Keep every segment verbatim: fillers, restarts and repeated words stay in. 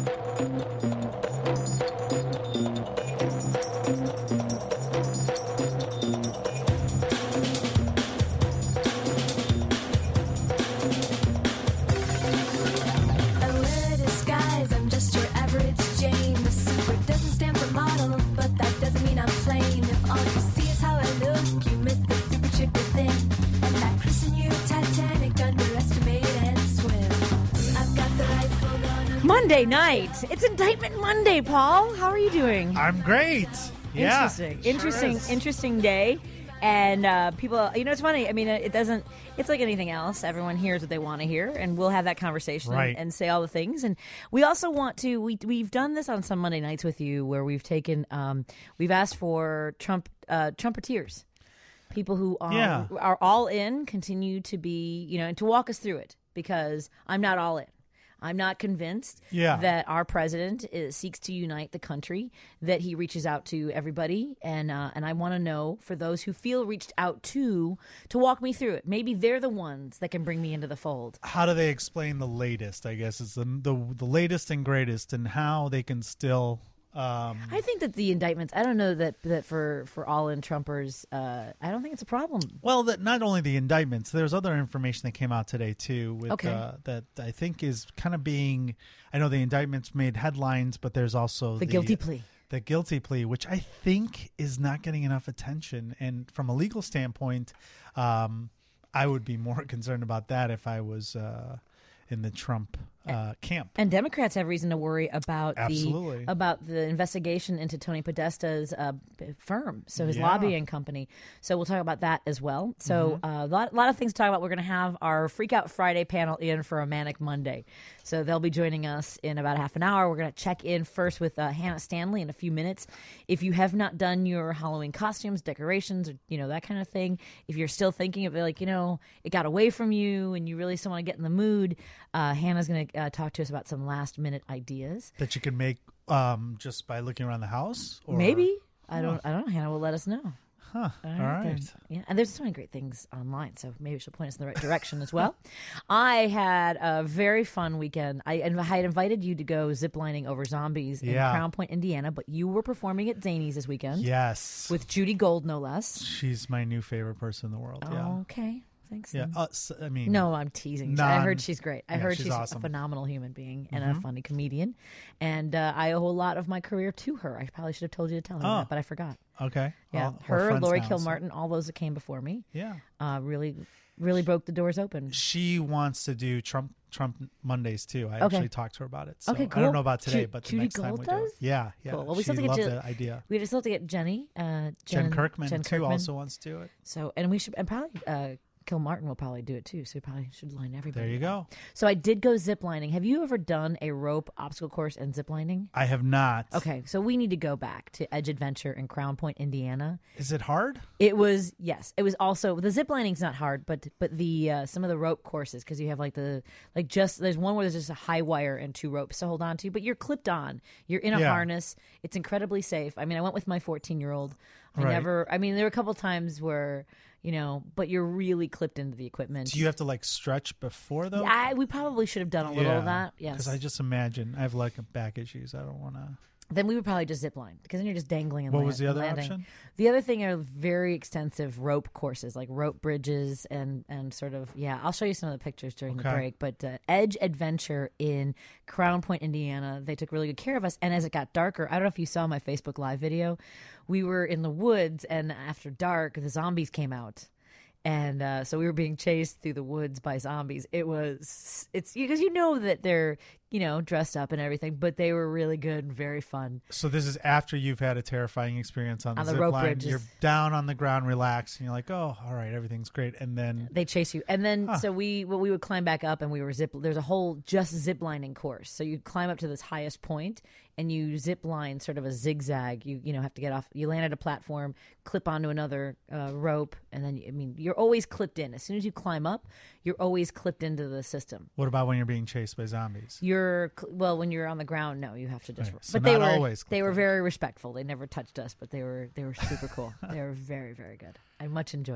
Monday night. It's Indictment Monday, Paul. How are you doing? I'm great. Yeah. Interesting. Sure interesting. is. Interesting day. And uh, people, you know, it's funny. I mean, it doesn't, it's like anything else. Everyone hears what they want to hear, and we'll have that conversation Right. and, and say all the things. And we also want to, we, we've done this on some Monday nights with you where we've taken, um, we've asked for Trump, uh, Trumpeteers. People who are, Yeah. are all in, continue to be, you know, and to walk us through it, because I'm not all in. I'm not convinced Yeah. that our president is, seeks to unite the country, that he reaches out to everybody. And uh, and I want to know, for those who feel reached out to, to walk me through it. Maybe they're the ones that can bring me into the fold. How do they explain the latest? I guess is the the, the latest and greatest, and how they can still. Um, I think that the indictments, I don't know that, that for, for all-in Trumpers, uh, I don't think it's a problem. well, that not only the indictments, there's other information that came out today too. With Okay. uh, that I think is kind of being. I know the indictments made headlines, but there's also The guilty plea. The guilty plea, which I think is not getting enough attention, and from a legal standpoint, um, I would be more concerned about that if I was uh, in the Trump uh, camp. And Democrats have reason to worry about Absolutely. the about the investigation into Tony Podesta's uh, firm, so his Yeah. lobbying company. So we'll talk about that as well. So Mm-hmm. a lot, lot of things to talk about. We're going to have our Freak Out Friday panel in for a Manic Monday. So they'll be joining us in about half an hour. We're going to check in first with uh, Hannah Stanley in a few minutes. If you have not done your Halloween costumes, decorations, or you know that kind of thing, if you're still thinking of it, like you know it got away from you and you really still want to get in the mood, uh, Hannah's going to uh, talk to us about some last minute ideas. That you can make um, just by looking around the house? Or? Maybe. I don't I don't know. Hannah will let us know. Huh. All right. then. Yeah, and there's so many great things online, so maybe she'll point us in the right direction as well. I had a very fun weekend. I, I had invited you to go ziplining over zombies in Yeah. Crown Point, Indiana, but you were performing at Zany's this weekend. Yes. With Judy Gold, no less. She's my new favorite person in the world. Yeah. Okay. Thanks. Yeah. then. Uh, s- I mean, No, I'm teasing. non- I heard she's great. I yeah, heard she's she's, awesome. a phenomenal human being and Mhm. a funny comedian. And uh, I owe a lot of my career to her. I probably should have told you to tell her Oh. that, but I forgot. Okay. Yeah, Well, we're her, friends Lori now, so- Kilmartin, all those that came before me, Yeah. uh, really, really broke the doors open. She wants to do Trump Trump Mondays too. I Okay. actually talked to her about it. So Okay, I cool. don't know about today, Ju- but the Judy next time Gold we do does? it. Yeah, yeah. Cool. Well, we she still have to loved get to- the idea. We just have to get Jenny, uh, Jen, Jen Kirkman Jen too Kirkman. also wants to do it. So, and we should, and probably uh, Kilmartin will probably do it too. So we probably should line everybody. There you up. go. So I did go ziplining. Have you ever done a rope obstacle course and ziplining? I have not. Okay, so we need to go back to Edge Adventure in Crown Point, Indiana. Is it hard? It was yes. It was also the zip lining's not hard, but but the uh, some of the rope courses because you have like the like just there's one where there's just a high wire and two ropes to hold on to, but you're clipped on. You're in a Yeah. harness. It's incredibly safe. I mean, I went with my fourteen year old. I Right. never. I mean, there were a couple times where you know, but you're really clipped into the equipment. Do you have to like stretch before though? I, we probably should have done a little of that. Yes, Because I just imagine I have like back issues. I don't want to. then we would probably just zip line because then you're just dangling and What land- was the other landing. option? The other thing are very extensive rope courses, like rope bridges and and sort of yeah. I'll show you some of the pictures during the Okay. break. But uh, Edge Adventure in Crown Point, Indiana, they took really good care of us. And as it got darker, I don't know if you saw my Facebook Live video. We were in the woods, and after dark, the zombies came out. And uh, so we were being chased through the woods by zombies. It was, it's because you know that they're, you know, dressed up and everything, but they were really good and very fun. So this is after you've had a terrifying experience on the, On the zip rope line. bridges. You're down on the ground, relaxed, and you're like, "Oh, all right, everything's great." And then They chase you, and then Huh. so we well, we would climb back up, and we were zip. There's a whole just zip lining course. So you climb up to this highest point, and you zip line sort of a zigzag. You you know have to get off. You land at a platform, clip onto another uh, rope, and then I mean you're always clipped in. As soon as you climb up, you're always clipped into the system. what about when you're being chased by zombies? You're cl- well when you're on the ground. No, you have to just. Right, so but they not were always they were clipped in. very respectful. They never touched us, but they were they were super cool. They were very very good. I much enjoyed it.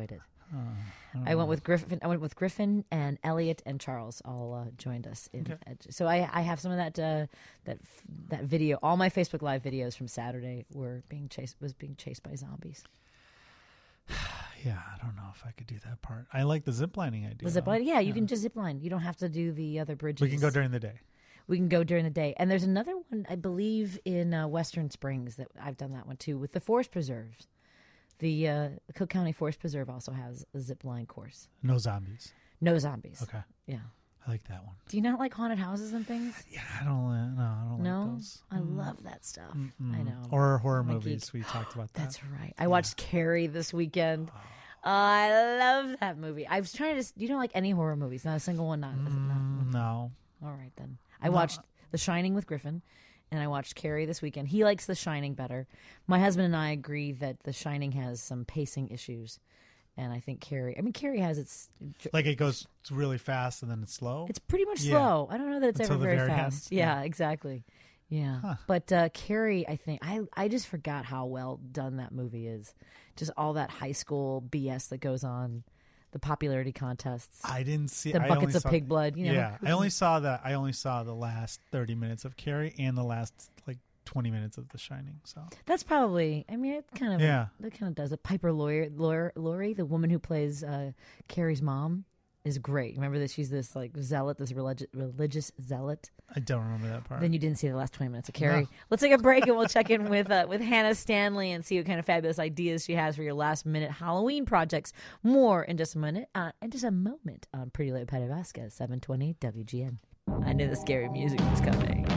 I went with Griffin. I went with Griffin and Elliot and Charles all uh, joined us. In, Okay. uh, so I, I have some of that uh, that that video. All my Facebook Live videos from Saturday were being chased was being chased by zombies. Yeah, I don't know if I could do that part. I like the ziplining idea. The zip though. line, yeah, you can just zip line. You don't have to do the other bridges. We can go during the day. We can go during the day. And there's another one, I believe, in uh, Western Springs that I've done that one too with the forest preserves. The uh, Cook County Forest Preserve also has a zip line course. No zombies. No zombies. Okay. Yeah. I like that one. Do you not like haunted houses and things? Yeah, I don't. Uh, no, I don't No, like those. I love that stuff. Mm-mm. I know. Or horror I'm a movies. geek. We talked about that. That's right. I watched Carrie this weekend. Oh, I love that movie. I was trying to. You don't like any horror movies? Not a single one. Not. Mm, no. All right then. I watched The Shining with Griffin, and I watched Carrie this weekend. He likes The Shining better. My husband and I agree that The Shining has some pacing issues, and I think Carrie. I mean, Carrie has its. Like it goes really fast and then it's slow. It's pretty much Yeah. slow. I don't know that it's Until ever the very very fast. end. Yeah, Yeah. exactly. Yeah, Huh. but uh, Carrie, I think I I just forgot how well done that movie is. Just all that high school B S that goes on, the popularity contests, I didn't see the I buckets only of saw- pig blood. You know, Yeah, I only saw that. I only saw the last thirty minutes of Carrie and the last like twenty minutes of The Shining. So that's probably. I mean, it kind of Yeah. that kind of does it. Piper Laurie, Laurie, Laurie, the woman who plays uh, Carrie's mom, is great. Remember that she's this like zealot, this religious religious zealot. I don't remember that part. Then you didn't see the last twenty minutes of Carrie. No. Let's take a break and we'll check in with uh, with Hannah Stanley and see what kind of fabulous ideas she has for your last minute Halloween projects. More in just a minute, uh, in just a moment on Pretty Late Patty Vasquez, seven twenty W G N. I knew the scary music was coming.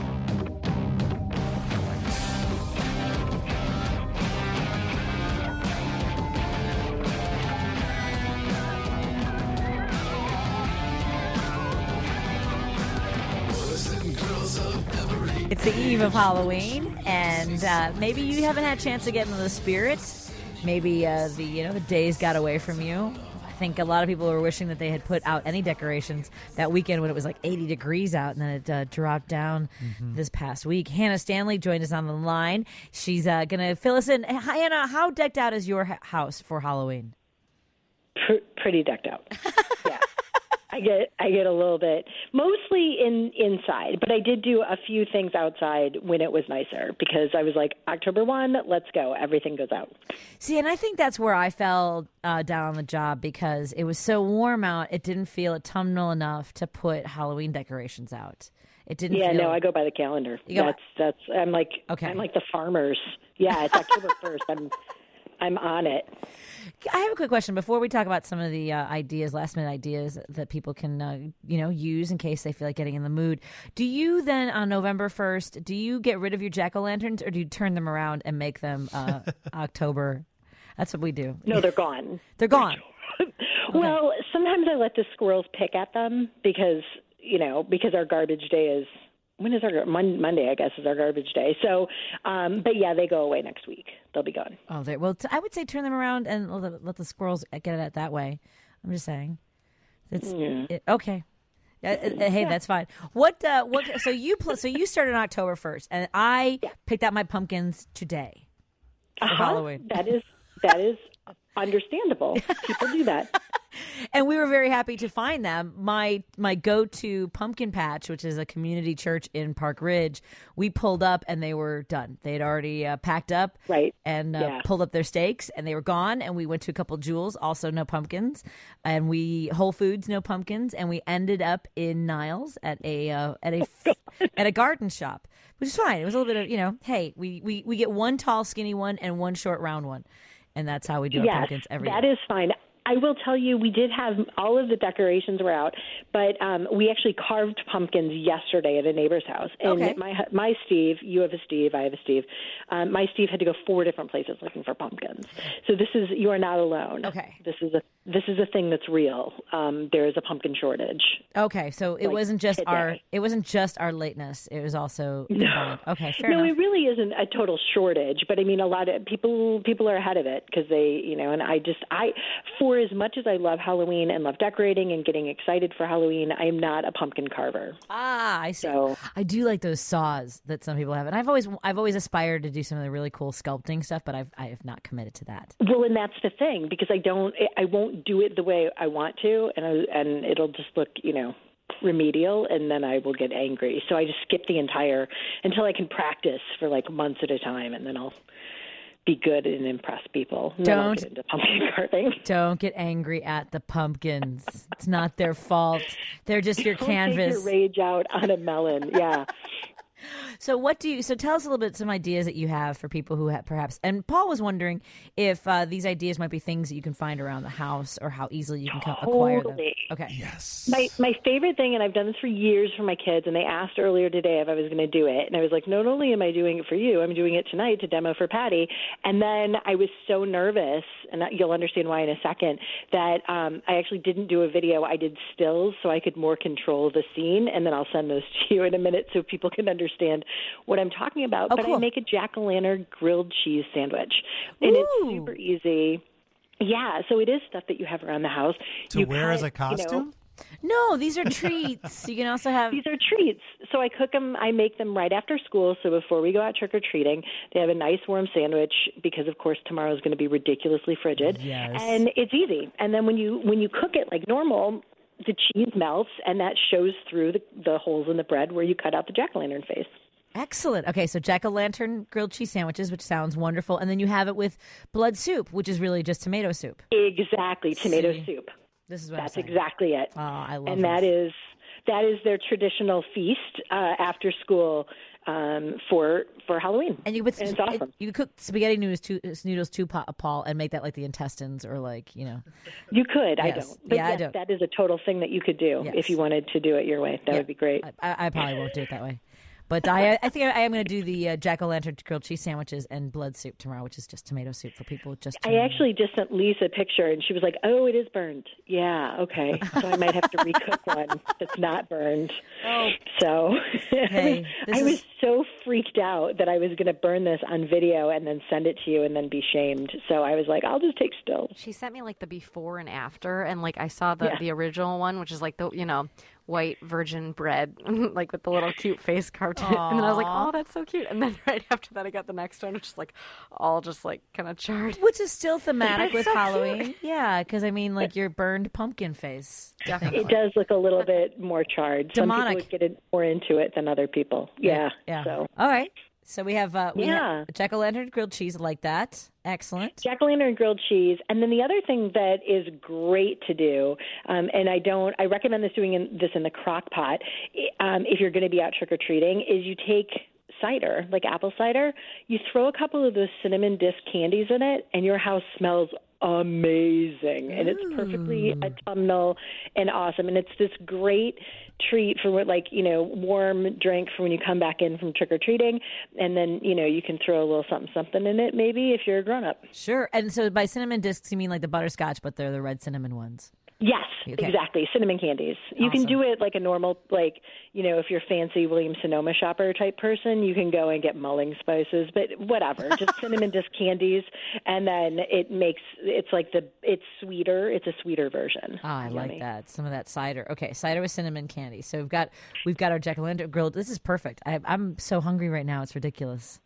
It's the eve of Halloween, and uh, maybe you haven't had a chance to get into the spirit. Maybe uh, the you know the days got away from you. I think a lot of people were wishing that they had put out any decorations that weekend when it was like eighty degrees out, and then it uh, dropped down Mm-hmm. this past week. Hannah Stanley joined us on the line. She's uh, going to fill us in. Hi, Hannah, how decked out is your ha- house for Halloween? Pr- pretty decked out. Yeah. I get I get a little bit, mostly in inside, but I did do a few things outside when it was nicer because I was like, October first, let's go. Everything goes out. See, and I think that's where I fell uh, down on the job because it was so warm out. It didn't feel autumnal enough to put Halloween decorations out. It didn't. Yeah, feel... no, I go by the calendar. You go That's that's. I'm like Okay. I'm like the farmers. Yeah, it's October first. I'm I'm on it. I have a quick question before we talk about some of the uh, ideas, last minute ideas that people can, uh, you know, use in case they feel like getting in the mood. Do you then on November first, do you get rid of your jack-o'-lanterns or do you turn them around and make them uh, October? That's what we do. No, they're gone. They're gone. Well, sometimes I let the squirrels pick at them because, you know, because our garbage day is, when is our, Mon- Monday, I guess, is our garbage day. So, um, but yeah, they go away next week. They'll be gone. Oh, they well, t- I would say turn them around and let the, let the squirrels get at it that way. I'm just saying. It's Yeah. it, okay. Uh, uh, hey, that's fine. What? Uh, what? So you pl- so you started on October first, and I picked out my pumpkins today for Uh-huh. Halloween. That is, that is understandable. People do that. And we were very happy to find them. My my go-to pumpkin patch, which is a community church in Park Ridge, we pulled up and they were done. They had already uh, packed up Right. and uh, Yeah. pulled up their stakes, and they were gone. And we went to a couple Jewels, also no pumpkins, and we Whole Foods, no pumpkins, and we ended up in Niles at a uh, at a at a garden shop, which is fine. It was a little bit of you know, hey, we we we get one tall, skinny one and one short, round one, and that's how we do our Yes, pumpkins every that year. is fine. I will tell you, we did have all of the decorations were out, but um, we actually carved pumpkins yesterday at a neighbor's house. And Okay. my my Steve, you have a Steve, I have a Steve. Um, my Steve had to go four different places looking for pumpkins. So this is you are not alone. Okay. This is a this is a thing that's real. Um, there is a pumpkin shortage. Okay, so it like, wasn't just our today. it wasn't just our lateness. It was also combined. Okay, fair no, enough. it really isn't a total shortage, but I mean, a lot of people people are ahead of it because they, you know, and I just I, for as much as I love Halloween and love decorating and getting excited for Halloween, I'm not a pumpkin carver. Ah, I see. So- I do like those saws that some people have, and I've always I've always aspired to do some of the really cool sculpting stuff, but I've I have not committed to that. Well, and that's the thing because I don't, I won't do it the way I want to, and I, and it'll just look, you know, remedial, and then I will get angry. So I just skip the entire until I can practice for like months at a time, and then I'll be good and impress people. And then I'll Don't get into pumpkin carving. Don't get angry at the pumpkins. It's not their fault. They're just your Don't canvas. Take your rage out on a melon. Yeah. So what do you? So tell us a little bit some ideas that you have for people who have perhaps. And Paul was wondering if uh, these ideas might be things that you can find around the house or how easily you can co- acquire them. Totally. Okay. Yes. My my favorite thing, and I've done this for years for my kids, and they asked earlier today if I was going to do it, and I was like, not only am I doing it for you, I'm doing it tonight to demo for Patty. And then I was so nervous, and you'll understand why in a second, that um, I actually didn't do a video. I did stills so I could more control the scene, and then I'll send those to you in a minute so people can understand what I'm talking about. Oh, but cool. I make a jack-o'-lantern grilled cheese sandwich, and Ooh. it's super easy. Yeah, so it is stuff that you have around the house. To You wear cut, as a you know, costume? No, these are treats. You can also have. These are treats. So I cook them, I make them right after school. So before we go out trick-or-treating, they have a nice warm sandwich because, of course, tomorrow is going to be ridiculously frigid. Yes. And it's easy. And then when you when you cook it like normal, the cheese melts, and that shows through the, the holes in the bread where you cut out the jack-o'-lantern face. Excellent. Okay, so jack-o'-lantern grilled cheese sandwiches, which sounds wonderful. And then you have it with blood soup, which is really just tomato soup. Exactly, tomato See. soup. This is what That's I'm saying. exactly it. Oh, I love and this. that is that is their traditional feast uh, after school um, for for Halloween. And you put and it's awesome. you could cook spaghetti noodles too, noodles too, Pa- Paul, and make that like the intestines or like you know. You could. I Yes. don't. But Yeah, I yes, don't. that is a total thing that you could do Yes. if you wanted to do it your way. That Yeah. would be great. I, I probably won't do it that way. But I, I think I am going to do the uh, jack-o'-lantern grilled cheese sandwiches and blood soup tomorrow, which is just tomato soup for people. Just I actually just sent Lisa a picture, and she was like, "Oh, it is burned." Yeah, okay. So I might have to recook one that's not burned. Oh. So Hey, this I is- was so freaked out that I was going to burn this on video and then send it to you and then be shamed. So I was like, "I'll just take stills." She sent me like the before and after, and like I saw the Yeah. the original one, which is like the you know white virgin bread, like with the little cute face carved in it. And then I was like, oh, that's so cute. And then right after that, I got the next one, which is like all just like kind of charred. which is still thematic It's with so Halloween. cute. Yeah, because I mean, like your burned pumpkin face. Definitely. It does look a little bit more charred. Some Demonic. people would get it more into it than other people. Yeah. Yeah. So All right. So we have uh, we Yeah. have jack-o'-lantern grilled cheese like that. Excellent. jack-o'-lantern grilled cheese, and then the other thing that is great to do, um, and I don't, I recommend this doing in, this in the crock pot um, if you're going to be out trick or treating, is you take cider, like apple cider, you throw a couple of those cinnamon disc candies in it, and your house smells amazing, and it's perfectly autumnal and awesome, and it's this great treat for like you know warm drink for when you come back in from trick or treating, and then you know you can throw a little something something in it maybe if you're a grown up. Sure. And so by cinnamon discs, you mean like the butterscotch, but they're the red cinnamon ones. Yes, Okay. exactly. Cinnamon candies. You Awesome. can do it like a normal, like, you know, if you're a fancy Williams Sonoma shopper type person, you can go and get mulling spices, but whatever, just cinnamon disc candies. And then it makes, it's like the, it's sweeter. It's a sweeter version. Ah, I Yummy. like that. Some of that cider. Okay, cider with cinnamon candy. So we've got we've got our jack-o'-lantern grilled. This is perfect. I, I'm so hungry right now. It's ridiculous.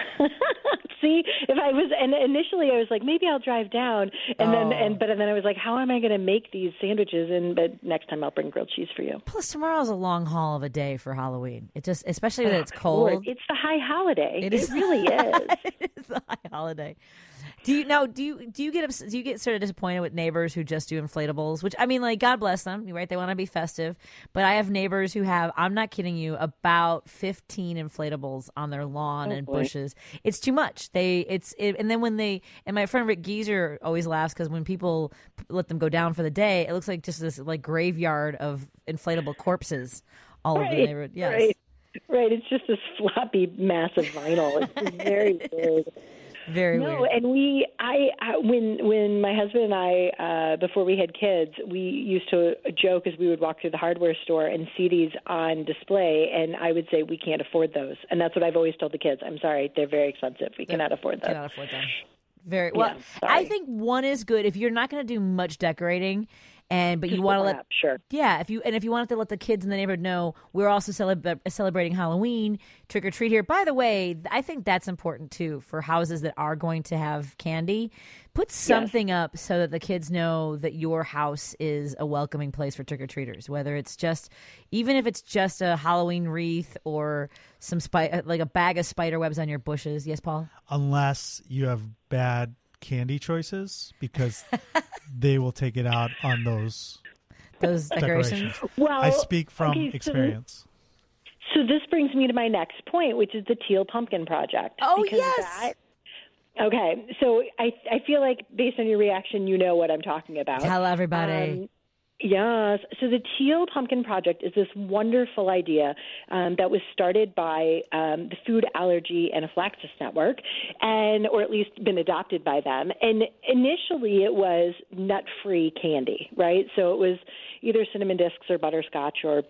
See, if I was, and initially I was like, maybe I'll drive down, and then, Oh. and but then I was like, how am I going to make these sandwiches? And but next time I'll bring grilled cheese for you. Plus, tomorrow's a long haul of a day for Halloween. It just, especially when it's Lord, cold. it's the high holiday. It It, is. really is. It is a high holiday. Do you now? Do you do you get ups- do you get sort of disappointed with neighbors who just do inflatables? Which I mean, like, God bless them, right? They want to be festive, but I have neighbors who have. I'm not kidding you. About fifteen inflatables on their lawn Oh, and boy. bushes. It's too much. They it's it, and then when they and my friend Rick Geezer always laughs because when people p- let them go down for the day, it looks like just this like graveyard of inflatable corpses all over the Right, neighborhood. Yes. Right. Right. It's just this floppy mass of vinyl. It's very weird. Very No, weird. and we, I, I, when when my husband and I, uh, before we had kids, we used to joke as we would walk through the hardware store and see these on display, and I would say we can't afford those, and that's what I've always told the kids. I'm sorry, they're very expensive. We cannot afford them. Cannot afford them. Very well. Yeah, I sorry. think one is good if you're not going to do much decorating, And but you Just want to one let up, sure. yeah, if you and if you wanted to let the kids in the neighborhood know we're also celeb- celebrating Halloween, trick or treat here. By the way, I think that's important too for houses that are going to have candy. Put something up so that the kids know that your house is a welcoming place for trick or treaters. Whether it's just, even if it's just a Halloween wreath or some spi- like a bag of spider webs on your bushes. Yes, Paul. Unless you have bad candy choices, because they will take it out on those Those decorations. decorations. Well, I speak from okay, so- experience. So this brings me to my next point, which is the Teal Pumpkin Project. Oh, because yes. that- okay, so I I feel like based on your reaction, you know what I'm talking about. Tell everybody. Um, yes. So the Teal Pumpkin Project is this wonderful idea um, that was started by um, the Food Allergy Anaphylaxis Network, and or at least been adopted by them. And initially, it was nut-free candy, right? So it was either cinnamon discs or butterscotch or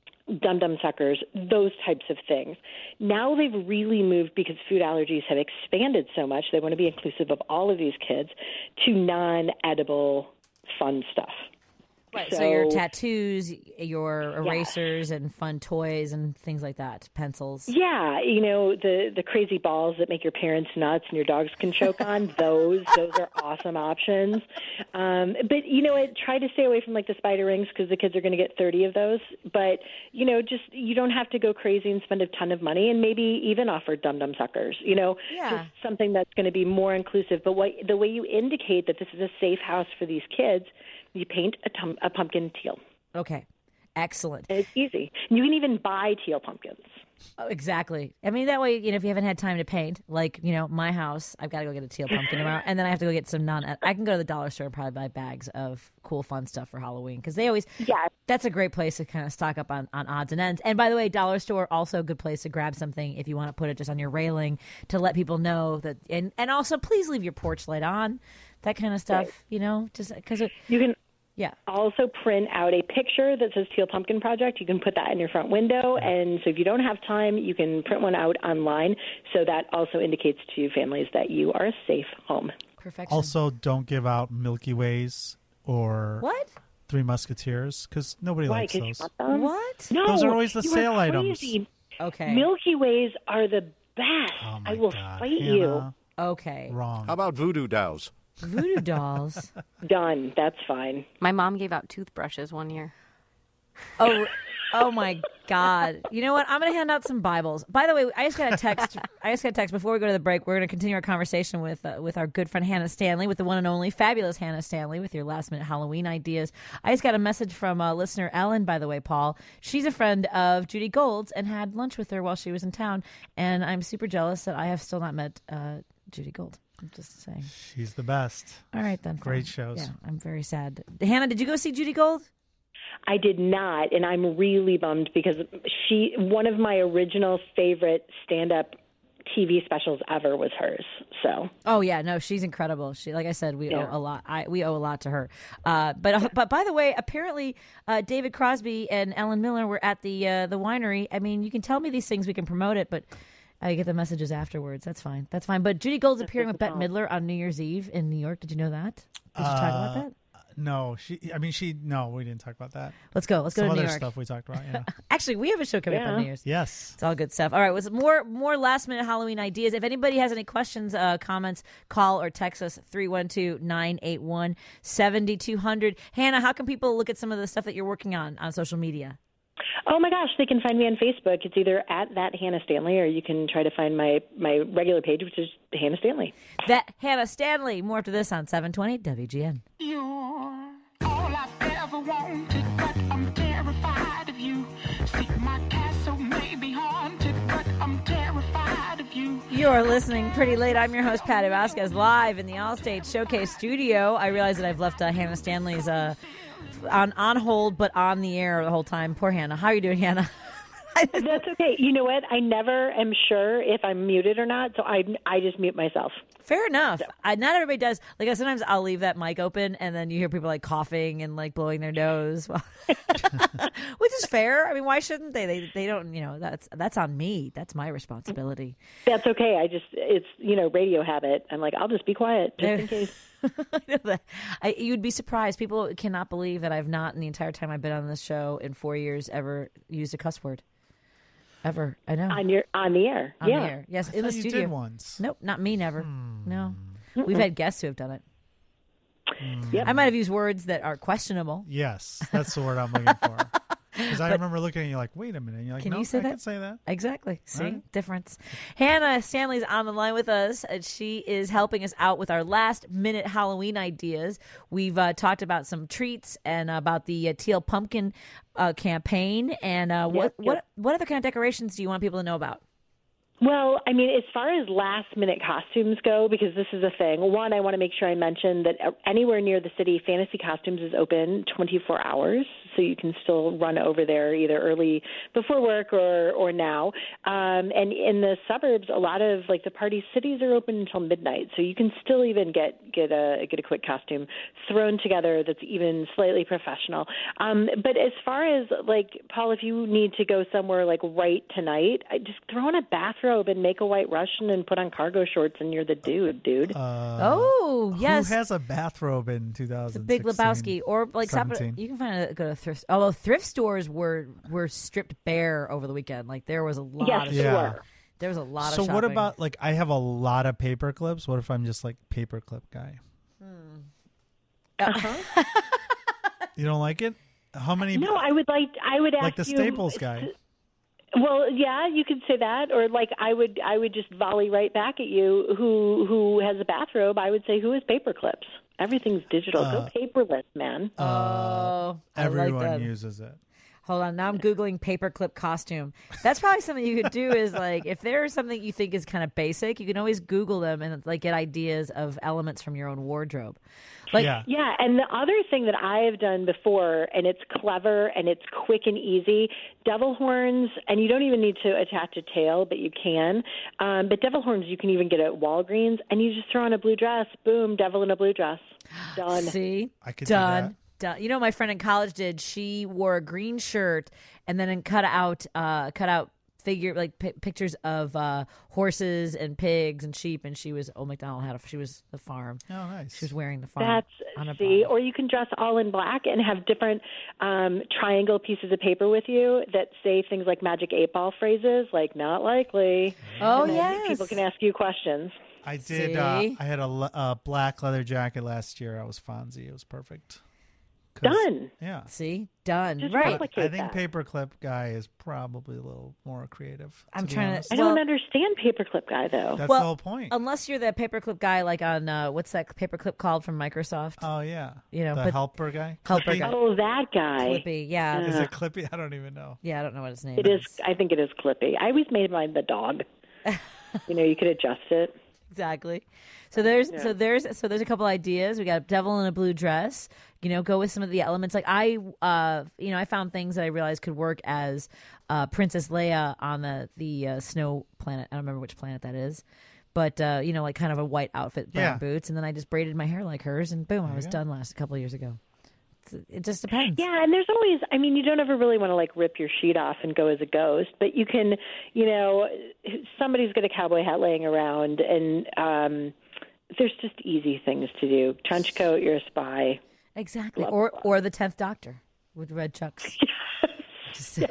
Dum Dum Suckers, those types of things. Now they've really moved, because food allergies have expanded so much, they want to be inclusive of all of these kids, to non-edible fun stuff. Right, so, your tattoos, your erasers, and fun toys and things like that, pencils. Yeah, you know, the the crazy balls that make your parents nuts and your dogs can choke on, those those are awesome options. Um, but, you know what, try to stay away from, like, the spider rings, because the kids are going to get thirty of those. But, you know, just you don't have to go crazy and spend a ton of money, and maybe even offer Dum Dum Suckers, you know, Yeah. just something that's going to be more inclusive. But what, the way you indicate that this is a safe house for these kids, you paint a, tum- a pumpkin teal. Okay. Excellent. And it's easy. You can even buy teal pumpkins. Oh, exactly. I mean, that way, you know, if you haven't had time to paint, like, you know, my house, I've got to go get a teal pumpkin tomorrow, and then I have to go get some non. I can go to the dollar store and probably buy bags of cool, fun stuff for Halloween, because they always. Yeah. That's a great place to kind of stock up on, on odds and ends. And by the way, dollar store also a good place to grab something if you want to put it just on your railing to let people know that. And and also, please leave your porch light on, that kind of stuff. Right. You know, just because You can yeah. also print out a picture that says Teal Pumpkin Project. You can put that in your front window. And so if you don't have time, you can print one out online. So that also indicates to families that you are a safe home. Perfection. Also, don't give out Milky Ways or What? Three Musketeers, because nobody Why? likes 'Cause you those. want them? What? No, Those are always the you sale are items. crazy. Okay. Milky Ways are the best. Oh my I will God, fight you. Hannah, Okay. Wrong. How about voodoo dolls? Voodoo dolls. Done. That's fine. My mom gave out toothbrushes one year. Oh, oh my God! You know what? I'm going to hand out some Bibles. By the way, I just got a text. I just got a text before we go to the break. We're going to continue our conversation with uh, with our good friend Hannah Stanley, with the one and only fabulous Hannah Stanley, with your last minute Halloween ideas. I just got a message from uh, listener Ellen. By the way, Paul, she's a friend of Judy Gold's and had lunch with her while she was in town, and I'm super jealous that I have still not met uh, Judy Gold. I'm just saying. She's the best. All right, then. Great fine. shows. Yeah, I'm very sad. Hannah, did you go see Judy Gold? I did not, and I'm really bummed, because she one of my original favorite stand-up T V specials ever was hers. So Oh yeah, no, she's incredible. She, like I said, we Yeah. owe a lot. I we owe a lot to her. Uh, but but by the way, apparently uh, David Crosby and Ellen Miller were at the uh, the winery. I mean, you can tell me these things, we can promote it, but I get the messages afterwards. That's fine. That's fine. But Judy Gold's appearing with Bette Midler on New Year's Eve in New York. Did you know that? Did you talk about Uh, that? No, she. I mean, she. No, we didn't talk about that. Let's go. Let's go Some to New other York. stuff we talked about. Yeah. Actually, we have a show coming up on Yeah. New Year's. Yes. It's all good stuff. All right, with more more last minute Halloween ideas. If anybody has any questions, uh, comments, call or text us three one two, nine eight one, seven two zero zero. Hannah, how can people look at some of the stuff that you're working on on social media? Oh my gosh, they can find me on Facebook. It's either at that Hannah Stanley, or you can try to find my, my regular page, which is Hannah Stanley. That Hannah Stanley. More after this on seven twenty W G N. You're all I've ever wanted, but I'm terrified of you. See, my castle may be haunted, but I'm terrified of you. You're listening Pretty Late. I'm your host, Patty Vasquez, live in the Allstate Showcase studio. I realize that I've left uh, Hannah Stanley's uh, on on hold, but on the air the whole time. Poor Hannah. How are you doing, Hannah? That's okay. You know what? I never am sure if I'm muted or not, so I, I just mute myself. Fair enough. I, not everybody does. Like, sometimes I'll leave that mic open, and then you hear people like coughing and like blowing their nose, which is fair. I mean, why shouldn't they? They they don't. You know, that's that's on me. That's my responsibility. That's okay. I just, it's, you know, radio habit. I'm like, I'll just be quiet just in case. I know that. I, you'd be surprised. People cannot believe that I've not, in the entire time I've been on this show in four years, ever used a cuss word. Ever. I know. On your on the air. On yeah. the air. Yes, I in the thought you studio. did once. Nope, not me, never. Hmm. No. We've had guests who have done it. Yep. I might have used words that are questionable. Yes, that's the word I'm looking for. Because I remember looking at you like, wait a minute. And you're like, Can no, you say I that? can say that. Exactly. See? Right. Difference. Hannah Stanley's on the line with us. And she is helping us out with our last minute Halloween ideas. We've uh, talked about some treats and about the uh, Teal Pumpkin uh, campaign. And uh, what, Yep, yep. what, what other kind of decorations do you want people to know about? Well, I mean, as far as last minute costumes go, because this is a thing, one, I want to make sure I mention that anywhere near the city, Fantasy Costumes is open twenty-four hours. So you can still run over there either early before work or, or now. Um, and in the suburbs, a lot of like the Party Cities are open until midnight. So you can still even get, get a get a quick costume thrown together that's even slightly professional. Um, but as far as like, Paul, if you need to go somewhere like right tonight, I just throw on a bathrobe and make a white Russian and put on cargo shorts and you're the dude, dude. Uh, Oh, yes. Who has a bathrobe in two thousand sixteen? Big Lebowski, or like stop at, seventeen. you can find a go to thrift. Although thrift stores were were stripped bare over the weekend, like there was a lot yes, of you Yeah. were. there was a lot So of. what shopping. about like I have a lot of paper clips. What if I'm just like paperclip guy? Uh-huh. You don't like it? How many? No, I would like, I would ask like the you. Staples guy. Well, yeah, you could say that, or like I would, I would just volley right back at you. Who who has a bathrobe? I would say, who has paper clips? Everything's digital. Uh, Go paperless, man. Oh, I Everyone like that. uses it. Hold on, now I'm googling paperclip costume. That's probably something you could do. Is like if there's something you think is kind of basic, you can always Google them and like get ideas of elements from your own wardrobe. Like, yeah. Yeah, and the other thing that I have done before, and it's clever and it's quick and easy, devil horns, and you don't even need to attach a tail, but you can. Um, but devil horns you can even get at Walgreens, and you just throw on a blue dress. Boom, devil in a blue dress. Done. See, I could do done. that. Done. You know, my friend in college did. She wore a green shirt and then cut out, uh, cut out figure like pi pictures of uh, horses and pigs and sheep, and she was Old MacDonald had a. She was the farm. Oh, nice. She was wearing the farm. That's on her see, body. or you can dress all in black and have different um, triangle pieces of paper with you that say things like magic eight ball phrases, like "not likely." Oh And then yes, people can ask you questions. I did. Uh, See? I had a, le- a black leather jacket last year. I was Fonzie. It was perfect. 'Cause- Done. Yeah. See, done. Just right. replicate I think that. paperclip guy is probably a little more creative. I'm be trying to- honest. I Well- don't understand paperclip guy though. That's Well, the whole point. Unless you're the paperclip guy, like on uh, what's that paperclip called from Microsoft? oh yeah. You know, the but- helper guy. Helper Clippy? guy. Oh, that guy. Clippy, yeah, Is it Clippy? I don't even know. yeah. I don't know what his name It is. I think it is Clippy. I always made mine the dog. You know, you could adjust it. Exactly. So there's so there's so there's a couple ideas. We got a devil in a blue dress. You know, go with some of the elements. Like I, uh, you know, I found things that I realized could work as uh, Princess Leia on the the uh, snow planet. I don't remember which planet that is, but uh, you know, like kind of a white outfit, brown Yeah. boots, and then I just braided my hair like hers, and boom, I was you go. done last a couple of years ago. It's, it just depends. Yeah, and there's always, I mean, you don't ever really want to like rip your sheet off and go as a ghost, but you can, you know, somebody's got a cowboy hat laying around, and um, there's just easy things to do. Trench coat, you're a spy. Exactly. Or or the tenth Doctor with red chucks. Just say-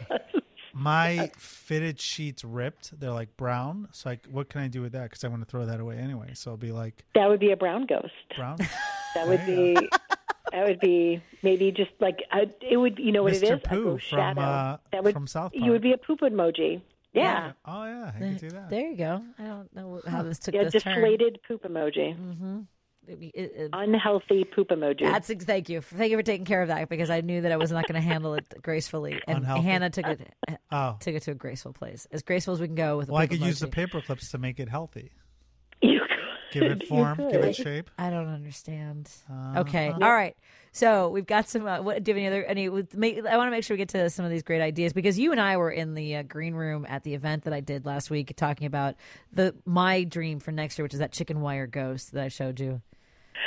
My fitted sheets ripped. They're like brown. So like, what can I do with that? Because I want to throw that away anyway. So it'll be like That would be a brown ghost. brown. That would be. That would be maybe just like a, it would. You know what Mister it is? Pooh a ghost from, shadow. uh, that would from South You Park. would be a poop emoji. Yeah, Oh yeah, I could do that. There you go. I don't know how this took yeah, this turn. deflated poop emoji, It- it- it- unhealthy poop emoji. That's ex- thank you. Thank you for taking care of that because I knew that I was not going to handle it gracefully. And Unhealthy. Hannah took it Oh, took it to a graceful place, as graceful as we can go with. A well, I poop could use the emoji. paper clips to make it healthy. you could. Give it You form, give could. it shape. I don't understand. Uh, Okay, all right. So we've got some. Uh, what do you have any other? Any? with- Make, I want to make sure we get to some of these great ideas because you and I were in the uh, green room at the event that I did last week, talking about the my dream for next year, which is that chicken wire ghost that I showed you.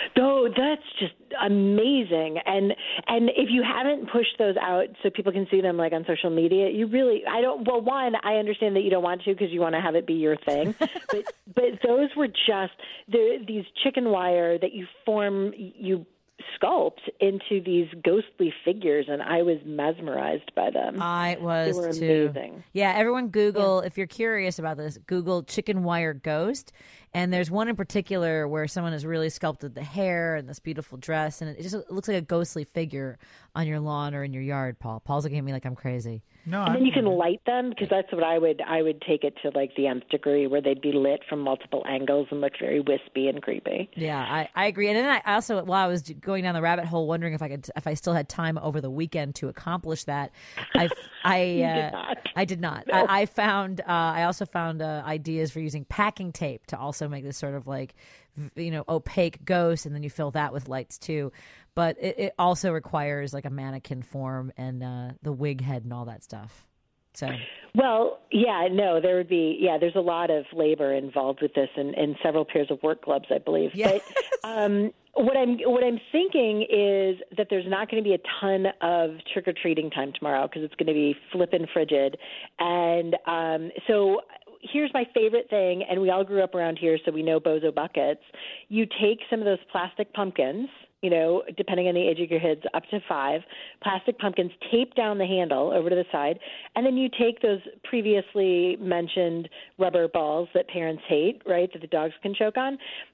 No, that's just amazing. And and if you haven't pushed those out so people can see them like on social media, you really I don't well one, I understand that you don't want to because you want to have it be your thing. but but those were just the these chicken wire that you form you sculpt into these ghostly figures, and I was mesmerized by them. I was they were too. Amazing. Yeah, everyone Google, yeah. If you're curious about this, Google chicken wire ghost. And there's one in particular where someone has really sculpted the hair and this beautiful dress, and it just it looks like a ghostly figure on your lawn or in your yard, Paul. Paul's looking at me like I'm crazy. No, and then I'm, you can light them, because that's what I would I would take it to like the nth degree, where they'd be lit from multiple angles and look very wispy and creepy. Yeah, I, I agree. And then I also, while I was going down the rabbit hole, wondering if I could if I still had time over the weekend to accomplish that, I I You uh, did not. I did not. No. I, I found uh, I also found uh, ideas for using packing tape to also make this sort of like v- you know opaque ghost, and then you fill that with lights too. But it, it also requires like a mannequin form and uh, the wig head and all that stuff. So. Well, yeah, no, there would be, yeah, there's a lot of labor involved with this, and, and several pairs of work gloves, I believe. Yes. But um, what I'm what I'm thinking is that there's not going to be a ton of trick or treating time tomorrow, because it's going to be flippin' frigid, and um, so. Here's my favorite thing, and we all grew up around here, so we know Bozo buckets. You take some of those plastic pumpkins, you know, depending on the age of your kids, up to five, plastic pumpkins, tape down the handle over to the side, and then you take those previously mentioned rubber balls that parents hate, right, that the dogs can choke on,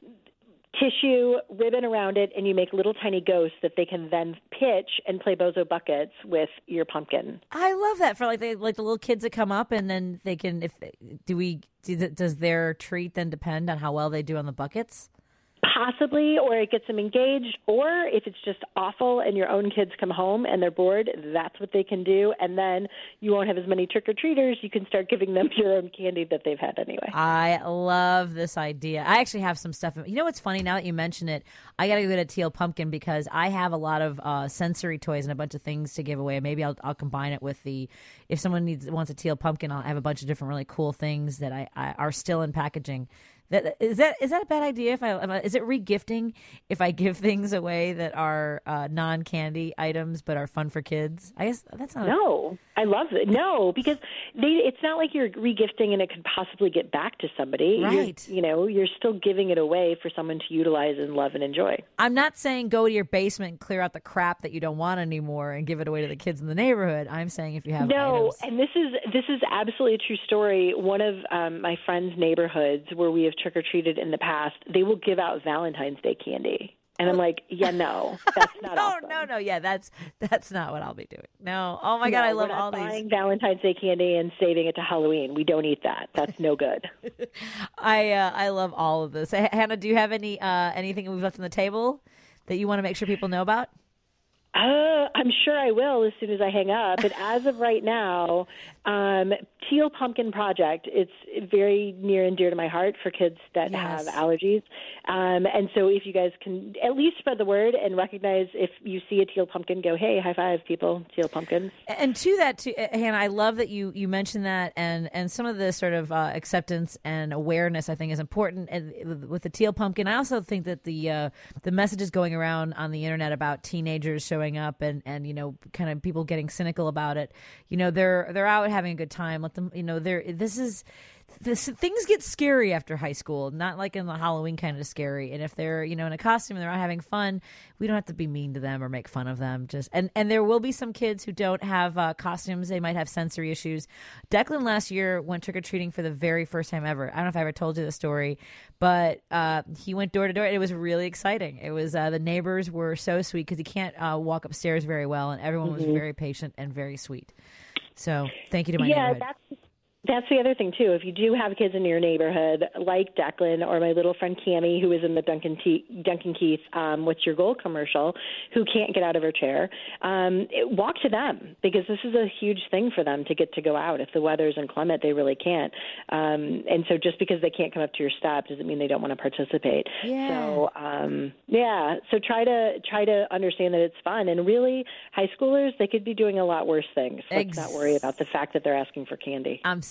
tissue, ribbon around it, and you make little tiny ghosts that they can then pitch and play Bozo buckets with your pumpkin. I love that for like they like the little kids that come up, and then they can if do we do, does their treat then depend on how well they do on the buckets? Possibly, or it gets them engaged, or if it's just awful and your own kids come home and they're bored, that's what they can do, and then you won't have as many trick-or-treaters. You can start giving them your own candy that they've had anyway. I love this idea. I actually have some stuff. You know what's funny? Now that you mention it, I got to go to Teal Pumpkin because I have a lot of uh, sensory toys and a bunch of things to give away. Maybe I'll, I'll combine it with the, if someone needs wants a Teal Pumpkin, I'll have a bunch of different really cool things that I, I are still in packaging. That is that is that a bad idea? If I, if I is it regifting if I give things away that are uh, non candy items but are fun for kids? I guess that's not. No, I love it. No, because they it's not like you're regifting and it could possibly get back to somebody. Right. You're, you know, you're still giving it away for someone to utilize and love and enjoy. I'm not saying go to your basement and clear out the crap that you don't want anymore and give it away to the kids in the neighborhood. I'm saying if you have no, items. and this is this is absolutely a true story. One of um, my friends' neighborhoods where we have trick-or-treated in the past, they will give out Valentine's Day candy. And I'm like, yeah, no, that's not no, awesome. no, no, yeah, that's that's not what I'll be doing. No, oh my no, God, I love we're not all buying these. Valentine's Day candy and saving it to Halloween. We don't eat that. That's no good. I uh, I love all of this. H- Hannah, do you have any uh, anything we've left on the table that you want to make sure people know about? Uh, I'm sure I will as soon as I hang up. But as of right now, um, Teal Pumpkin Project, it's very near and dear to my heart for kids that Yes. have allergies. Um, and so if you guys can at least spread the word and recognize if you see a teal pumpkin, go, hey, high five, people, teal pumpkins. And to that, to, uh, Hannah, I love that you, you mentioned that, and, and some of the sort of uh, acceptance and awareness I think is important. And with, with the teal pumpkin, I also think that the uh, the messages going around on the internet about teenagers showing up and, and you know kind of people getting cynical about it, you know they're they're out having a good time. Let them, you know, they're this is. This, things get scary after high school, not like in the Halloween kind of scary. And if they're, you know, in a costume and they're out having fun, we don't have to be mean to them or make fun of them. Just and, and there will be some kids who don't have uh, costumes. They might have sensory issues. Declan last year went trick-or-treating for the very first time ever. I don't know if I ever told you the story, but uh, he went door to door, and it was really exciting. It was uh, the neighbors were so sweet because he can't uh, walk upstairs very well, and everyone Mm-hmm. was very patient and very sweet. So thank you to my yeah, neighborhood. that's That's the other thing, too. If you do have kids in your neighborhood, like Declan or my little friend Cammie, who was in the Duncan, T- Duncan Keith um, What's Your Goal commercial, who can't get out of her chair, um, it, walk to them, because this is a huge thing for them to get to go out. If the weather's inclement, they really can't. Um, and so just because they can't come up to your step doesn't mean they don't want to participate. Yeah. So, um, yeah, so try to try to understand that it's fun. And really, high schoolers, they could be doing a lot worse things. Let's Ex- not worry about the fact that they're asking for candy. I'm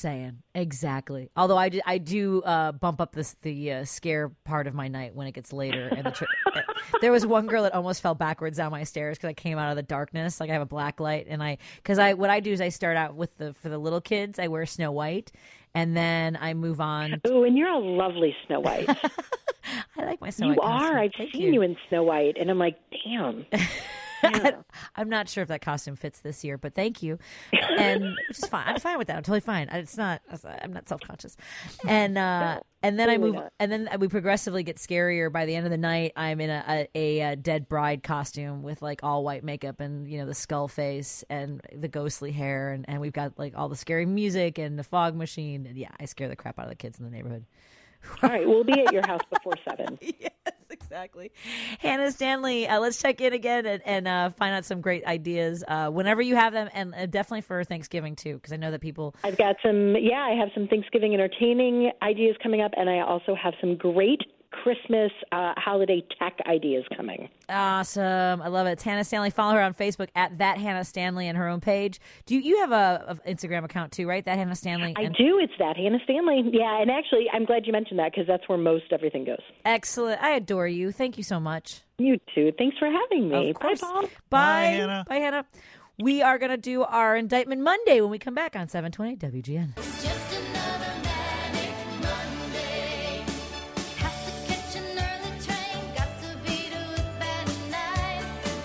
saying. Exactly. Although I do, I do uh, bump up this the uh, scare part of my night when it gets later. And the tri- there was one girl that almost fell backwards down my stairs because I came out of the darkness. Like I have a black light, and I because I what I do is I start out with the for the little kids. I wear Snow White, and then I move on. Oh, and you're a lovely Snow White. I like my Snow you White. are. costume. I've Thank seen you. you in Snow White, and I'm like, damn. Yeah. I'm not sure if that costume fits this year, but thank you, and which is fine. I'm fine with that. I'm totally fine. It's not. I'm not self conscious, and uh, and then I Totally move, not. and then we progressively get scarier. By the end of the night, I'm in a, a, a dead bride costume with like all white makeup and you know the skull face and the ghostly hair, and, and we've got like all the scary music and the fog machine. And yeah, I scare the crap out of the kids in the neighborhood. All right, we'll be at your house before seven. Yes, exactly. Hannah Stanley, uh, let's check in again and, and uh, find out some great ideas uh, whenever you have them, and uh, definitely for Thanksgiving too, because I know that people. I've got some, yeah, I have some Thanksgiving entertaining ideas coming up, and I also have some great Christmas uh, holiday tech ideas coming. Awesome, I love it. It's Hannah Stanley. Follow her on Facebook at that Hannah Stanley and her own page. Do you, you have a, a Instagram account too, right? That Hannah Stanley. I and- do. It's that Hannah Stanley. Yeah, and actually, I'm glad you mentioned that because that's where most everything goes. Excellent. I adore you. Thank you so much. You too. Thanks for having me. Of course. Bye, Paul. Bye, Bye, Hannah. Bye, Hannah. We are going to do our Indictment Monday when we come back on seven twenty W G N. It's just another manic Monday. Have to catch an early train, got to be to it by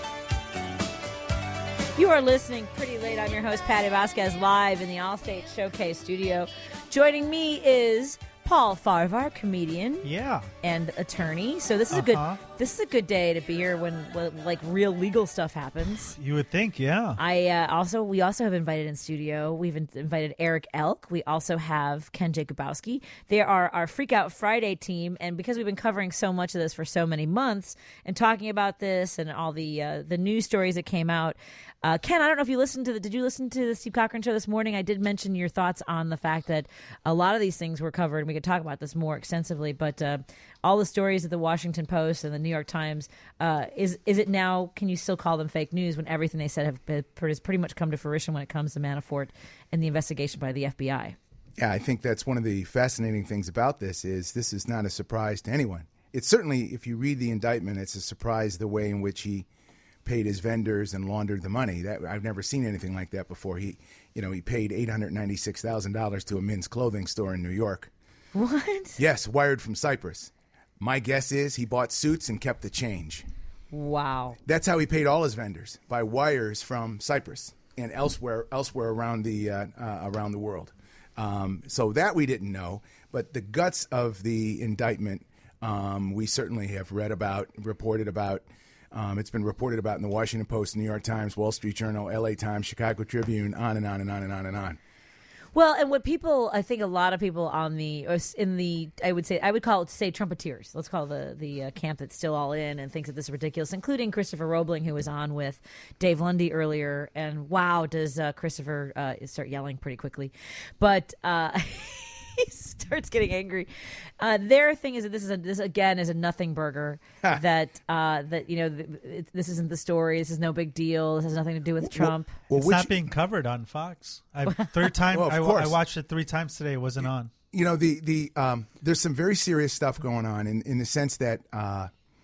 nine. You are listening Pretty Late. I'm your host, Patty Vasquez, live in the Allstate Showcase studio. Joining me is Paul Farvar, comedian Yeah. and attorney. So this is a Uh-huh. good this is a good day to be here when, when like real legal stuff happens. You would think, yeah. I uh, also we also have invited in studio. We've in- invited Eric Elk. We also have Ken Jacobowski. They are our Freak Out Friday team, and because we've been covering so much of this for so many months and talking about this and all the uh, the news stories that came out. Uh, Ken, I don't know if you listened to the. Did you listen to the Steve Cochran show this morning? I did mention your thoughts on the fact that a lot of these things were covered, and we could talk about this more extensively. But uh, all the stories of the Washington Post and the New York Times, uh, is is it now? Can you still call them fake news when everything they said have been, has pretty much come to fruition when it comes to Manafort and the investigation by the F B I? Yeah, I think that's one of the fascinating things about this is this is not a surprise to anyone. It's certainly, if you read the indictment, it's a surprise the way in which he paid his vendors and laundered the money. That I've never seen anything like that before. He, you know, he paid eight hundred ninety-six thousand dollars to a men's clothing store in New York. What? Yes, wired from Cyprus. My guess is he bought suits and kept the change. Wow. That's how he paid all his vendors, by wires from Cyprus and elsewhere elsewhere around the uh, uh, around the world. Um, so that we didn't know, but the guts of the indictment um, we certainly have read about, reported about. Um, it's been reported about in the Washington Post, New York Times, Wall Street Journal, L A Times, Chicago Tribune, on and on and on and on and on. Well, and what people, I think a lot of people on the, or in the, I would say, I would call it, say, Trumpeteers. Let's call the the uh, camp that's still all in and thinks that this is ridiculous, including Christopher Roebling, who was on with Dave Lundy earlier. And wow, does uh, Christopher uh, start yelling pretty quickly. But uh, he starts getting angry. Uh, their thing is that this is a, this again is a nothing burger. that uh, that you know th- it, this isn't the story. This is no big deal. This has nothing to do with Trump. Well, It's which, not being covered on Fox. I third time Well, of I, I course. watched it three times today. It wasn't on. you know, the the um, there's some very serious stuff going on in, in the sense that uh,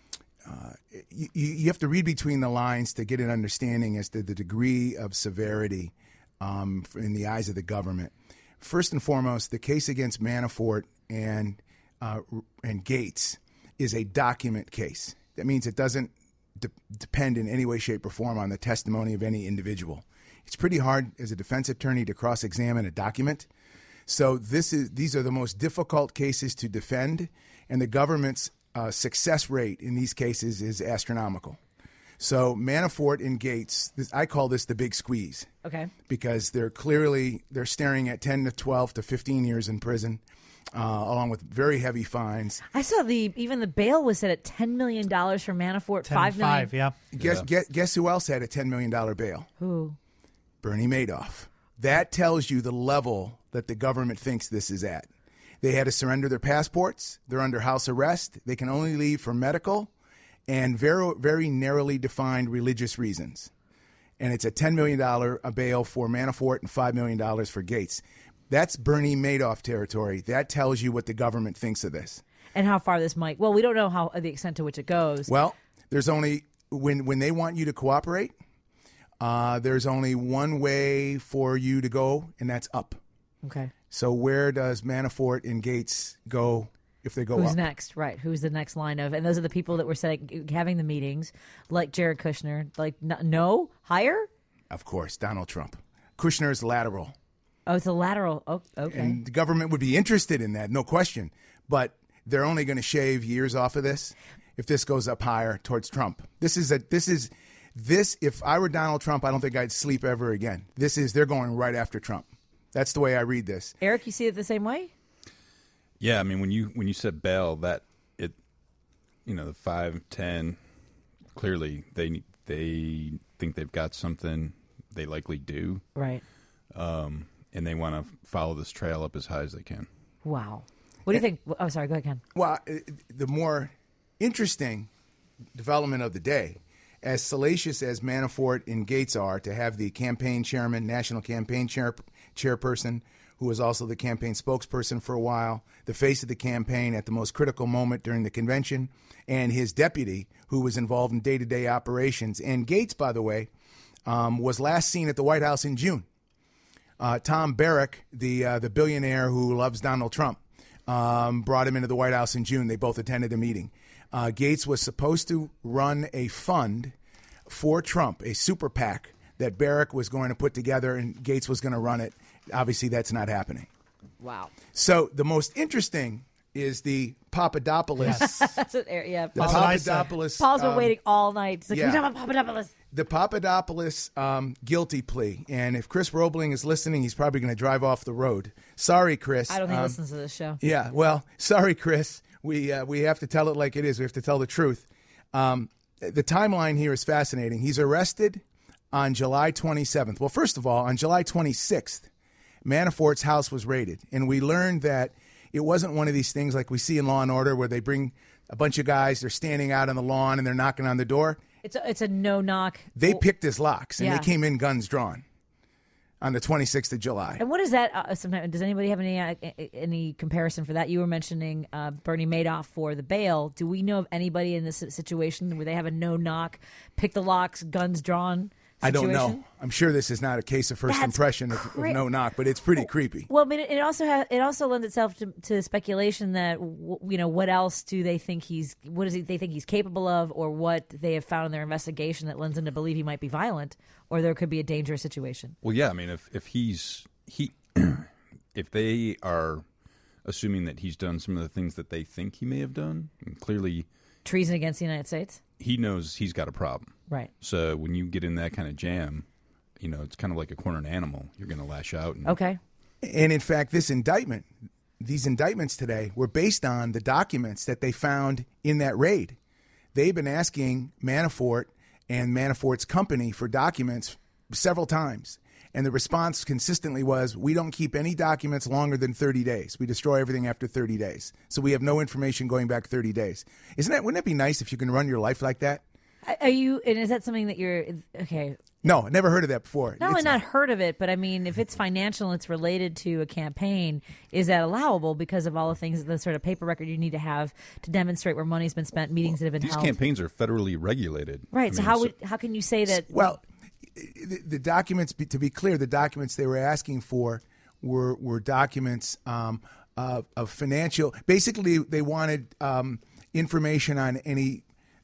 uh, you, you have to read between the lines to get an understanding as to the degree of severity um, in the eyes of the government. First and foremost, the case against Manafort and uh, and Gates is a document case. That means it doesn't de- depend in any way, shape, or form on the testimony of any individual. It's pretty hard as a defense attorney to cross-examine a document. So this is these are the most difficult cases to defend, and the government's uh, success rate in these cases is astronomical. So Manafort and Gates, this, I call this the big squeeze. Okay. Because they're clearly they're staring at ten to twelve to fifteen years in prison, uh, along with very heavy fines. I saw the even the bail was set at ten million dollars for Manafort. ten Five million. five, yeah. Guess guess, guess who else had a ten million dollar bail? Who? Bernie Madoff. That tells you the level that the government thinks this is at. They had to surrender their passports. They're under house arrest. They can only leave for medical and very, very narrowly defined religious reasons. And it's a ten million dollars a bail for Manafort and five million dollars for Gates. That's Bernie Madoff territory. That tells you what the government thinks of this. And how far this might. Well, we don't know how the extent to which it goes. Well, there's only when when they want you to cooperate. Uh, there's only one way for you to go, and that's up. Okay. So where does Manafort and Gates go if they go Who's up? next? Right. Who's the next line of? And those are the people that were setting, having the meetings, like Jared Kushner. Like, no, no? Higher? Of course, Donald Trump. Kushner's lateral. Oh, it's a lateral. Oh, okay. And the government would be interested in that, no question. But they're only going to shave years off of this if this goes up higher towards Trump. This is a this is this if I were Donald Trump, I don't think I'd sleep ever again. This is they're going right after Trump. That's the way I read this. Eric, you see it the same way? Yeah, I mean when you when you said bail, that it you know, the five, ten, clearly they they think they've got something, they likely do. Right. Um and they want to follow this trail up as high as they can. Wow. What do you think? Oh, sorry. Go ahead, Ken. Well, uh, the more interesting development of the day, as salacious as Manafort and Gates are to have the campaign chairman, national campaign chair, chairperson, who was also the campaign spokesperson for a while, the face of the campaign at the most critical moment during the convention, and his deputy, who was involved in day-to-day operations. And Gates, by the way, um, was last seen at the White House in June. Uh, Tom Barrack, the uh, the billionaire who loves Donald Trump, um, brought him into the White House in June. They both attended a meeting. Uh, Gates was supposed to run a fund for Trump, a super PAC that Barrack was going to put together, and Gates was going to run it. Obviously, that's not happening. Wow. So the most interesting is the Papadopoulos. That's what, Eric- yeah. The Paul's, what I said. Papadopoulos. Paul's been um, waiting all night. He's like, yeah. can we talk about Papadopoulos? The Papadopoulos um, guilty plea. And if Chris Roebling is listening, he's probably going to drive off the road. Sorry, Chris. I don't think Um, he listens to this show. Yeah, well, sorry, Chris. We uh, we have to tell it like it is. We have to tell the truth. Um, the timeline here is fascinating. He's arrested on July twenty-seventh. Well, first of all, on July twenty-sixth, Manafort's house was raided. And we learned that it wasn't one of these things like we see in Law and Order where they bring a bunch of guys, they're standing out on the lawn and they're knocking on the door. It's a, it's a no knock. They picked his locks and Yeah. they came in guns drawn on the twenty-sixth of July. And what is that? Uh, sometimes does anybody have any uh, any comparison for that? You were mentioning uh, Bernie Madoff for the bail. Do we know of anybody in this situation where they have a no knock, pick the locks, guns drawn? I don't situation? know. I'm sure this is not a case of first That's impression of, cra- of no knock, but it's pretty creepy. Well, I mean, it also ha- it also lends itself to, to speculation that w- you know what else do they think he's what is he they think he's capable of, or what they have found in their investigation that lends them to believe he might be violent, or there could be a dangerous situation. Well, yeah, I mean, if if he's he, if they are assuming that he's done some of the things that they think he may have done, and clearly Treason against the United States, he knows he's got a problem. right? So when you get in that kind of jam, you know, it's kind of like a cornered animal. You're going to lash out. And, Okay. And in fact, this indictment, these indictments today were based on the documents that they found in that raid. They've been asking Manafort and Manafort's company for documents several times. And the response consistently was, we don't keep any documents longer than thirty days. We destroy everything after thirty days. So we have no information going back thirty days. Isn't that, wouldn't it be nice if you can run your life like that? Are you? And is that something that you're okay? No, I never heard of that before. Not only It's- not heard of it, but I mean, if it's financial and it's related to a campaign, is that allowable because of all the things, the sort of paper record you need to have to demonstrate where money's been spent, meetings that have been These held? campaigns are federally regulated. Right. I so mean, how would how can you say that? Well, the, the documents, to be clear, the documents they were asking for were were documents um, of, of financial. Basically, they wanted um, information on any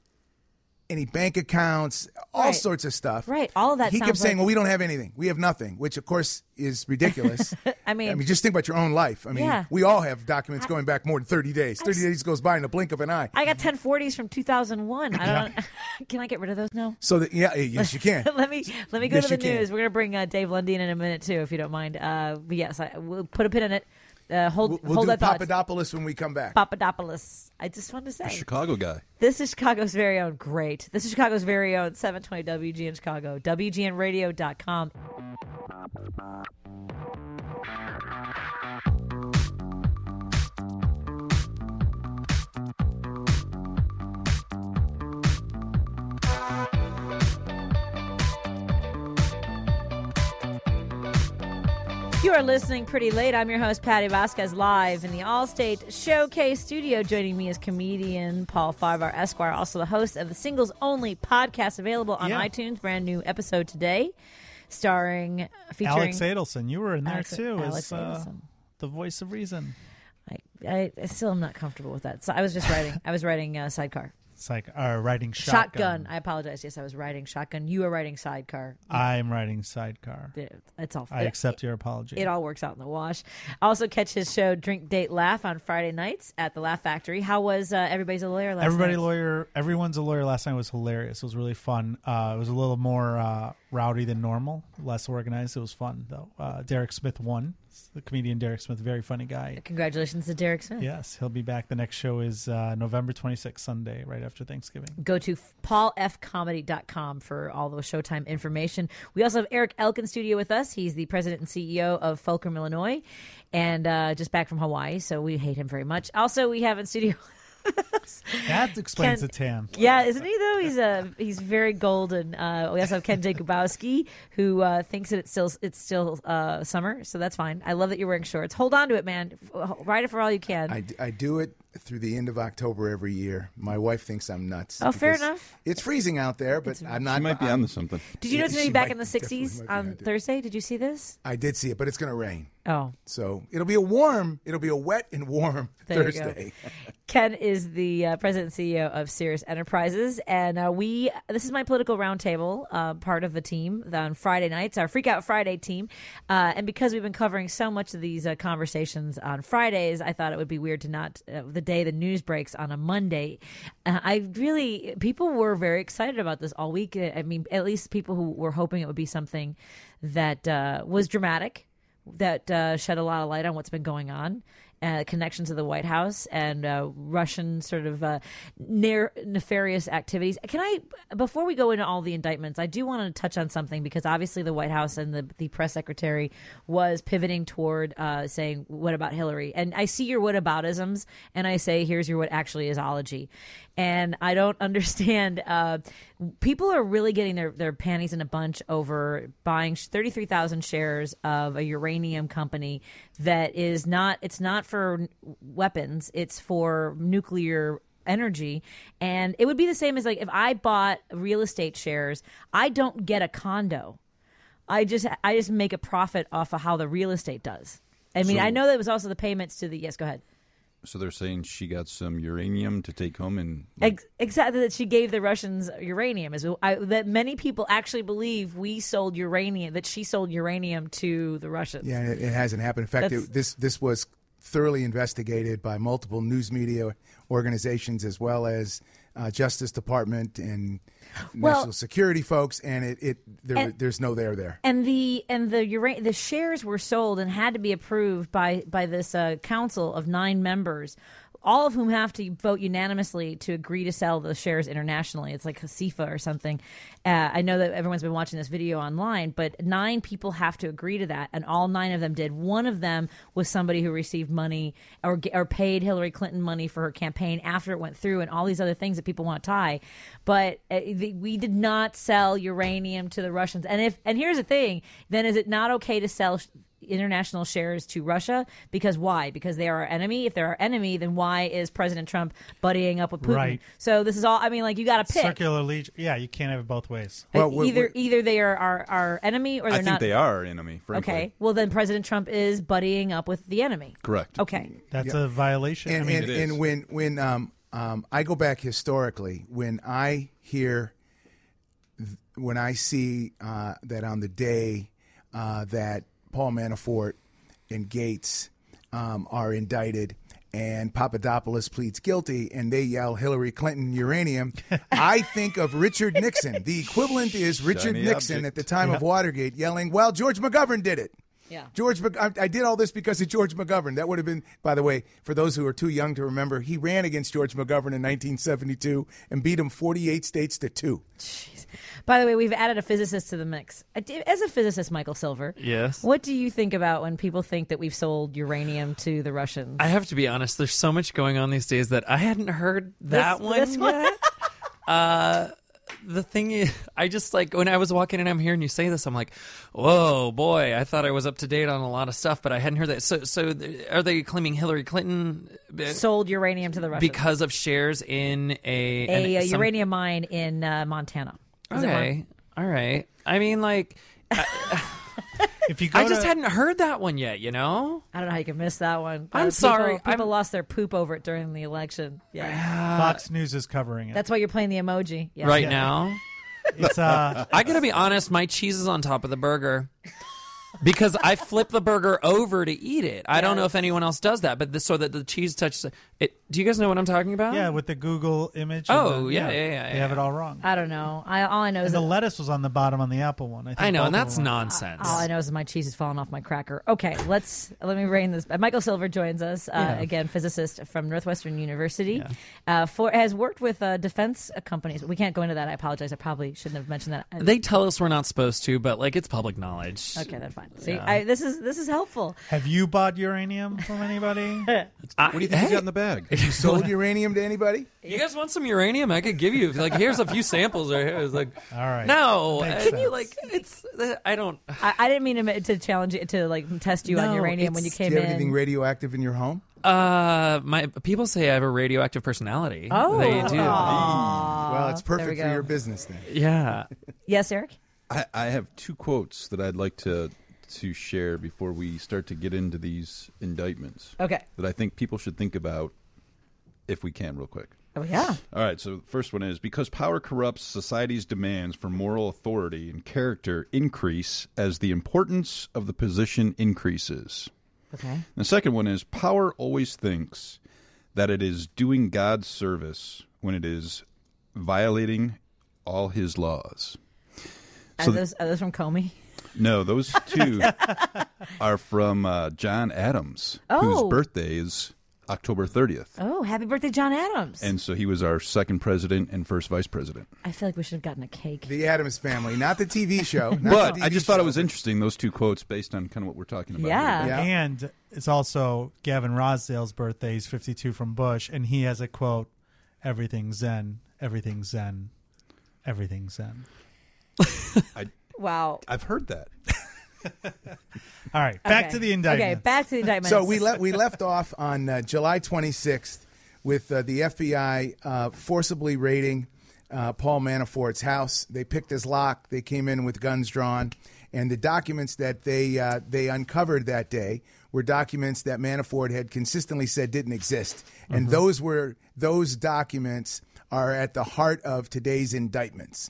any bank accounts, all Right. sorts of stuff. Right, all of that He kept sounds saying, like- "Well, we don't have anything. We have nothing," which of course is ridiculous. I mean- I mean, just think about your own life. I mean, Yeah. we all have documents going back more than thirty days. Thirty days goes by in the blink of an eye. I got ten forties from two thousand one. I don't. Can I get rid of those now? So that, yeah, yes, you can. let me let me go Yes, to the you can. news. We're gonna bring uh, Dave Lundin in a minute too, if you don't mind. Uh, but yes, I, we'll put a pin in it. Uh, hold We'll, we'll hold do that thought. Papadopoulos when we come back. Papadopoulos. I just wanted to say. Chicago guy. This is Chicago's very own. Great. This is Chicago's very own seven twenty W G N Chicago. W G N radio dot com. You are listening pretty late. I'm your host, Patty Vasquez, live in the Allstate Showcase studio. Joining me is comedian Paul Farbar Esquire, also the host of the Singles Only podcast, available on Yeah. iTunes. Brand new episode today, starring, featuring Alex Adelson. You were in there Alex- too. Alex as, uh, Adelson. the voice of reason. I, I, I still am not comfortable with that. So I was just writing. I was writing uh, sidecar. It's like uh, writing Shotgun. shotgun. I apologize. Yes, I was writing shotgun. You are writing sidecar. I'm writing sidecar. It- It's all. I it- accept your apology. It all works out in the wash. Also, catch his show Drink, Date, Laugh on Friday nights at the Laugh Factory. How was uh, Everybody's a Lawyer last Everybody night? lawyer. Everyone's a lawyer. Last night was hilarious. It was really fun. Uh, it was a little more uh, rowdy than normal, less organized. It was fun though. Uh, Derek Smith won. The comedian Derek Smith, very funny guy. Congratulations to Derek Smith. Yes, he'll be back. The next show is uh, November twenty-sixth, Sunday, right after Thanksgiving. Go to paul f comedy dot com for all the Showtime information. We also have Eric Elk in studio with us. He's the president and C E O of Fulcrum, Illinois, and uh, just back from Hawaii, so we hate him very much. Also, we have in studio... That explains Ken- the tan. Yeah, isn't he though? He's a he's very golden. Uh, we also have Ken Jacobowski, who uh, thinks that it's still it's still uh, summer, so that's fine. I love that you're wearing shorts. Hold on to it, man. F- Ride it for all you can. I, d- I do it through the end of October every year. My wife thinks I'm nuts. Oh, fair because enough. It's freezing out there, but I'm not. She might be I'm- onto something. Did you know it's Yeah, going to she be back might- in the definitely sixties might be on onto it. Thursday? Did you see this? I did see it, but it's going to rain. Oh, So it'll be a warm, it'll be a wet and warm There you go. Thursday. Ken is the uh, president and C E O of Sirius Enterprises, and uh, we. This is my political roundtable, uh, part of the team on Friday nights, our Freak Out Friday team. Uh, and because we've been covering so much of these uh, conversations on Fridays, I thought it would be weird to not uh, the day the news breaks on a Monday. Uh, I really people were very excited about this all week. I mean, at least people who were hoping it would be something that uh, was dramatic, that uh, shed a lot of light on what's been going on. Uh, connection to the White House and uh, Russian sort of uh, near nefarious activities. Can I, before we go into all the indictments, I do want to touch on something because obviously the White House and the, the press secretary was pivoting toward uh, saying, what about Hillary? And I see your whataboutisms and I say, here's your what actually isology. And I don't understand. Uh, people are really getting their, their panties in a bunch over buying thirty-three thousand shares of a uranium company that is not, it's not for weapons, it's for nuclear energy. And it would be the same as like if I bought real estate shares, I don't get a condo. I just, I just make a profit off of how the real estate does. I mean, So- I know that was also the payments to the, yes, go ahead. So they're saying she got some uranium to take home and like, Ex- exactly, that she gave the Russians uranium. Is I, that many people actually believe we sold uranium, that she sold uranium to the Russians. Yeah, it, it hasn't happened. In fact, That's- it, this this was thoroughly investigated by multiple news media organizations as well as uh, Justice Department and Well- national security folks, and it, it there, And- there's no there there. And the and the ura- the shares were sold and had to be approved by by this uh, council of nine members, all of whom have to vote unanimously to agree to sell the shares internationally. It's like CIFA or something. Uh, I know that everyone's been watching this video online, but nine people have to agree to that, and all nine of them did. One of them was somebody who received money or or paid Hillary Clinton money for her campaign after it went through, and all these other things that people want to tie. But uh, the, we did not sell uranium to the Russians. And if and here's the thing, then is it not okay to sell sh- international shares to Russia? Because why? Because they are our enemy. If they're our enemy, then why is President Trump buddying up with Putin? Right. So this is all. I mean, like you got to pick. Circular legion. Yeah, you can't have it both ways. Uh, Well, we're- either we're- either they are our, our enemy or I they're think not. they are our enemy, frankly. Okay. Well, then President Trump is buddying up with the enemy. Correct. Okay. That's a violation. And I mean, and, it is. and when when um, um, I go back historically, when I hear, th- when I see uh, that on the day uh, that Paul Manafort and Gates um, are indicted and Papadopoulos pleads guilty and they yell Hillary Clinton uranium, I think of Richard Nixon. The equivalent is Richard Shiny Nixon object. at the time of Watergate yelling, well, George McGovern did it. Yeah. George, Mc- I, I did all this because of George McGovern. That would have been, by the way, for those who are too young to remember, he ran against George McGovern in nineteen seventy-two and beat him forty-eight states to two. By the way, we've added a physicist to the mix. As a physicist, Michael Silver, Yes. what do you think about when people think that we've sold uranium to the Russians? I have to be honest, there's so much going on these days that I hadn't heard that This- one this one? yet. uh, the thing is, I just like when I was walking in, I'm hearing you say this. I'm like, whoa, boy! I thought I was up to date on a lot of stuff, but I hadn't heard that. So, so are they claiming Hillary Clinton Sold uranium to the Russians because of shares in a a, an- a some- uranium mine in uh, Montana. Is it Okay, all right. I mean, like, If you go I just to, hadn't heard that one yet. You know, I don't know how you can miss that one. I'm Uh, people- sorry, People I'm- lost their poop over it during the election. Yeah. Fox News is covering it. That's why you're playing the emoji. Yeah. right Yeah. now. It's uh, I gotta be honest, my cheese is on top of the burger because I flip the burger over to eat it. I don't know if anyone else does that, but this, so that the cheese touches it. Do you guys know what I'm talking about? yeah, with the Google image. of Oh, the- yeah, yeah, yeah, They yeah. have it all wrong. I don't know. I all I know And is the that, lettuce was on the bottom on the Apple one. I, think I know, both and of that's them were. nonsense. all I know is that my cheese is falling off my cracker. Okay, let's let me rein this. Michael Silver joins us uh, Yeah. again, physicist from Northwestern University. Uh, for has worked with uh, defense companies. We can't go into that. I apologize. I probably shouldn't have mentioned that. They tell us we're not supposed to, but like it's public knowledge. Okay, then fine. See, Yeah. I, this is this is helpful. Have you bought uranium from anybody? What do you think he's got in the bag? You sold uranium to anybody? You guys want some uranium? I could give you. Like, here's a few samples right here. It's like, All right. no, Makes uh, sense. like it's. uh, I don't. I, I didn't mean to, to challenge you to like test you on No, uranium when you it's- came Do you have anything in. radioactive in your home? Uh, my people say I have a radioactive personality. Oh. they do. Well, it's there we perfect for go. your business then. Yeah. Yes, Eric. I, I have two quotes that I'd like to to share before we start to get into these indictments Okay. that I think people should think about if we can, real quick. Oh yeah. All right, so the first one is because power corrupts, society's demands for moral authority and character increase as the importance of the position increases. Okay. And the second one is power always thinks that it is doing God's service when it is violating all his laws. Are So those are those from Comey? No, those two are from uh, John Adams, Oh. whose birthday is October thirtieth. Oh, happy birthday, John Adams! And so he was our second president and first vice president. I feel like we should have gotten a cake. The Addams Family, not the T V show. Not But the T V I just thought it show. was interesting, those two quotes based on kind of what we're talking about. Yeah. here. Yeah. And it's also Gavin Rossdale's birthday. He's fifty-two from Bush, and he has a quote: "Everything's Zen, everything's Zen, everything's Zen." Wow. I've heard that. All right, back Okay. to the indictment. Okay, back to the indictment. So we le- we left off on uh, July twenty-sixth with uh, the F B I uh, forcibly raiding uh, Paul Manafort's house. They picked his lock. They came in with guns drawn, and the documents that they uh, they uncovered that day were documents that Manafort had consistently said didn't exist, and those were those documents are at the heart of today's indictments.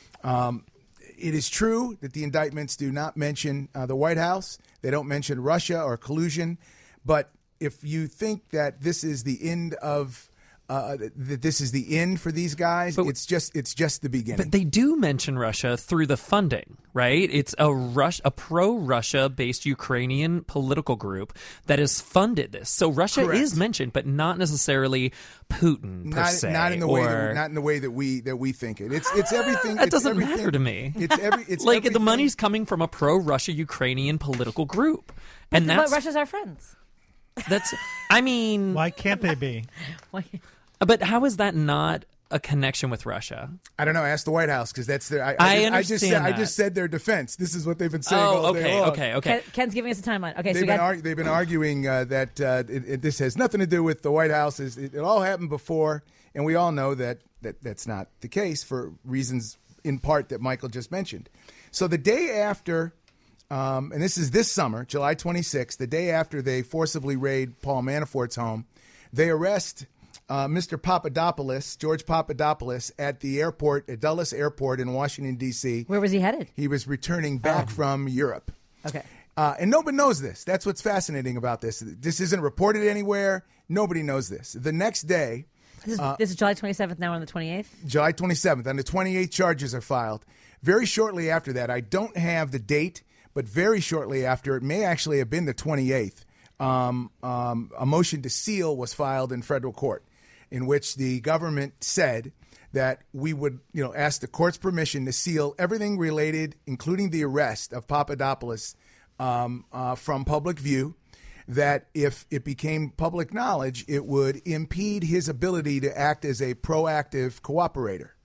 Um, It is true that the indictments do not mention uh, the White House. They don't mention Russia or collusion. But if you think that this is the end of uh, that this is the end for these guys, But- it's just it's just the beginning. But they do mention Russia through the funding, right? It's a Rush, a pro-Russia based Ukrainian political group that has funded this. So Russia Correct. is mentioned, but not necessarily Putin per not, se. not in the way that, or- not in the way that we that we think it. It's it's everything. That it's doesn't everything- matter to me. It's every it's like the everything- money's coming from a pro-Russia Ukrainian political group, and but that's Russia's our friends. that's. I mean, Why can't they be? Why- but how is that not a connection with Russia? I don't know. Ask the White House because that's their. I, I I, just, I just understand said I that. just said their defense. This is what they've been saying Oh, all day okay, long. okay, okay. Ken, Ken's giving us a timeline. Okay, so They've we been, got argu- they've been arguing uh, that uh, it, it, this has nothing to do with the White House. It, it all happened before, and we all know that, that that's not the case for reasons in part that Michael just mentioned. So the day after, um, and this is this summer, July twenty-sixth, the day after they forcibly raid Paul Manafort's home, they arrest uh, Mister Papadopoulos, George Papadopoulos, at the airport, at Dulles Airport in Washington, D C where was he headed? He was returning back from Europe. Okay. Uh, and nobody knows this. That's what's fascinating about this. This isn't reported anywhere. Nobody knows this. The next day, This is, this is July twenty-seventh. Now we're on the twenty-eighth. July twenty-seventh, and the twenty-eight charges are filed. Very shortly after that, I don't have the date, but very shortly after, it may actually have been the twenty-eighth, um, um, a motion to seal was filed in federal court, in which the government said that we would, you know, ask the court's permission to seal everything related, including the arrest of Papadopoulos, um, uh, from public view. That if it became public knowledge, it would impede his ability to act as a proactive cooperator.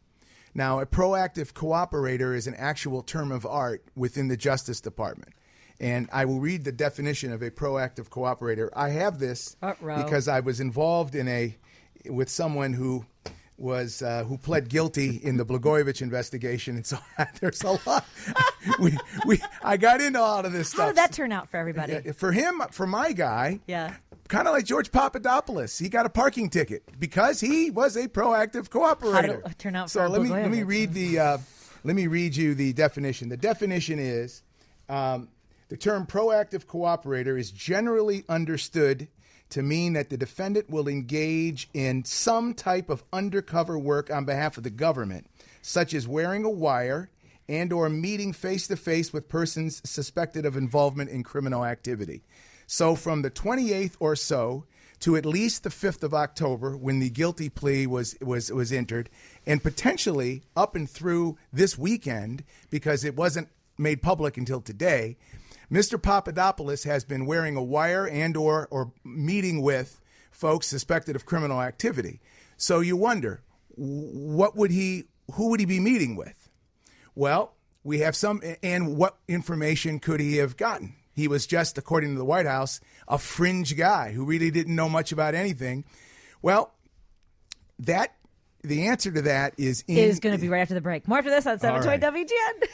Now, a proactive cooperator is an actual term of art within the Justice Department. And I will read the definition of a proactive cooperator. I have this Uh-oh. because I was involved in a with someone who was uh, who pled guilty in the Blagojevich investigation, and so there's a lot. we we I got into all of this stuff. How did that turn out for everybody? Yeah, for him, for my guy, Yeah. kind of like George Papadopoulos, he got a parking ticket because he was a proactive cooperator. How did it turn out so for let me let me Blagojevich? read the uh, let me read you the definition. The definition is um, the term proactive cooperator is generally understood to mean that the defendant will engage in some type of undercover work on behalf of the government, such as wearing a wire and or meeting face-to-face with persons suspected of involvement in criminal activity. So from the twenty-eighth or so to at least the fifth of October, when the guilty plea was, was, was entered, and potentially up and through this weekend, because it wasn't made public until today, Mister Papadopoulos has been wearing a wire and or, or meeting with folks suspected of criminal activity. So you wonder, what would he, who would he be meeting with? Well, we have some, and what information could he have gotten? He was just, according to the White House, a fringe guy who really didn't know much about anything. Well, that the answer to that is in, Is going to be right after the break. More after this on seven twenty right. W G N.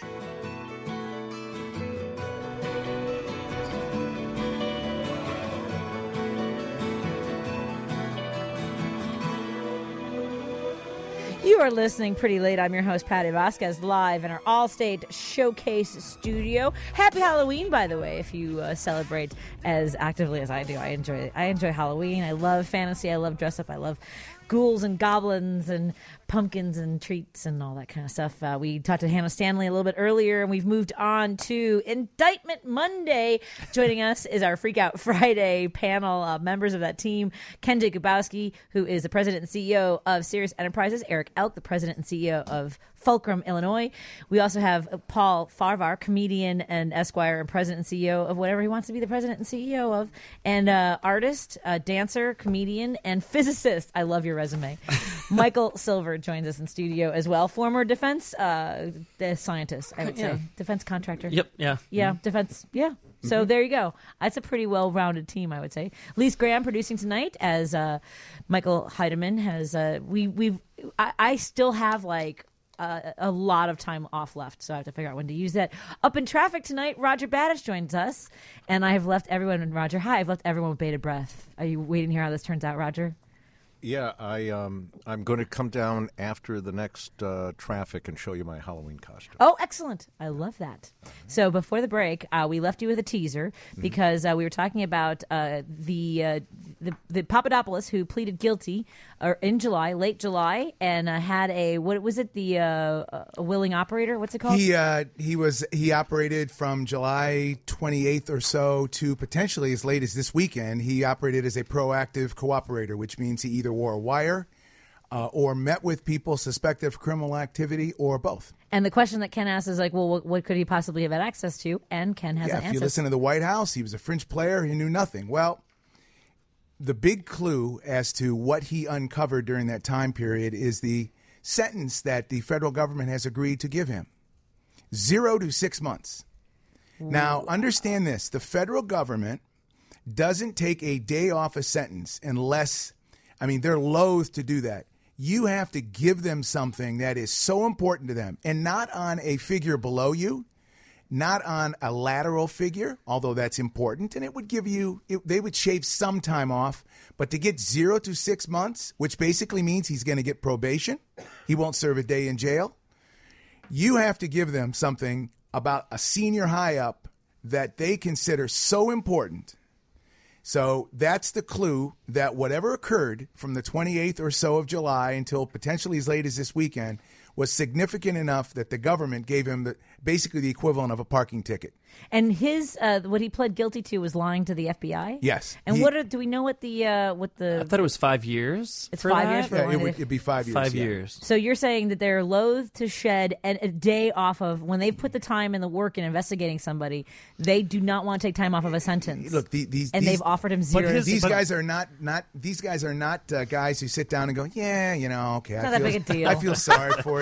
You are listening pretty late. I'm your host, Patty Vasquez, live in our All-State Showcase studio. Happy Halloween, by the way, if you uh, celebrate as actively as I do. I enjoy I enjoy Halloween. I love fantasy. I love dress up. I love ghouls and goblins and pumpkins and treats and all that kind of stuff. Uh, we talked to Hannah Stanley a little bit earlier, and we've moved on to Indictment Monday. Joining us is our Freak Out Friday panel. Uh, members of that team, Ken Jacobowski, who is the president and C E O of Sirius Enterprises, Eric Elk, the president and C E O of Fulcrum, Illinois. We also have Paul Farvar, comedian and Esquire and president and C E O of whatever he wants to be the president and C E O of, and uh, artist, uh, dancer, comedian, and physicist. I love your resume. Michael Silver joins us in studio as well. Former defense uh, the scientist, I would Yeah. say. Defense contractor. Yep. Yeah. Yeah, defense. Yeah. So there you go. That's a pretty well-rounded team, I would say. Lise Graham producing tonight, as uh, Michael Heidemann has. Uh, we we've. I, I still have like uh, a lot of time off left, so I have to figure out when to use that. Up in traffic tonight, Roger Badish joins us, and I have left everyone. And Roger, hi. I've left everyone with bated breath. Are you waiting to hear how this turns out, Roger? Yeah, I um, I'm going to come down after the next uh, traffic and show you my Halloween costume. Oh, excellent. I love that. So before the break, uh, we left you with a teaser because uh, we were talking about uh, the, uh, the the Papadopoulos who pleaded guilty uh, in July, late July, and uh, had a, what was it, the uh, a willing operator? What's it called? He uh, he was he operated from July twenty-eighth or so to potentially as late as this weekend. He operated as a proactive cooperator, which means he either wore a wire uh, or met with people suspected of criminal activity, or both. And the question that Ken asked is like, well, what, what could he possibly have had access to? And Ken has Yeah, an if answer. you listen to the White House, he was a fringe player. He knew nothing. Well, the big clue as to what he uncovered during that time period is the sentence that the federal government has agreed to give him. Zero to six months. Now, understand this. The federal government doesn't take a day off a sentence unless, I mean, they're loath to do that. You have to give them something that is so important to them, and not on a figure below you, not on a lateral figure, although that's important, and it would give you, it, they would shave some time off, but to get zero to six months, which basically means he's going to get probation, he won't serve a day in jail, you have to give them something about a senior high up that they consider so important. So that's the clue that whatever occurred from the twenty-eighth or so of July until potentially as late as this weekend was significant enough that the government gave him the, basically the equivalent of a parking ticket. And his uh, what he pled guilty to was lying to the F B I. Yes. And He- what are, do we know what the uh, what the? I thought it was five years. It's for five that? years for Yeah, lying it to would the- it'd be five years. Five yeah. years. So you're saying that they're loath to shed an, a day off of when they've put the time and the work in investigating somebody. They do not want to take time off of a sentence. Look, the, these and these, they've offered him zero. his- These But- guys are not not these guys are not uh, guys who sit down and go, yeah, you know, okay, I not that feel, big a deal. I feel sorry for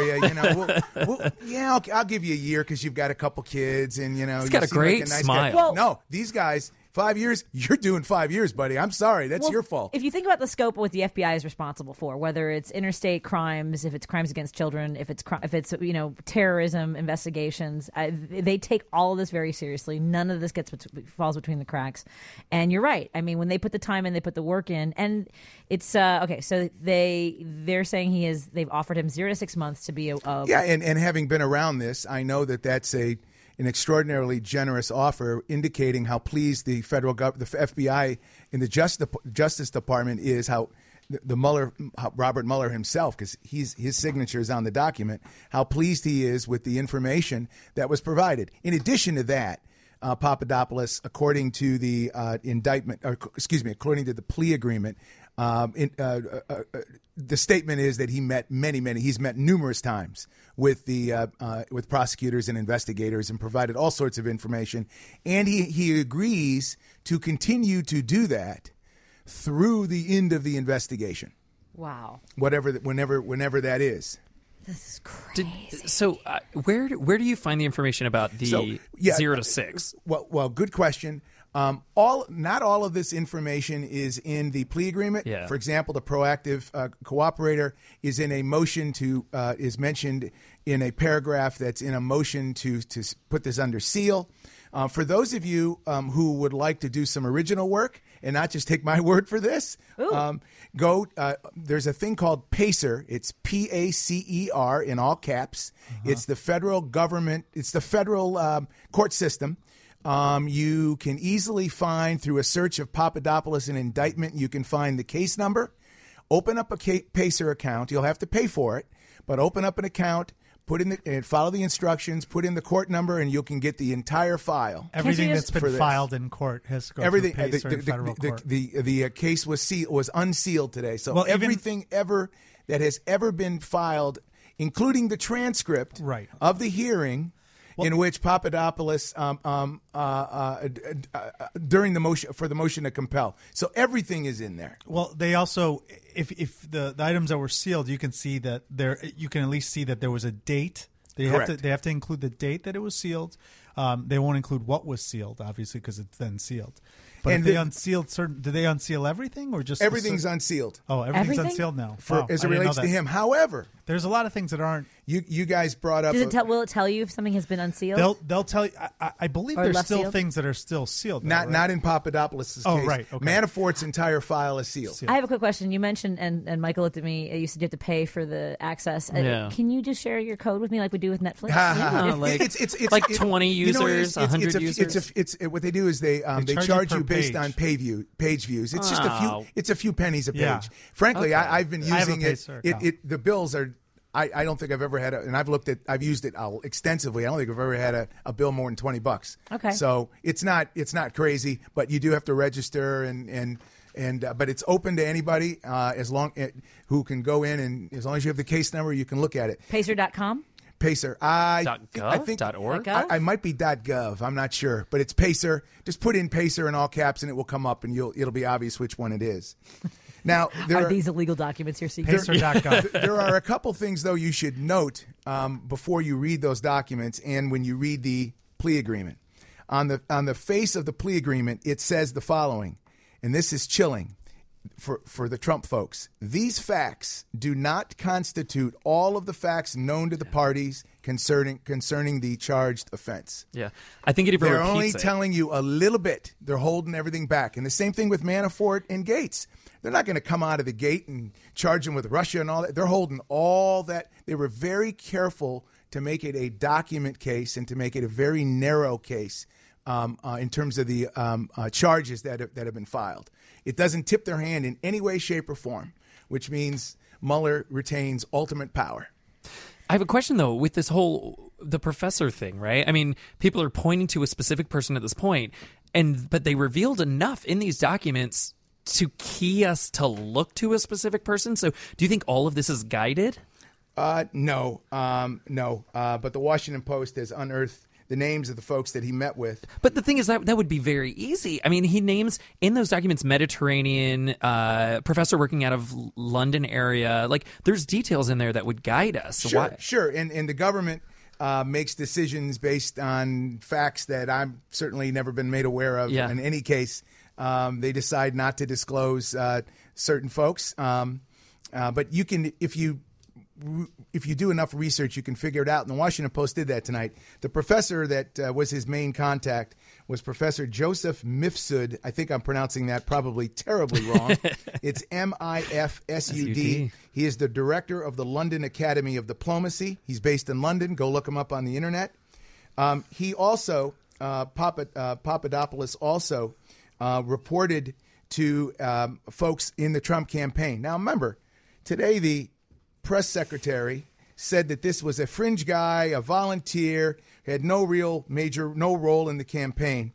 you. You know, we'll, we'll, yeah, I'll, I'll give you a year because you've got a couple kids, and you know, He's you got a seem like great a nice smile. Guy. Well- no, these guys. Five years? You're doing five years, buddy. I'm sorry. That's Well, your fault. If you think about the scope of what the F B I is responsible for, whether it's interstate crimes, if it's crimes against children, if it's cri- if it's you know terrorism investigations, uh, they take all of this very seriously. None of this gets bet- falls between the cracks. And you're right. I mean, when they put the time in, they put the work in, and it's uh, okay. So they they're saying he is. They've offered him zero to six months to be a, a yeah, and, and having been around this, I know that that's a an extraordinarily generous offer, indicating how pleased the federal gov- the F B I and the Justice Justice Department is. How the, the Mueller, how Robert Mueller himself, because he's his signature is on the document, how pleased he is with the information that was provided. In addition to that, uh, Papadopoulos, according to the uh, indictment, or, excuse me, according to the plea agreement, um, in, uh, uh, uh, the statement is that he met many, many. He's met numerous times with the uh, uh, with prosecutors and investigators and provided all sorts of information, and he he agrees to continue to do that through the end of the investigation. wow. Whatever, whenever, whenever that is. This is crazy. Did, so uh, where where do you find the information about the So, yeah, zero to six? Well, well, good question. Um, all not all of this information is in the plea agreement. Yeah. For example, the proactive uh, cooperator is in a motion to uh, is mentioned in a paragraph that's in a motion to to s- put this under seal. Uh, for those of you um, who would like to do some original work and not just take my word for this, um, go. Uh, there's a thing called PACER. It's P A C E R in all caps. It's the federal government. It's the federal um, court system. Um, you can easily find through a search of Papadopoulos an indictment. You can find the case number. Open up a ca- PACER account. You'll have to pay for it, but open up an account. Put in the and follow the instructions. Put in the court number, and you can get the entire file. Everything you that's just- been for this. filed in court has to go Everything. through uh, PACER the, and the, federal the, court. the, the, the uh, case was seal, was unsealed today. So Well, even- everything ever that has ever been filed, including the transcript Right. of the hearing. In which Papadopoulos um, um, uh, uh, uh, uh, during the motion for the motion to compel, so everything is in there. Well, they also, if if the, the items that were sealed, you can see that there. You can at least see that there was a date. They have to. Correct. They have to include the date that it was sealed. Um, they won't include what was sealed, obviously, because it's then sealed. But And if they the- unsealed certain, do they unseal everything or just the Everything's cer- unsealed Oh, everything's Everything? unsealed now. for Wow, as I it didn't know relates to that. him. However, There's a lot of things that aren't. you you guys brought up Does a- it tell? Will it tell you if something has been unsealed? They'll they'll tell you. I, I- I believe Or there's left still sealed? things that are still sealed. though, not right? not in Papadopoulos' Oh, case. right, okay. Manafort's entire file is sealed. Sealed. I have a quick question. You mentioned, and, and Michael looked at me. uh, You said you have to pay for the access. Uh, Yeah. Can you just share your code with me, like we do with Netflix? Yeah, like- it's, it's, it's, like it- twenty you know what it is? users, one hundred it's, it's, a, users? It's, a, it's it, what they do is they um, They they, charge you charge per you based page. on page view page views. It's just a Oh. few. It's a few pennies a page. Yeah. Frankly, I, I've been I have a using it. Pacer It, account. it. The bills are. I, I don't think I've ever had a, and I've looked at, I've used it uh, extensively. I don't think I've ever had a, a bill more than twenty bucks. Okay. So it's not, it's not crazy, but you do have to register and, and, and, uh, but it's open to anybody, uh, as long, uh, who can go in and as long as you have the case number, you can look at it. Pacer dot com? Pacer. I, Dot think- gov? I think, Dot org? Dot gov? I, I might be .gov. I'm not sure, but it's Pacer. Just put in Pacer in all caps, and it will come up, and you'll it'll be obvious which one it is. Now, there Are are, these illegal documents you're seeking? Pacer dot gov. there are a couple things though you should note um, before you read those documents, and when you read the plea agreement. On the on the face of the plea agreement, it says the following, and this is chilling for, for the Trump folks. These facts do not constitute all of the facts known to the parties concerning concerning the charged offense. Yeah, I think it even They're repeats only it. telling you a little bit. They're holding everything back. And the same thing with Manafort and Gates. They're not going to come out of the gate and charge them with Russia and all that. They're holding all that. They were very careful to make it a document case and to make it a very narrow case um, uh, in terms of the um, uh, charges that have, that have been filed. It doesn't tip their hand in any way, shape, or form, which means Mueller retains ultimate power. I have a question though with this whole the professor thing, right? I mean, people are pointing to a specific person at this point, and but they revealed enough in these documents to key us to look to a specific person. So, do you think all of this is guided? Uh, no, um, no. Uh, but the Washington Post has unearthed the names of the folks that he met with. But the thing is that that would be very easy. I mean, he names in those documents Mediterranean, uh, professor working out of London area. Like, there's details in there that would guide us. Sure, Why- sure. And, and the government uh, makes decisions based on facts that I've certainly never been made aware of. Yeah. In any case, um, they decide not to disclose uh, certain folks. Um, uh, but you can, if you if you do enough research, you can figure it out. And the Washington Post did that tonight. The professor that uh, was his main contact was Professor Joseph Mifsud. I think I'm pronouncing that probably terribly wrong. It's M I F S U D. He is the director of the London Academy of Diplomacy. He's based in London. Go look him up on the internet. Um, he also, uh, Papa, uh, Papadopoulos also uh, reported to um, folks in the Trump campaign. Now, remember, today the press secretary said that this was a fringe guy, a volunteer, had no real major, no role in the campaign.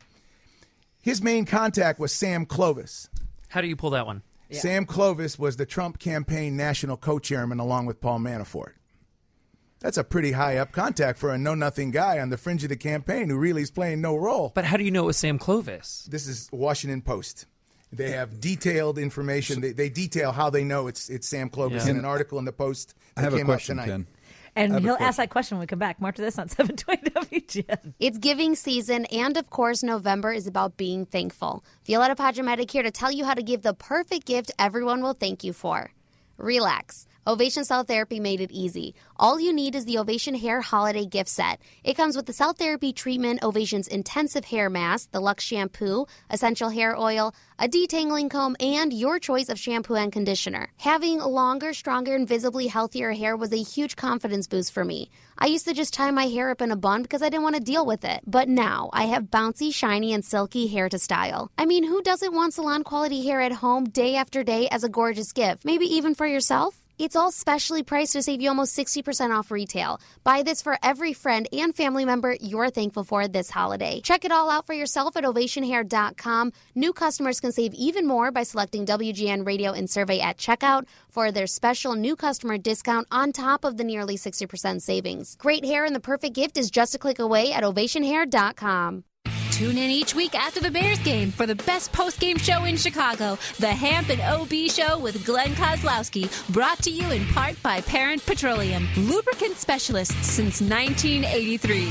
His main contact was Sam Clovis. How do you pull that one? Yeah. Sam Clovis was the Trump campaign national co-chairman along with Paul Manafort. That's a pretty high up contact for a know-nothing guy on the fringe of the campaign who really is playing no role. But how do you know it was Sam Clovis? This is Washington Post. They have detailed information. They, they detail how they know it's it's Sam Clovis Yeah. in an article in the Post that I have a came question, out tonight. Ken. And have a he'll question. ask that question when we come back. More to this on seven twenty W G N. It's giving season, and of course, November is about being thankful. Violetta Padramedic here to tell you how to give the perfect gift everyone will thank you for. Relax. Ovation Cell Therapy made it easy. All you need is the Ovation Hair Holiday Gift Set. It comes with the cell therapy treatment, Ovation's intensive hair mask, the Luxe shampoo, essential hair oil, a detangling comb, and your choice of shampoo and conditioner. Having longer, stronger, and visibly healthier hair was a huge confidence boost for me. I used to just tie my hair up in a bun because I didn't want to deal with it. But now I have bouncy, shiny, and silky hair to style. I mean, who doesn't want salon quality hair at home day after day as a gorgeous gift? Maybe even for yourself? It's all specially priced to save you almost sixty percent off retail. Buy this for every friend and family member you're thankful for this holiday. Check it all out for yourself at ovation hair dot com. New customers can save even more by selecting W G N Radio and Survey at checkout for their special new customer discount on top of the nearly sixty percent savings. Great hair and the perfect gift is just a click away at ovation hair dot com. Tune in each week after the Bears game for the best post-game show in Chicago, the Hamp and O B Show with Glenn Kozlowski, brought to you in part by Parent Petroleum, lubricant specialists since nineteen eighty-three.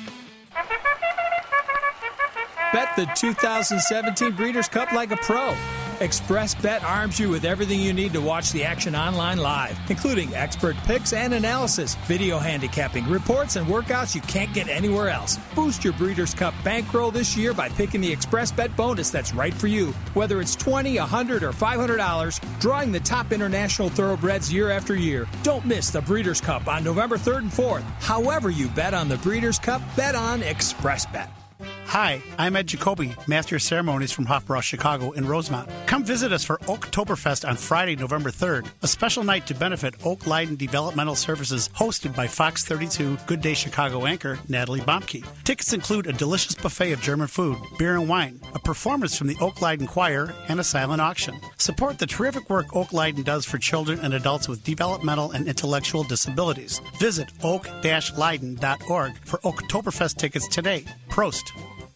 Bet the two thousand seventeen Breeders' Cup like a pro. ExpressBet arms you with everything you need to watch the action online live, including expert picks and analysis, video handicapping, reports, and workouts you can't get anywhere else. Boost your Breeders' Cup bankroll this year by picking the ExpressBet bonus that's right for you. Whether it's twenty dollars, one hundred dollars, or five hundred dollars, drawing the top international thoroughbreds year after year. Don't miss the Breeders' Cup on November third and fourth. However you bet on the Breeders' Cup, bet on ExpressBet. Hi, I'm Ed Jacoby, Master of Ceremonies from Hofbrauch Chicago in Rosemont. Come visit us for Oktoberfest on Friday, November third, a special night to benefit Oak Leiden Developmental Services hosted by Fox thirty-two Good Day Chicago anchor Natalie Bomke. Tickets include a delicious buffet of German food, beer and wine, a performance from the Oak Leiden Choir, and a silent auction. Support the terrific work Oak Leiden does for children and adults with developmental and intellectual disabilities. Visit oak dash leiden dot org for Oktoberfest tickets today. Prost.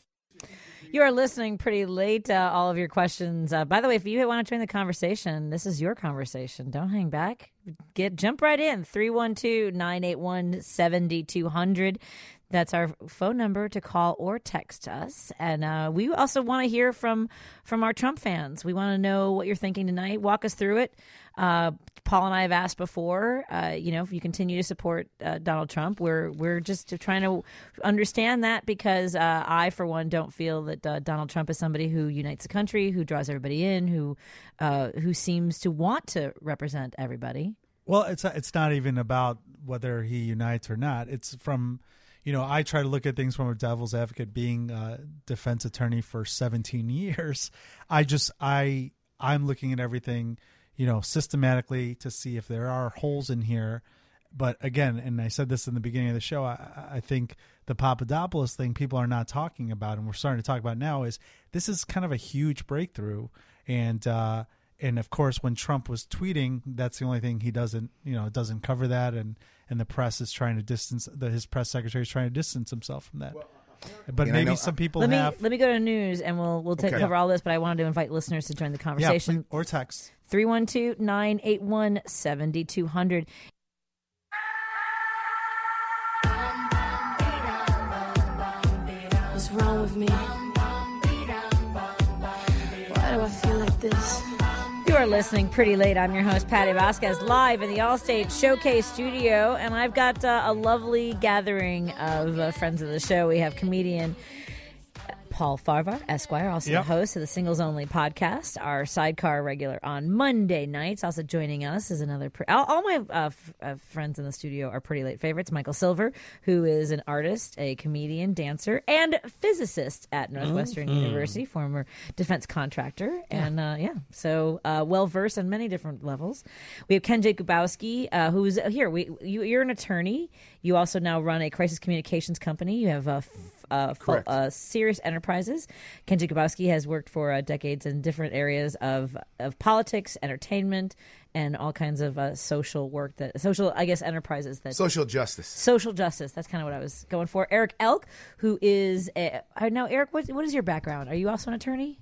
You are listening pretty late. Uh, all of your questions. Uh, by the way, if you want to join the conversation, this is your conversation. Don't hang back. Get jump right in. three one two, nine eight one, seven two zero zero. That's our phone number to call or text us. And uh, we also want to hear from from our Trump fans. We want to know what you're thinking tonight. Walk us through it. Uh, Paul and I have asked before, uh, you know, if you continue to support uh, Donald Trump, we're we're just trying to understand that because uh, I, for one, don't feel that uh, Donald Trump is somebody who unites the country, who draws everybody in, who uh, who seems to want to represent everybody. Well, it's it's not even about whether he unites or not. It's from, you know, I try to look at things from a devil's advocate, being a defense attorney for seventeen years. I just I I'm looking at everything, you know, systematically to see if there are holes in here. But again, and I said this in the beginning of the show, I, I think the Papadopoulos thing people are not talking about, and we're starting to talk about now, is this is kind of a huge breakthrough. And uh, and of course, when Trump was tweeting, that's the only thing he doesn't, you know, doesn't cover that, and, and the press is trying to distance, the, his press secretary is trying to distance himself from that. Well, But And I maybe know- some people Let me have. let me go to news and we'll we'll take, Okay. cover all this. But I wanted to invite listeners to join the Yeah, conversation. please- or text. three one two, nine eight one, seven two zero zero. What's wrong with me? Why do I feel like this? You are listening pretty late. I'm your host, Patty Vasquez, live in the Allstate Showcase studio. And I've got uh, a lovely gathering of uh, friends of the show. We have comedian Paul Farva, Esquire, also Yep. the host of the Singles Only podcast, our sidecar regular on Monday nights. Also joining us is another. Pre- all, all my uh, f- uh, friends in the studio are pretty late favorites. Michael Silver, who is an artist, a comedian, dancer, and physicist at Northwestern Mhm. University, former defense contractor, and uh, yeah, so uh, well versed on many different levels. We have Ken Jacobowski, uh, who's here. We you, you're an attorney. You also now run a crisis communications company. You have a f- uh, fo- Correct. uh, Serious Enterprises. Ken Jacobowski has worked for uh, decades in different areas of of politics, entertainment, and all kinds of uh, social work that social, I guess, enterprises that Social justice. social justice. That's kind of what I was going for. Eric Elk, who is a, uh, now Eric. What what is your background? Are you also an attorney?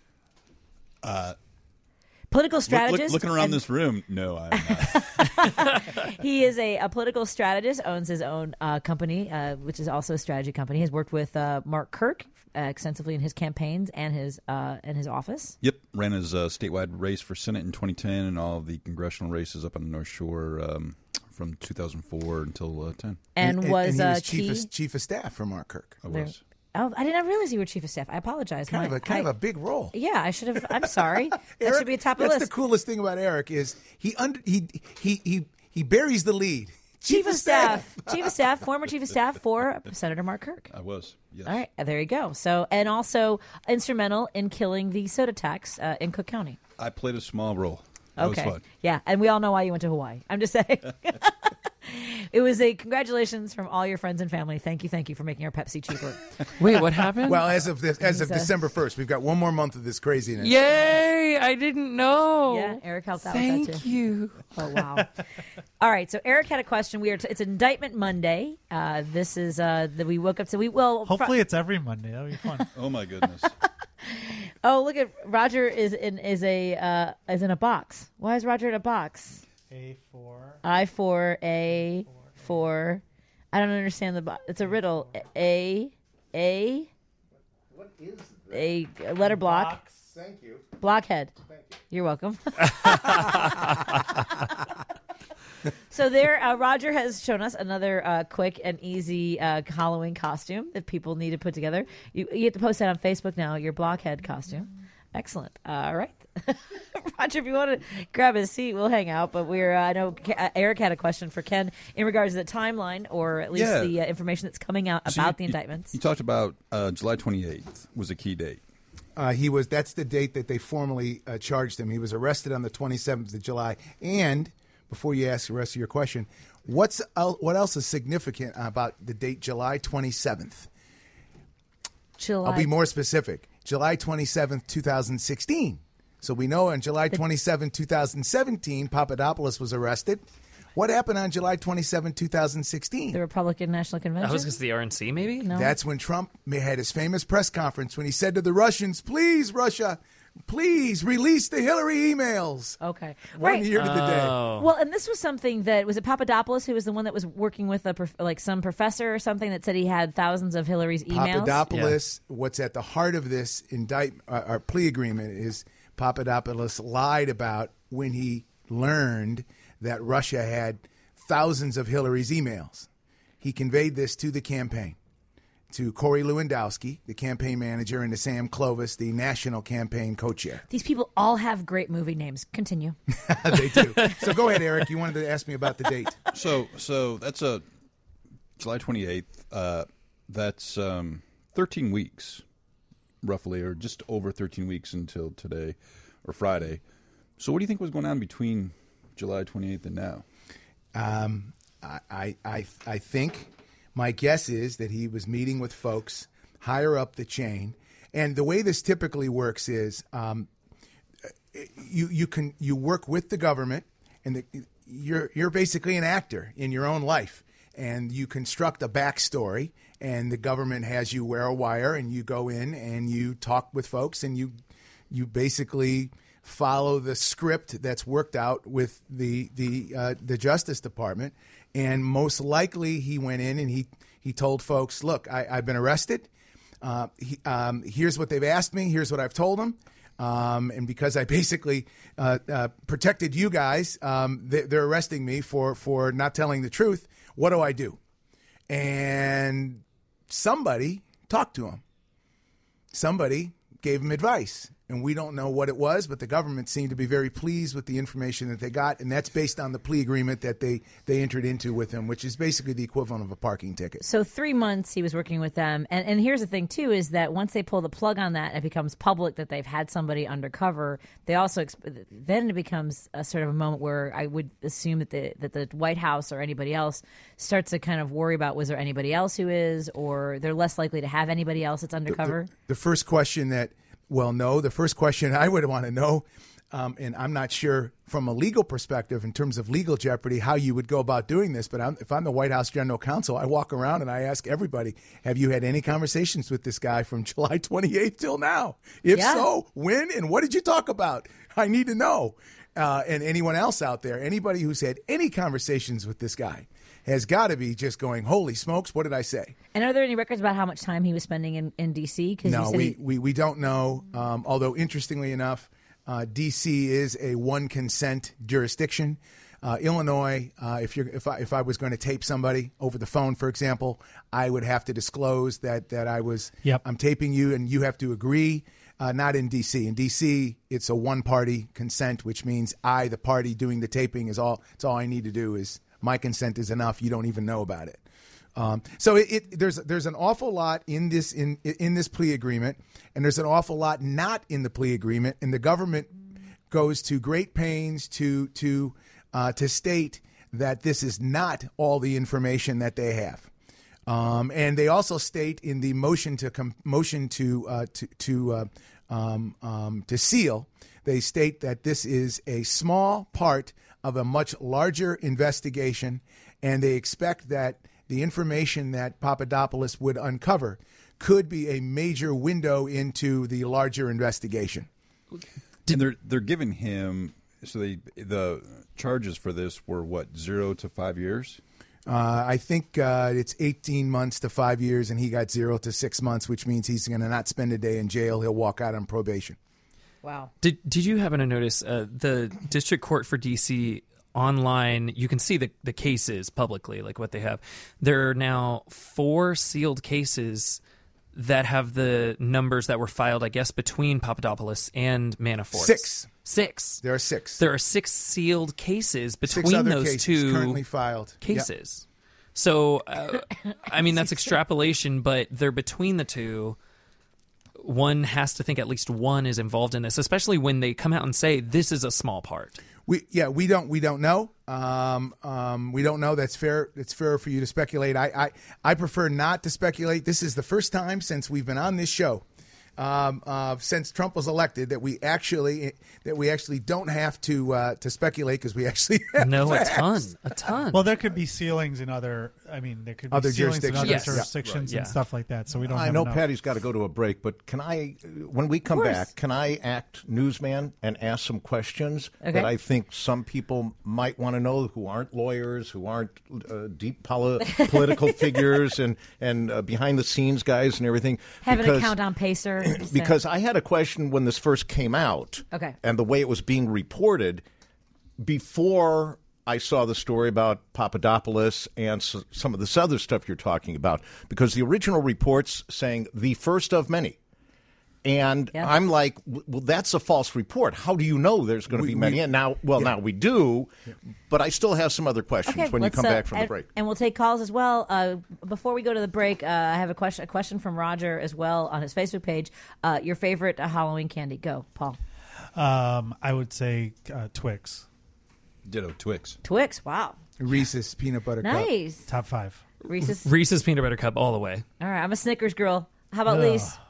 Uh, Political look- look- strategist. looking around and- this room, no, I'm not. He is a, a political strategist, owns his own uh, company, uh, which is also a strategy company. He's worked with uh, Mark Kirk uh, extensively in his campaigns and his uh, in his office. Yep, ran his uh, statewide race for Senate in twenty ten and all of the congressional races up on the North Shore um, from two thousand four until uh, ten. And was, he uh, was chief, key- of, chief of staff for Mark Kirk. I There- was. Oh, I did not realize you were chief of staff. I apologize. Kind My- of a kind I- of a big role. Yeah, I should have. I'm sorry. that Eric, should be a top of that's the list. the coolest thing about Eric is he under, he he he he buries the lead. Chief of staff, chief of staff, former chief of staff for Senator Mark Kirk. I was, yes. All right, there you go. So, and also instrumental in killing the soda tax uh, in Cook County. I played a small role. That Okay, was fun. yeah, and we all know why you went to Hawaii. I'm just saying. It was a congratulations from all your friends and family. Thank you, thank you for making our Pepsi cheaper. Wait, what happened? Well, as of this, as of He's, uh, December first, we've got one more month of this craziness. Yay! I didn't know. Yeah, Eric helped out Thank with that too. you. Oh wow! All right, so Eric had a question. We are. T- it's Indictment Monday. Uh, this is uh, that we woke up to. We will Hopefully, it's every Monday. That'll be fun. Oh my goodness. Oh, look at Roger is in is a uh, is in a box. Why is Roger in a box? A for I for A for. I don't understand the box. It's a riddle. A A. What is a letter block. Thank you. Blockhead. You're welcome. So there, uh, Roger has shown us another uh, quick and easy uh, Halloween costume that people need to put together. You, you have to post that on Facebook now, your blockhead costume. Excellent. Uh, all right. Roger, if you want to grab a seat, we'll hang out. But we're, uh, I know Ke- uh, Eric had a question for Ken in regards to the timeline or at least Yeah. the uh, information that's coming out So about you- the indictments. You talked about uh, July twenty-eighth was a key date. Uh, he was. That's the date that they formally uh, charged him. He was arrested on the twenty-seventh of July. And before you ask the rest of your question, what's el- what else is significant about the date July twenty-seventh? July. I'll be more specific. July twenty-seventh, two thousand sixteen. So we know on July twenty-seventh, two thousand seventeen, Papadopoulos was arrested. What happened on July twenty-seventh, two thousand sixteen? The Republican National Convention. I was going to say the R N C, maybe? No. That's when Trump had his famous press conference when he said to the Russians, please, Russia, please release the Hillary emails. Okay. One Right. year to the day. Oh. Well, and this was something that was it Papadopoulos who was the one that was working with a prof- like some professor or something that said he had thousands of Hillary's emails. Papadopoulos, what's at the heart of this indictment, uh, our plea agreement is Papadopoulos lied about when he learned that Russia had thousands of Hillary's emails. He conveyed this to the campaign, to Corey Lewandowski, the campaign manager, and to Sam Clovis, the national campaign co-chair. These people all have great movie names. Continue. They do. So go ahead, Eric. You wanted to ask me about the date. So, so that's a July twenty-eighth. Uh, that's um, thirteen weeks, roughly, or just over thirteen weeks until today or Friday. So, what do you think was going on between July twenty-eighth and now? Um, I, I, I, I think my guess is that he was meeting with folks higher up the chain, and the way this typically works is um, you you can you work with the government, and the, you're you're basically an actor in your own life, and you construct a backstory, and the government has you wear a wire, and you go in and you talk with folks, and you you basically follow the script that's worked out with the the uh, the Justice Department. And most likely, he went in and he he told folks, "Look, I, I've been arrested. Uh, he, um, here's what they've asked me. Here's what I've told them." Um, and because I basically uh, uh, protected you guys, um, they, they're arresting me for, for not telling the truth. What do I do? And somebody talked to him. Somebody gave him advice. And we don't know what it was, but the government seemed to be very pleased with the information that they got, and that's based on the plea agreement that they, they entered into with him, which is basically the equivalent of a parking ticket. So three months he was working with them. And, and here's the thing, too, is that once they pull the plug on that, it becomes public that they've had somebody undercover. They also exp- then it becomes a sort of a moment where I would assume that the, that the White House or anybody else starts to kind of worry about, was there anybody else who is, or they're less likely to have anybody else that's undercover? The, the, the first question that Well, no. The first question I would want to know, um, and I'm not sure from a legal perspective in terms of legal jeopardy how you would go about doing this, but I'm, if I'm the White House General Counsel, I walk around and I ask everybody, have you had any conversations with this guy from July twenty-eighth till now? If Yeah. so, when and what did you talk about? I need to know. Uh, and anyone else out there, anybody who's had any conversations with this guy has got to be just going, holy smokes, what did I say? And are there any records about how much time he was spending in, in D C? No, we, we, we don't know. Um, although, interestingly enough, uh, D C is a one consent jurisdiction. Uh, Illinois, uh, if you're if I if I was going to tape somebody over the phone, for example, I would have to disclose that that I was Yep. I'm taping you, and you have to agree. Uh, not in D C. In D C, it's a one party consent, which means I, the party doing the taping, is all. It's all I need to do is my consent is enough. You don't even know about it. Um, so it, it, there's there's an awful lot in this in in this plea agreement, and there's an awful lot not in the plea agreement. And the government goes to great pains to to uh, to state that this is not all the information that they have. Um, and they also state in the motion to com- motion to uh, to to uh, um, um, to seal, they state that this is a small part of a much larger investigation, and they expect that the information that Papadopoulos would uncover could be a major window into the larger investigation. And they're they're giving him so they the charges for this were what, zero to five years. Uh, I think uh, it's eighteen months to five years, and he got zero to six months, which means he's going to not spend a day in jail. He'll walk out on probation. Wow. Did Did you happen to notice uh, the District Court for D C online? You can see the the cases publicly, like what they have. There are now four sealed cases that have the numbers that were filed, I guess, between Papadopoulos and Manafort. Six. Six. There are six. There are six sealed cases Six between other those cases two currently filed. Yep. cases. So, uh, I mean, that's extrapolation, but they're between the two. One has to think at least one is involved in this, especially when they come out and say this is a small part. We yeah we don't we don't know um, um, we don't know. That's fair. It's fair for you to speculate. I, I I prefer not to speculate. This is the first time since we've been on this show, um, uh, since Trump was elected, that we actually that we actually don't have to uh, to speculate because we actually have No, a facts. ton, a ton. Well, there could be sealings in other. I mean, there could be Other sealings in jurisdictions. other Yes. Yeah. jurisdictions Right. and Yeah. stuff like that. So we don't. I have know enough. Patty's got to go to a break, but can I, when we come course. back, can I act newsman and ask some questions Okay. that I think some people might want to know who aren't lawyers, who aren't uh, deep poli- political figures and, and uh, behind-the-scenes guys and everything? Having because, a countdown pacer. Just, uh, Because I had a question when this first came out, Okay. and the way it was being reported before I saw the story about Papadopoulos and s- some of this other stuff you're talking about, because the original reports saying the first of many. And Yeah. I'm like, w- well, that's a false report. How do you know there's going to We- be many? we- and now, well, yeah. now we do, but I still have some other questions Okay, when you let's, come uh, back from and, the break. and we'll take calls as well. Uh, before we go to the break, uh, I have a question. A question from Roger as well on his Facebook page. Uh, your favorite uh, Halloween candy? Go, Paul. Um, I would say uh, Twix. Ditto Twix. Twix. Wow. Reese's peanut butter cup. Nice. Top five. Reese's. Reese's peanut butter cup all the way. All right. I'm a Snickers girl. How about Ugh. Lise?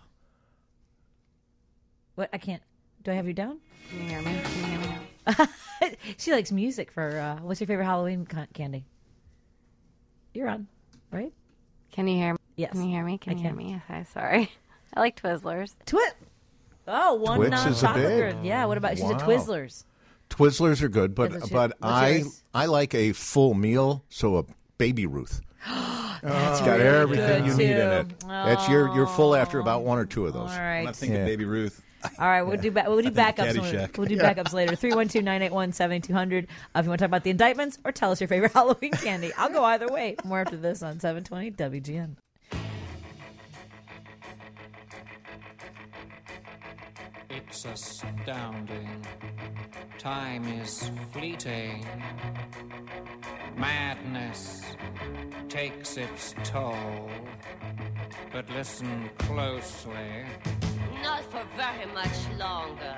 What? I can't. Do I have you down? She likes music for. Uh, what's your favorite Halloween ca- candy? You're on, right? Can you hear me? Yes. Can you hear me? Can I you hear can. me? Okay, sorry. I like Twizzlers. Twit. Oh, one Twix non is a chocolate big. girl. Yeah. What about she's a Wow. Twizzlers? Twizzlers are good, but Is it- but what's I yours? I like a full meal, so a Baby Ruth. That's It's got really everything good, you need in too. it. That's you're you're full after about one or two of those. All right. I'm not thinking Yeah. Baby Ruth. All right, we'll do ba- we'll do I think backups. Caddyshack. Later. We'll do Yeah. backups later. three one two, nine eight one, seven two zero zero. Uh, if you want to talk about the indictments or tell us your favorite Halloween candy, I'll go either way. More after this on seven twenty W G N. It's astounding. Time is fleeting. Madness takes its toll. But listen closely. Not for very much longer.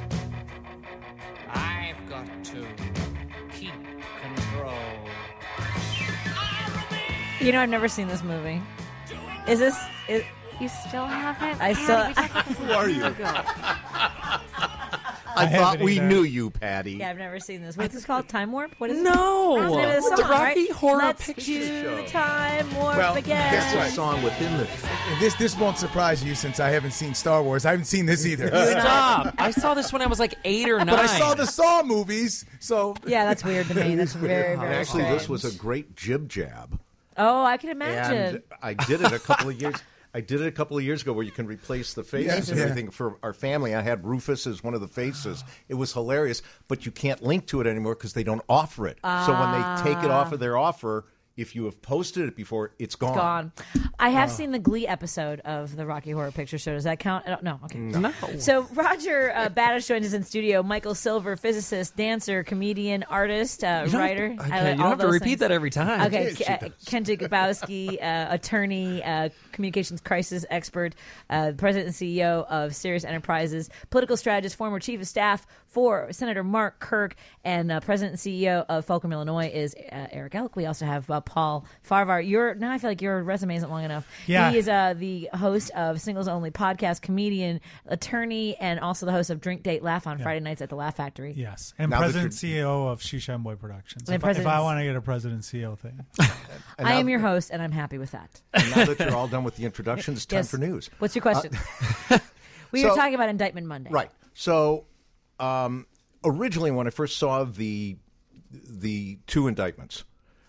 I've got to keep control. You know, I've never seen this movie. Is this? Is, You still haven't? I Man, still. we talked about this Who are you? ago. I, I thought haven't we either. knew you, Patty. Yeah, I've never seen this. What's this called? Time Warp? What is it? No. That's the name of the The song, Rocky right? Horror Let's Picture do Show. Time Warp Well, again. guess what? It's a song within the. And this this won't surprise you since I haven't seen Star Wars. I haven't seen this either. Stop. I saw this when I was like eight or nine. But I saw the Saw movies, so Yeah, that's weird to me. That's very, very Actually, this was a strange. great jib jab. Oh, I can imagine. And I did it a couple of years. I did it a couple of years ago where you can replace the faces Yes, and yeah. everything for our family. I had Rufus as one of the faces. It was hilarious, but you can't link to it anymore because they don't offer it. So when they take it off of their offer, if you have posted it before, it's gone. Gone. I have seen the Glee episode of the Rocky Horror Picture Show. Does that count? I don't know. Okay. No. So Roger uh, Badish joins us in studio. Michael Silver, physicist, dancer, comedian, artist, uh, You don't- writer. Okay, I- you don't all have to those repeat things. that every time. Okay, Yes, she K- uh, does. Kenta Gabowski, uh, attorney, uh, communications crisis expert, uh, president and C E O of Sirius Enterprises, political strategist, former chief of staff for Senator Mark Kirk, and uh, president and C E O of Fulcrum, Illinois is uh, Eric Elk. We also have uh, Paul Farvar. Your now I feel like your resume isn't long enough. Yeah. He is uh, the host of Singles Only podcast, comedian, attorney, and also the host of Drink Date Laugh on Friday nights at the Laugh Factory. Yes, and Now that president you're- C E O of Shisha and Boy Productions. And If, I, if president- I want to get a president C E O thing, And I now- am your host, and I'm happy with that. And now that you're all done with the introduction, it's time Yes. for news. What's your question? we so- were talking about Indictment Monday. Right. So, um, originally, when I first saw the the two indictments,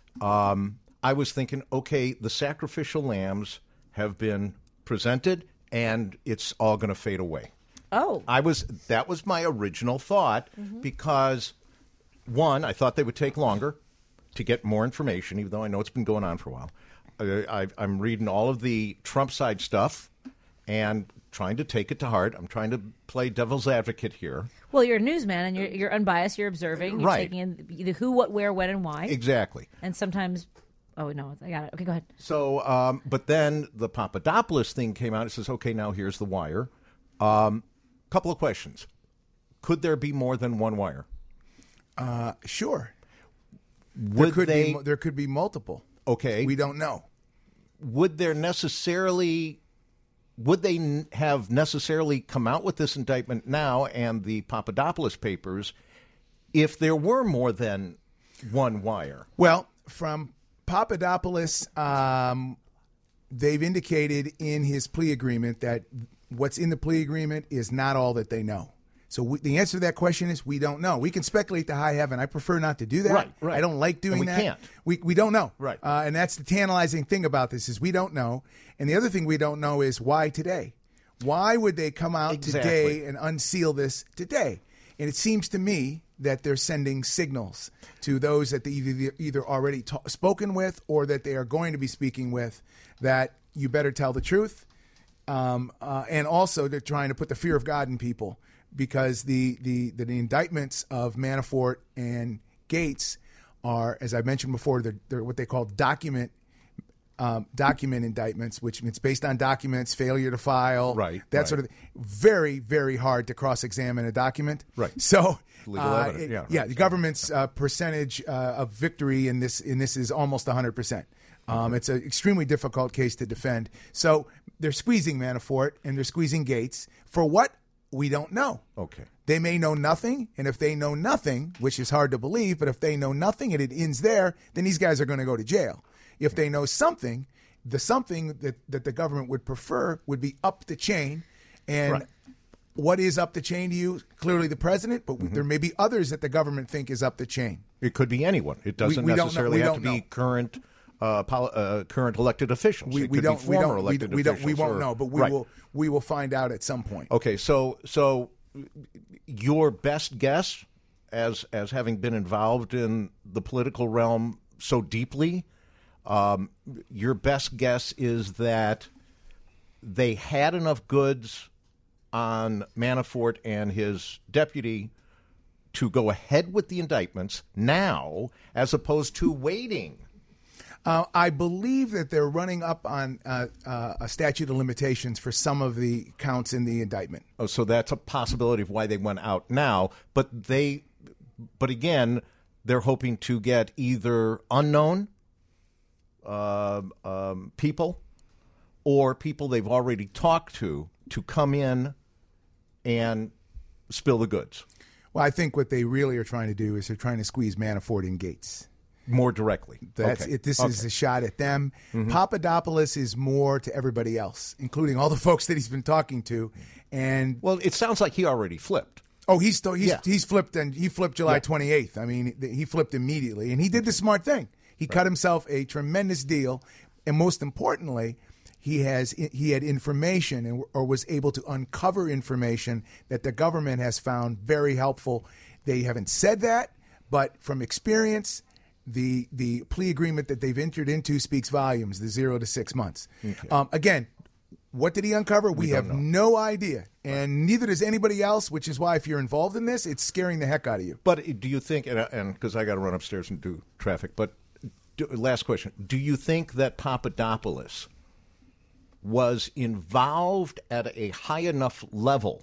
um, I was thinking, okay, the sacrificial lambs have been presented, and it's all going to fade away. Oh. I was that was my original thought because one, I thought they would take longer to get more information, even though I know it's been going on for a while. I, I, I'm reading all of the Trump side stuff and trying to take it to heart. I'm trying to play devil's advocate here. Well, you're a newsman, and you're, you're unbiased. You're observing. You're Right. taking in the who, what, where, when, and why. Exactly. And sometimes, oh no, I got it. Okay, go ahead. So, um, but then the Papadopoulos thing came out. It says, okay, now here's the wire. Um, couple of questions. Could there be more than one wire? uh, sure. Would There could they? be mo- there could be multiple. Okay. We don't know. Would there necessarily? Would they n- have necessarily come out with this indictment now and the Papadopoulos papers if there were more than one wire? Well, from Papadopoulos, um, they've indicated in his plea agreement that what's in the plea agreement is not all that they know. So we, the answer to that question is we don't know. We can speculate to high heaven. I prefer not to do that. Right, right. I don't like doing And we that. can't. We we don't know. Right. Uh, and that's the tantalizing thing about this is we don't know. And the other thing we don't know is why today. Why would they come out Exactly. today and unseal this today? And it seems to me that they're sending signals to those that they either either already ta- spoken with or that they are going to be speaking with that you better tell the truth. Um, uh, and also they're trying to put the fear of God in people because the, the, the, the indictments of Manafort and Gates are, as I mentioned before, they're, they're what they call document um, document indictments, which means based on documents, failure to file, Right, that right. sort of thing. Very, very hard to cross-examine a document. Right. So, Legal uh, evidence, it- yeah, yeah, right. the government's uh, percentage uh, of victory in this in this is almost one hundred percent. Um, it's an extremely difficult case to defend. So they're squeezing Manafort and they're squeezing Gates for what? We don't know. Okay. They may know nothing, and if they know nothing, which is hard to believe, but if they know nothing and it ends there, then these guys are going to go to jail. If they know something, the something that, that the government would prefer would be up the chain. And Right. what is up the chain to you? Clearly the president, but Mm-hmm. there may be others that the government think is up the chain. It could be anyone. It doesn't We- we don't know- necessarily we have don't to be know. current uh, poli- uh, current elected officials. We, it we could don't. be We former don't. We, elected we don't. officials. We won't or- know, but we Right. will. We will find out at some point. Okay, so so your best guess, as as having been involved in the political realm so deeply, um, your best guess is that they had enough goods on Manafort and his deputy to go ahead with the indictments now, as opposed to waiting. Uh, I believe that they're running up on uh, uh, a statute of limitations for some of the counts in the indictment. Oh, so that's a possibility of why they went out now. But they, but again, they're hoping to get either unknown uh, um, people or people they've already talked to to come in and spill the goods. Well, I think what they really are trying to do is they're trying to squeeze Manafort and Gates more directly. That's Okay. it. This Okay. is a shot at them. Mhm. Papadopoulos is more to everybody else, including all the folks that he's been talking to. And well, it sounds like he already flipped. Oh, he's still, he's Yeah. he's flipped, and he flipped July Yeah. twenty-eighth. I mean, th- he flipped immediately, and he did the smart thing. He cut himself a tremendous deal, and most importantly, he has he had information and or was able to uncover information that the government has found very helpful. They haven't said that, but from experience, the the plea agreement that they've entered into speaks volumes. The zero to six months. Okay. Um, again. What did he uncover? We, We don't have know. no idea, and neither does anybody else. Which is why, if you're involved in this, it's scaring the heck out of you. But do you think, and because I got to run upstairs and do traffic, but do, last question: do you think that Papadopoulos was involved at a high enough level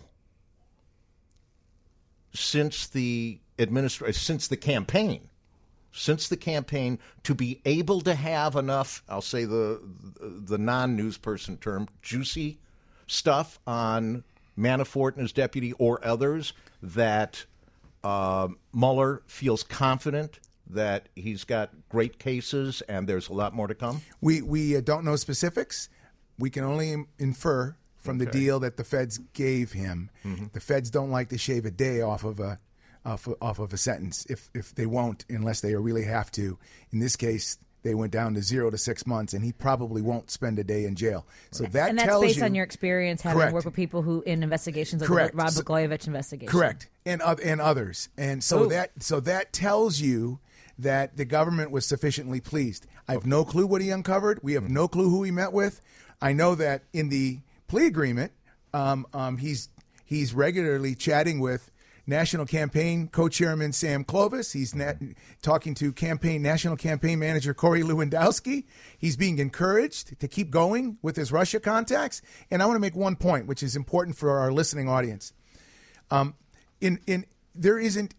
since the administra- since the campaign? Since the campaign, to be able to have enough, I'll say the the non-news person term, juicy stuff on Manafort and his deputy or others that uh, Mueller feels confident that he's got great cases and there's a lot more to come? We we uh, don't know specifics. We can only im- infer from the Okay. deal that the feds gave him. Mhm. The feds don't like to shave a day off of a off, off of a sentence if if they won't, unless they really have to. In this case, they went down to zero to six months, and he probably won't spend a day in jail. So that and that's tells based you, on your experience having Correct. worked with people who in investigations like Correct. the Rod So- Blagojevich investigation. Correct, and oth- and others, and so Ooh. that so that tells you that the government was sufficiently pleased. I have no clue what he uncovered. We have no clue who he met with. I know that in the plea agreement, um, um, he's he's regularly chatting with National Campaign Co-Chairman Sam Clovis. He's na- talking to campaign National Campaign Manager Corey Lewandowski. He's being encouraged to keep going with his Russia contacts. And I want to make one point, which is important for our listening audience. Um, in in there isn't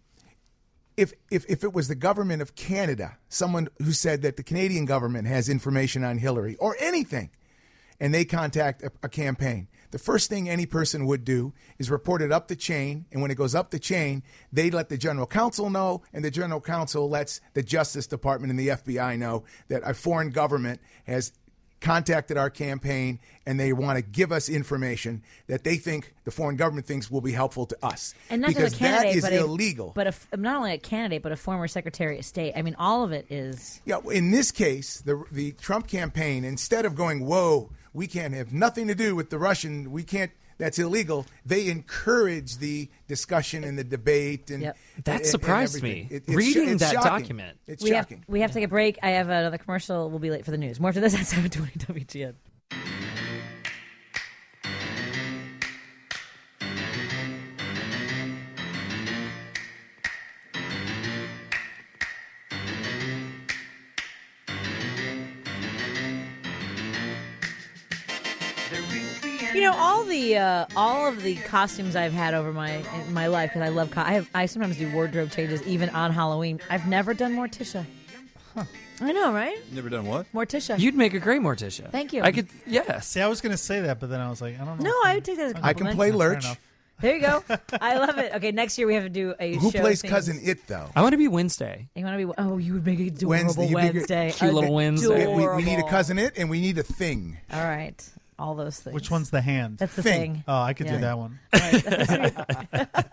if if if it was the government of Canada, someone who said that the Canadian government has information on Hillary or anything, and they contact a, a campaign, the first thing any person would do is report it up the chain, and when it goes up the chain, they let the general counsel know, and the general counsel lets the Justice Department and the F B I know that a foreign government has contacted our campaign, and they want to give us information that they think the foreign government thinks will be helpful to us. And not because just a candidate, that is but illegal. A, but a, f- not only a candidate, but a former Secretary of State. I mean, all of it is. Yeah, in this case, the the Trump campaign, instead of going, "Whoa, we can't have nothing to do with the Russian, we can't, that's illegal," they encourage the discussion and the debate. And Yep. and- That and surprised everything. me. It- it's Reading sh- it's that shocking. document. It's we shocking. have we have to take a break. I have another commercial. We'll be late for the news. More after this at seven twenty W G N. You know, all the uh, all of the costumes I've had over my in my life, because I love. Co- I have, I sometimes do wardrobe changes even on Halloween. I've never done Morticia. I know, right? Never done what? Morticia. You'd make a great Morticia. Thank you. I could, yes. See, I was going to say that, but then I was like, I don't know. No, if I I'm- would take that as a I can compliment. play Fair Lurch. enough. There you go. I love it. Okay, next year we have to do a Who show plays themed- Cousin It, though? I want to be Wednesday. You want to be? Oh, you would make it adorable Wednesday. Wednesday. you make it- Cute little Wednesday. We, we need a Adorable. Cousin It, and we need a thing. All right, all those things. Which one's the hand? That's the Thing. thing. Oh, I could Yeah. do that one. All right, that's-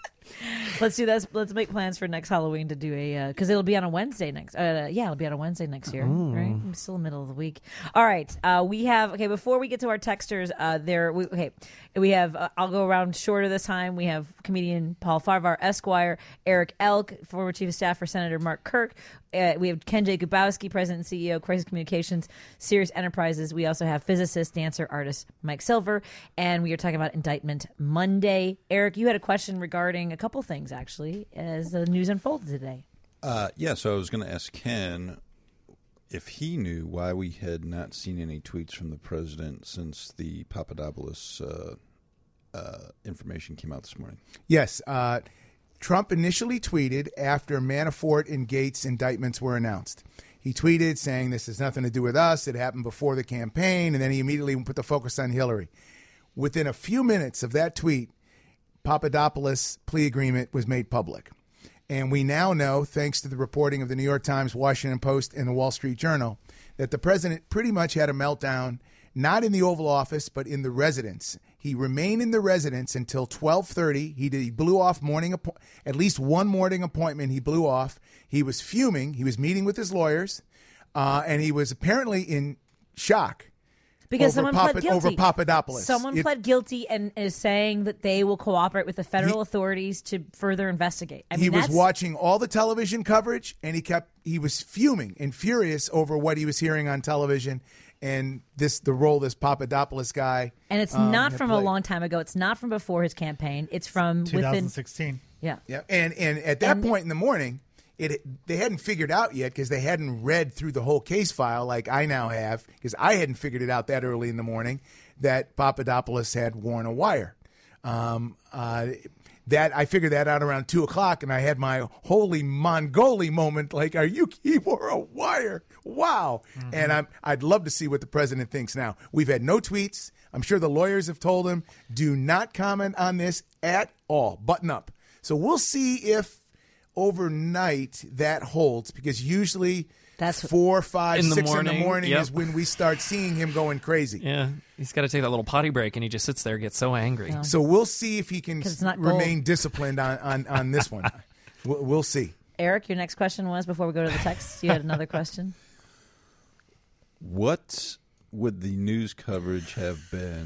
Let's do that. Let's make plans for next Halloween to do a because it'll be on a Wednesday next. Uh, yeah, it'll be on a Wednesday next year. Ooh. Right? I'm still in the middle of the week. All right. Uh, we have okay. Before we get to our texters, uh, there. We, okay, we have. Uh, I'll go around shorter this time. We have comedian Paul Farvar, Esquire, Eric Elk, former chief of staff for Senator Mark Kirk. Uh, we have Ken J. Gubowski, president and C E O, Crisis Communications, Sirius Enterprises. We also have physicist, dancer, artist Mike Silver, and we are talking about Indictment Monday. Eric, you had a question regarding a couple things actually as the news unfolded today. Uh, yeah, so I was going to ask Ken if he knew why we had not seen any tweets from the president since the Papadopoulos uh, uh, information came out this morning. Yes. Uh, Trump initially tweeted after Manafort and Gates indictments were announced. He tweeted saying this has nothing to do with us. It happened before the campaign. And then he immediately put the focus on Hillary. Within a few minutes of that tweet, Papadopoulos' plea agreement was made public. And we now know, thanks to the reporting of the New York Times, Washington Post, and the Wall Street Journal, that the president pretty much had a meltdown, not in the Oval Office, but in the residence. He remained in the residence until twelve thirty. He, did, he blew off morning appo- at least one morning appointment he blew off. He was fuming. He was meeting with his lawyers, uh, and he was apparently in shock. Because over someone Papa- pled guilty. over Papadopoulos. Someone It- pled guilty and is saying that they will cooperate with the federal authorities to further investigate. I mean, he was that's- watching all the television coverage, and he kept he was fuming and furious over what he was hearing on television, and this the role this Papadopoulos guy. And it's um, not had from a played. long time ago. It's not from before his campaign. It's from within. twenty sixteen. Yeah. Yeah, and and at that And- point in the morning, it they hadn't figured out yet because they hadn't read through the whole case file like I now have because I hadn't figured it out that early in the morning that Papadopoulos had worn a wire. Um, uh, that I figured that out around two o'clock, and I had my holy Mongoli moment. Like, are you? He wore a wire. Wow! Mm-hmm. And I'm. I'd love to see what the president thinks now. We've had no tweets. I'm sure the lawyers have told him do not comment on this at all. Button up. So we'll see if overnight that holds because usually That's four, five, In the six in morning, the morning yep. is when we start seeing him going crazy. Yeah, he's got to take that little potty break, and he just sits there, gets so angry. So we'll see if he can 'Cause it's not gold. remain disciplined on, on, on this one. we'll, we'll see. Eric, your next question was before we go to the text. You had another question. What would the news coverage have been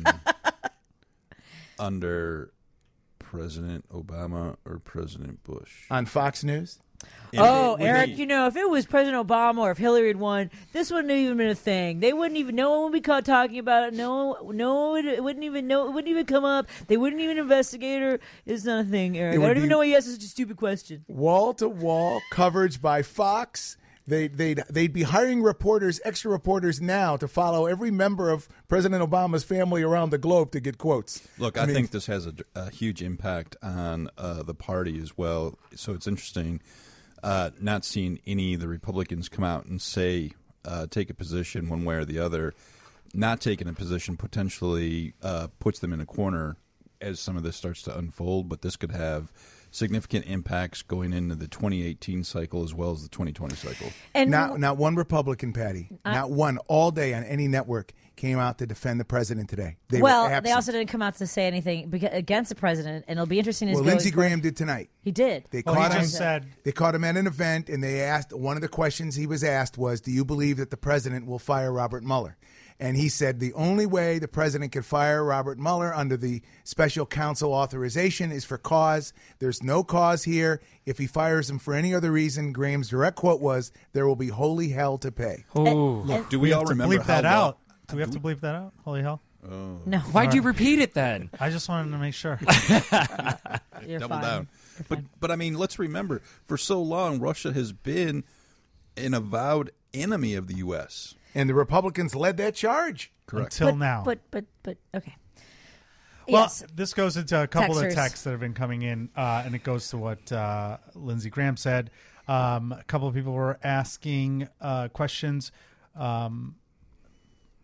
under President Obama or President Bush? On Fox News? And Oh, it would Eric, be- you know, if it was President Obama or if Hillary had won, this wouldn't have even been a thing. They wouldn't even, no one would be caught talking about it. No, no one would, it wouldn't even know, it wouldn't even come up. They wouldn't even investigate her. It's not a thing, Eric. It I would don't even be- know why you asked such a stupid question. Wall to wall coverage by Fox. They, they'd, they'd be hiring reporters, extra reporters now to follow every member of President Obama's family around the globe to get quotes. Look, I, mean, think this has a, a huge impact on uh, the party as well. So it's interesting uh, not seeing any of the Republicans come out and say, uh, take a position one way or the other. Not taking a position potentially uh, puts them in a corner as some of this starts to unfold, but this could have significant impacts going into the twenty eighteen cycle as well as the twenty twenty cycle. And not, not one Republican, Patty, I- not one all day on any network came out to defend the president today. They well, were they absent. also didn't come out to say anything beca- against the president, and it'll be interesting to Well, go- Lindsey Graham did tonight. He did. They Well, caught he him. just said- They caught him at an event, and they asked one of the questions he was asked was, "Do you believe that the president will fire Robert Mueller?" And he said the only way the president could fire Robert Mueller under the special counsel authorization is for cause. There's no cause here. If he fires him for any other reason, Graham's direct quote was, "There will be holy hell to pay." Oh, Look, do we, have all to remember bleep that how well- out? Do we have to bleep that out? Holy hell! Oh. No. why'd you repeat it then? I just wanted to make sure. You're Double fine. down. You're But fine. but I mean, let's remember, for so long, Russia has been an avowed enemy of the U S. And the Republicans led that charge. Correct. Until but, now. But, but, but, okay. Well, yes. this goes into a couple Texters. of texts that have been coming in, uh, and it goes to what uh, Lindsey Graham said. Um, a couple of people were asking uh, questions. Um,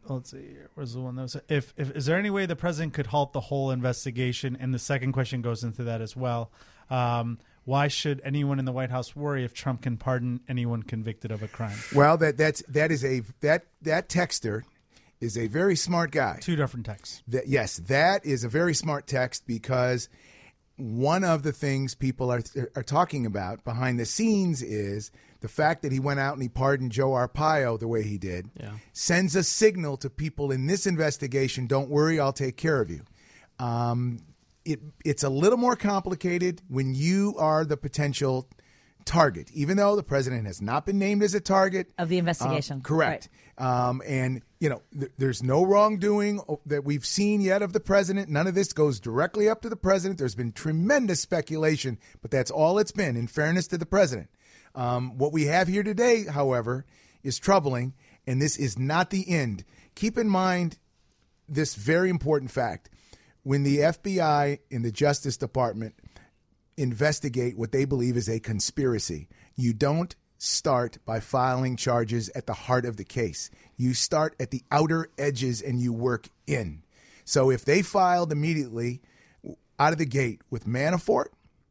let's see here. Where's the one that was if, if is there any way the president could halt the whole investigation? And the second question goes into that as well. Um, why should anyone in the White House worry if Trump can pardon anyone convicted of a crime? Well, that that's that is a that that texter is a very smart guy. Two different texts. That, yes, that is a very smart text because one of the things people are are talking about behind the scenes is the fact that he went out and he pardoned Joe Arpaio the way he did. Yeah. Sends a signal to people in this investigation, don't worry, I'll take care of you. Um, it It's a little more complicated when you are the potential target, even though the president has not been named as a target. Of the investigation. Um, correct. Um, and, you know, th- there's no wrongdoing that we've seen yet of the president. None of this goes directly up to the president. There's been tremendous speculation, but that's all it's been, in fairness to the president. Um, what we have here today, however, is troubling, and this is not the end. Keep in mind this very important fact. When the F B I and the Justice Department investigate what they believe is a conspiracy, you don't start by filing charges at the heart of the case. You start at the outer edges and you work in. So if they filed immediately out of the gate with Manafort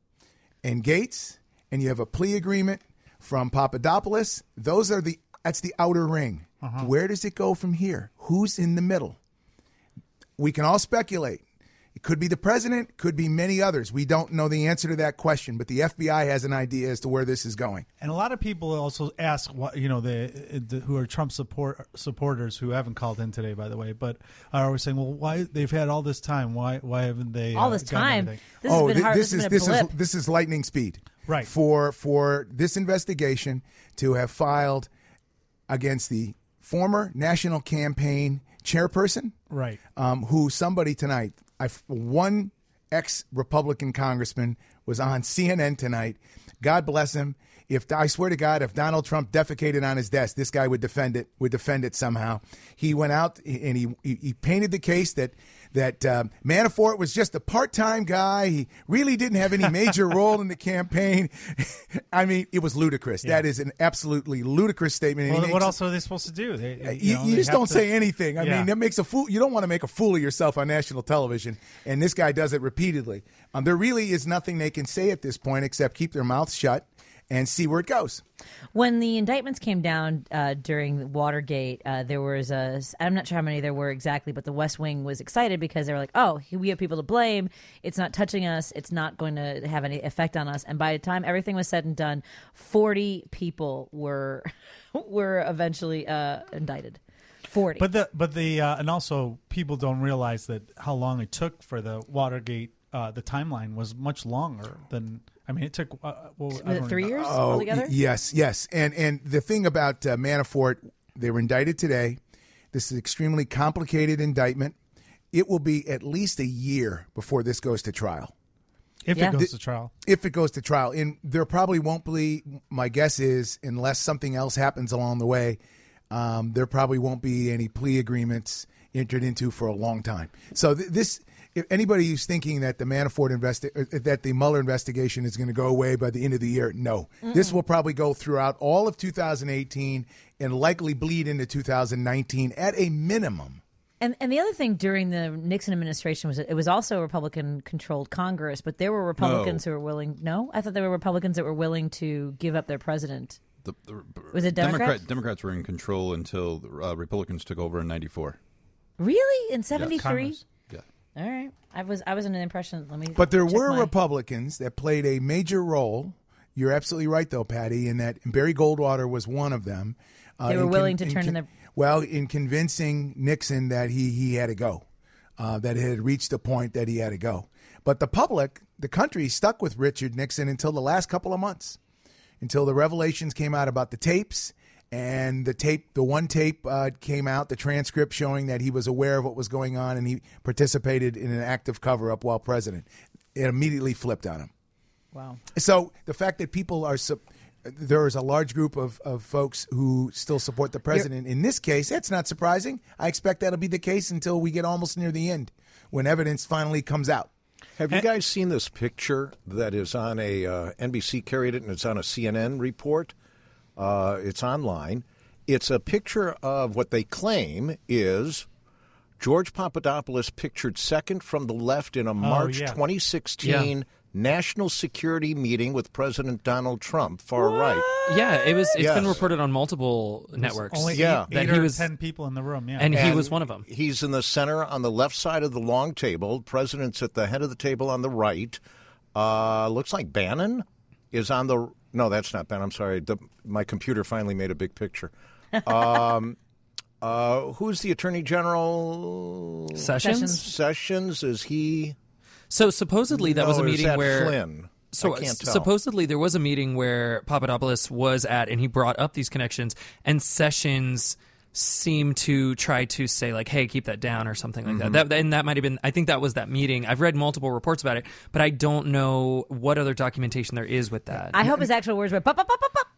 and Gates, and you have a plea agreement from Papadopoulos, those are the that's the outer ring. Uh-huh. Where does it go from here? Who's in the middle? We can all speculate. It could be the president, could be many others. We don't know the answer to that question, but the F B I has an idea as to where this is going. And a lot of people also ask, what you know, the, the who are Trump support supporters who haven't called in today, by the way, but are always saying, well, why they've had all this time? Why why haven't they all uh, this gotten time? anything? This oh, has been hard. this, this, is has been a this is blip. this is lightning speed, right? For for this investigation to have filed against the former national campaign chairperson, right? Um, who somebody tonight, I one ex-Republican congressman was on C N N tonight. God bless him. If I swear to God, if Donald Trump defecated on his desk, this guy would defend it. Would defend it somehow. He went out and he he, he painted the case that that uh, Manafort was just a part-time guy. He really didn't have any major role in the campaign. I mean, it was ludicrous. Yeah. That is an absolutely ludicrous statement. And Well, he what makes- else are they supposed to do? They, you, you, know, you they just have don't to- say anything. I Yeah. mean, that makes a fool. You don't want to make a fool of yourself on national television, and this guy does it repeatedly. Um, there really is nothing they can say at this point except keep their mouths shut and see where it goes. When the indictments came down uh, during Watergate, uh, there was a, I'm not sure how many there were exactly, but the West Wing was excited because they were like, oh, we have people to blame. It's not touching us. It's not going to have any effect on us. And by the time everything was said and done, forty people were were eventually uh, indicted. forty. But the but the uh, and also people don't realize that how long it took for the Watergate. Uh, the timeline was much longer than. I mean, it took. Uh, well, Was I it don't three know. years Oh, altogether? y- yes, yes. And and the thing about uh, Manafort, they were indicted today. This is an extremely complicated indictment. It will be at least a year before this goes to trial. If Yeah. it goes Th- to trial. If it goes to trial. And there probably won't be, my guess is, unless something else happens along the way, um, there probably won't be any plea agreements entered into for a long time. So th- this, if anybody who's thinking that the Manafort investi- uh, that the Mueller investigation is going to go away by the end of the year, no. This will probably go throughout all of two thousand eighteen and likely bleed into two thousand nineteen at a minimum. And and the other thing during the Nixon administration was it was also a Republican-controlled Congress, but there were Republicans who were willing. No, I thought there were Republicans that were willing to give up their president. The, the, Was it Democrats? Democrat, Democrats were in control until uh, Republicans took over in ninety-four. Really, in seventy-three? Congress. Yeah. All right, I was I was under the impression. Let me. But there check were my- Republicans that played a major role. You're absolutely right, though, Patty, in that Barry Goldwater was one of them. Uh, They were in willing to turn in their- Well, in convincing Nixon that he, he had to go, uh, that it had reached a point that he had to go. But the public, the country, stuck with Richard Nixon until the last couple of months, until the revelations came out about the tapes. And the tape, the one tape uh, came out, the transcript showing that he was aware of what was going on and he participated in an active cover-up while president. It immediately flipped on him. Wow. So the fact that people are, su- there is a large group of, of folks who still support the president. In this case, that's not surprising. I expect that'll be the case until we get almost near the end, when evidence finally comes out. Have you guys seen this picture that is on a uh, N B C carried it and it's on a C N N report? Uh, it's online, It's a picture of what they claim is George Papadopoulos pictured second from the left in a March yeah. twenty sixteen Yeah. national security meeting with President Donald Trump, far right. Yeah, it was. It's Yes. been reported on multiple networks. Only Yeah. eight, that eight he or was, ten people in the room. Yeah, and he And was one of them. He's in the center on the left side of the long table. President's at the head of the table on the right. Uh, looks like Bannon is on the. No, that's not Bannon. I'm sorry. The, my computer finally made a big picture. Um, uh, who's the Attorney General? Sessions? Sessions. Is he? So supposedly that was a No, is meeting that where Flynn? So I can't tell. supposedly there was a meeting where Papadopoulos was at, and he brought up these connections, and Sessions seemed to try to say like, "Hey, keep that down" or something like Mhm. that. that. And that might have been. I think that was that meeting. I've read multiple reports about it, but I don't know what other documentation there is with that. I hope his actual words were pop, pop, pop, pop, pop.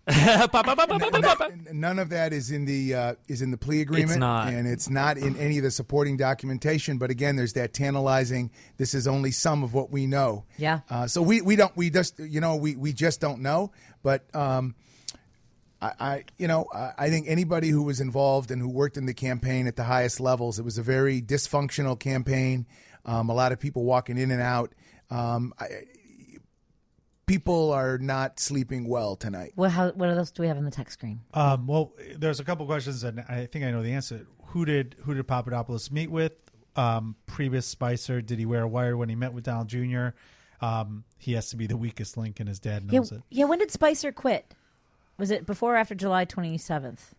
None of that is in the uh, is in the plea agreement. not. And it's not in any of the supporting documentation. But again, there's that tantalizing. This is only some of what we know. Yeah. Uh, so we, we don't we just you know we, we just don't know. But um, I, I you know I, I think anybody who was involved and who worked in the campaign at the highest levels, it was a very dysfunctional campaign. Um, a lot of people walking in and out. Um, I, people are not sleeping well tonight. What, how, what else do we have in the text screen? Um, well, there's a couple questions, and I think I know the answer. Who did who did Papadopoulos meet with? Um, previous Spicer, did he wear a wire when he met with Donald Junior? Um, he has to be the weakest link, and his dad Yeah, knows it. yeah. When did Spicer quit? Was it before or after July twenty-seventh?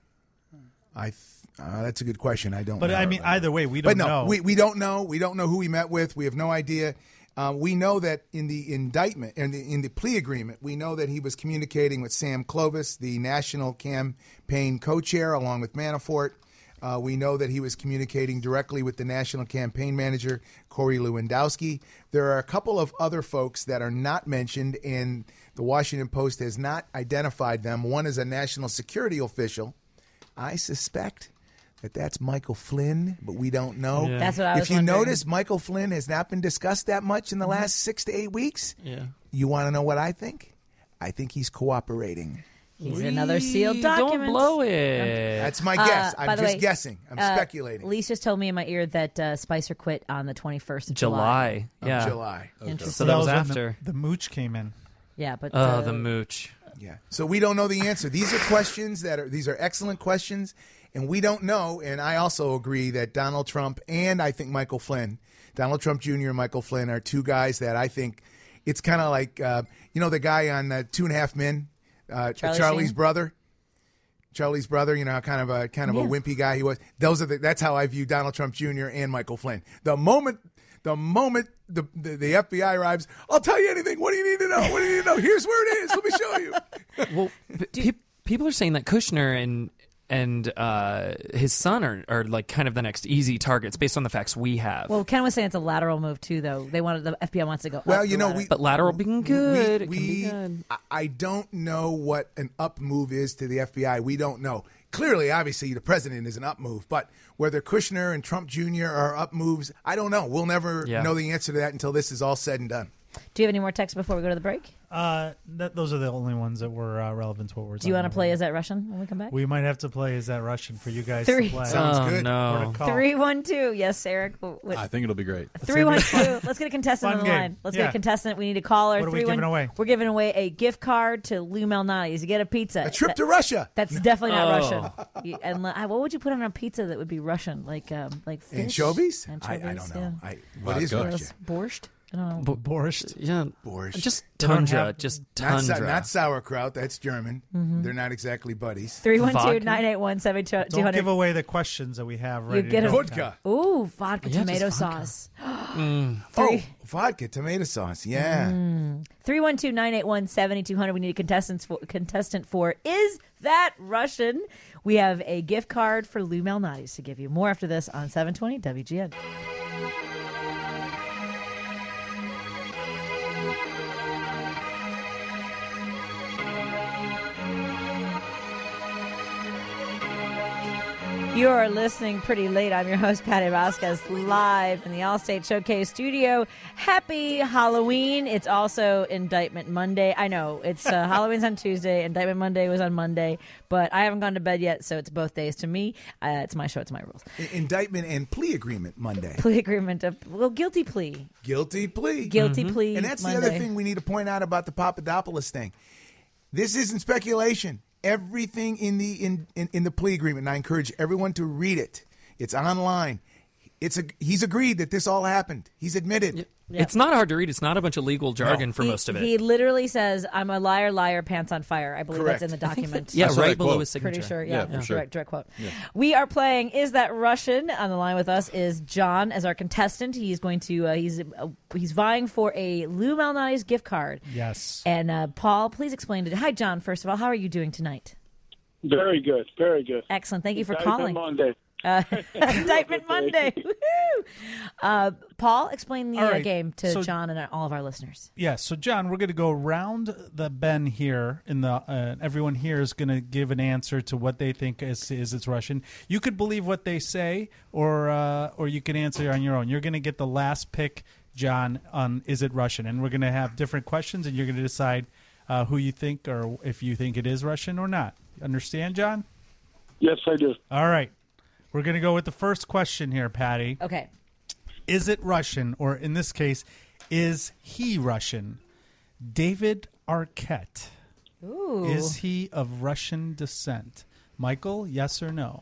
I th- uh, that's a good question. I don't. But know. I mean, either way, we But don't no, know. we we don't know. We don't know who he met with. We have no idea. Uh, we know that in the indictment, in the, in the plea agreement, we know that he was communicating with Sam Clovis, the national campaign co-chair, along with Manafort. Uh, we know that he was communicating directly with the national campaign manager, Corey Lewandowski. There are a couple of other folks that are not mentioned, and the Washington Post has not identified them. One is a national security official. I suspect that that's Michael Flynn, but we don't know. Yeah. That's what I was If you wondering. notice, Michael Flynn has not been discussed that much in the last six to eight weeks. Yeah. You want to know what I think? I think he's cooperating. He's another sealed Don't document. blow it. That's my guess. Uh, by I'm the just way, guessing. I'm uh, speculating. Lise just told me in my ear that uh, Spicer quit on the twenty-first of July. July. Yeah. July. Interesting. So that was when after. the, the mooch came in. Yeah, but Oh, uh, the mooch. Yeah. So we don't know the answer. These are questions that are these are excellent questions, and we don't know. And I also agree that Donald Trump and I think Michael Flynn, Donald Trump Junior and Michael Flynn are two guys that I think it's kind of like uh, you know the guy on uh, Two and a Half Men, uh, Charlie Charlie's Sheen? brother. Charlie's brother, you know, kind of a kind of Yeah. a wimpy guy he was. Those are the, that's how I view Donald Trump Junior and Michael Flynn. The moment the moment the, the the F B I arrives, I'll tell you anything. What do you need to know? What do you need to know? Here's where it is. Let me show you. Well, pe- pe- people are saying that Kushner and and uh, his son are, are like kind of the next easy targets based on the facts we have. well, Ken was saying it's a lateral move too, though. They wanted the F B I wants to go. Well, up you the know, ladder. we but lateral being good, we, it can be we- good. I- I don't know what an up move is to the F B I. We don't know. Clearly, obviously, the president is an up move, but whether Kushner and Trump Junior are up moves, I don't know. We'll never Yeah. know the answer to that until this is all said and done. Do you have any more texts before we go to the break? Uh, that, those are the only ones that were uh, relevant to what we're Do you talking want to play about. Is That Russian when we come back? We might have to play Is That Russian for you guys Three. to play. Sounds oh good. no! Or to call. Three one two. Yes, Eric. What- what- I think it'll be great. Three one two. Let's get a contestant Fun on the game. line. Let's Yeah. get a contestant. We need a caller. What are we Three one- giving away? We're giving away a gift card to Lou Malnati's. You get a pizza. A trip That- to Russia. That's definitely not Oh. Russian. You, and li- what would you put on a pizza that would be Russian? Like um, like fish? Anchovies? I, Anchovies, I don't know. yeah. I, what is Vodka. Russia? Borscht? I don't know. B- Borscht. yeah, Borscht. just They don't tundra, have- just Not, sa- tundra. not sauerkraut. That's German. Mm-hmm. They're not exactly buddies. three one two, Vodka? nine eight one, seven two Don't give hundred. away the questions that we have ready get to a- go. Vodka. Ooh, vodka Yeah, tomato just vodka. sauce. Mm. Oh, vodka, tomato sauce. Yeah. three one two, nine eight one, seven two zero zero. We need a contestant for, contestant for Is That Russian? We have a gift card for Lou Malnati's to give you. More after this on seven twenty W G N. You are listening pretty late. I'm your host, Patty Vasquez, live in the Allstate Showcase studio. Happy Halloween. It's also Indictment Monday. I know, it's uh, Halloween's on Tuesday. Indictment Monday was on Monday, but I haven't gone to bed yet, so it's both days to me. Uh, it's my show. It's my rules. Indictment and plea agreement Monday. Plea agreement. Of, well, guilty plea. Guilty plea. Guilty plea And that's Monday. the other thing we need to point out about the Papadopoulos thing. This isn't speculation. Everything in the in, in, in the plea agreement, and I encourage everyone to read it. It's online. It's a he's agreed that this all happened. He's admitted. Yeah. It's not hard to read. It's not a bunch of legal jargon for He- most of it. He literally says, "I'm a liar, liar, pants on fire." I believe Correct. that's in the I think document. that- yeah, I saw right that below quote. his signature. Pretty sure, Yeah, yeah, for direct, sure. direct quote. Yeah. We are playing Is That Russian? On the line with us is John as our contestant. He's going to uh, he's uh, he's vying for a Lou Malnati's gift card. Yes. And uh, Paul, please explain to. Hi, John. First of all, how are you doing tonight? Very good, very good. Excellent. Thank you for Indictment calling. Monday. Uh, Indictment Monday. Woohoo! Uh, Paul, explain the All uh, right. game to So- John and all of our listeners. Yeah, so John, we're going to go round the Ben here. In the uh, everyone here is going to give an answer to what they think is is it's Russian. You could believe what they say, or uh, or you can answer on your own. You're going to get the last pick, John, on is it Russian, and we're going to have different questions, and you're going to decide uh, who you think or if you think it is Russian or not. Understand, John? Yes, I do. All right. We're going to go with the first question here, Patty. Okay. Is it Russian, or in this case, is he Russian? David Arquette. Ooh. Is he of Russian descent? Michael, yes or no?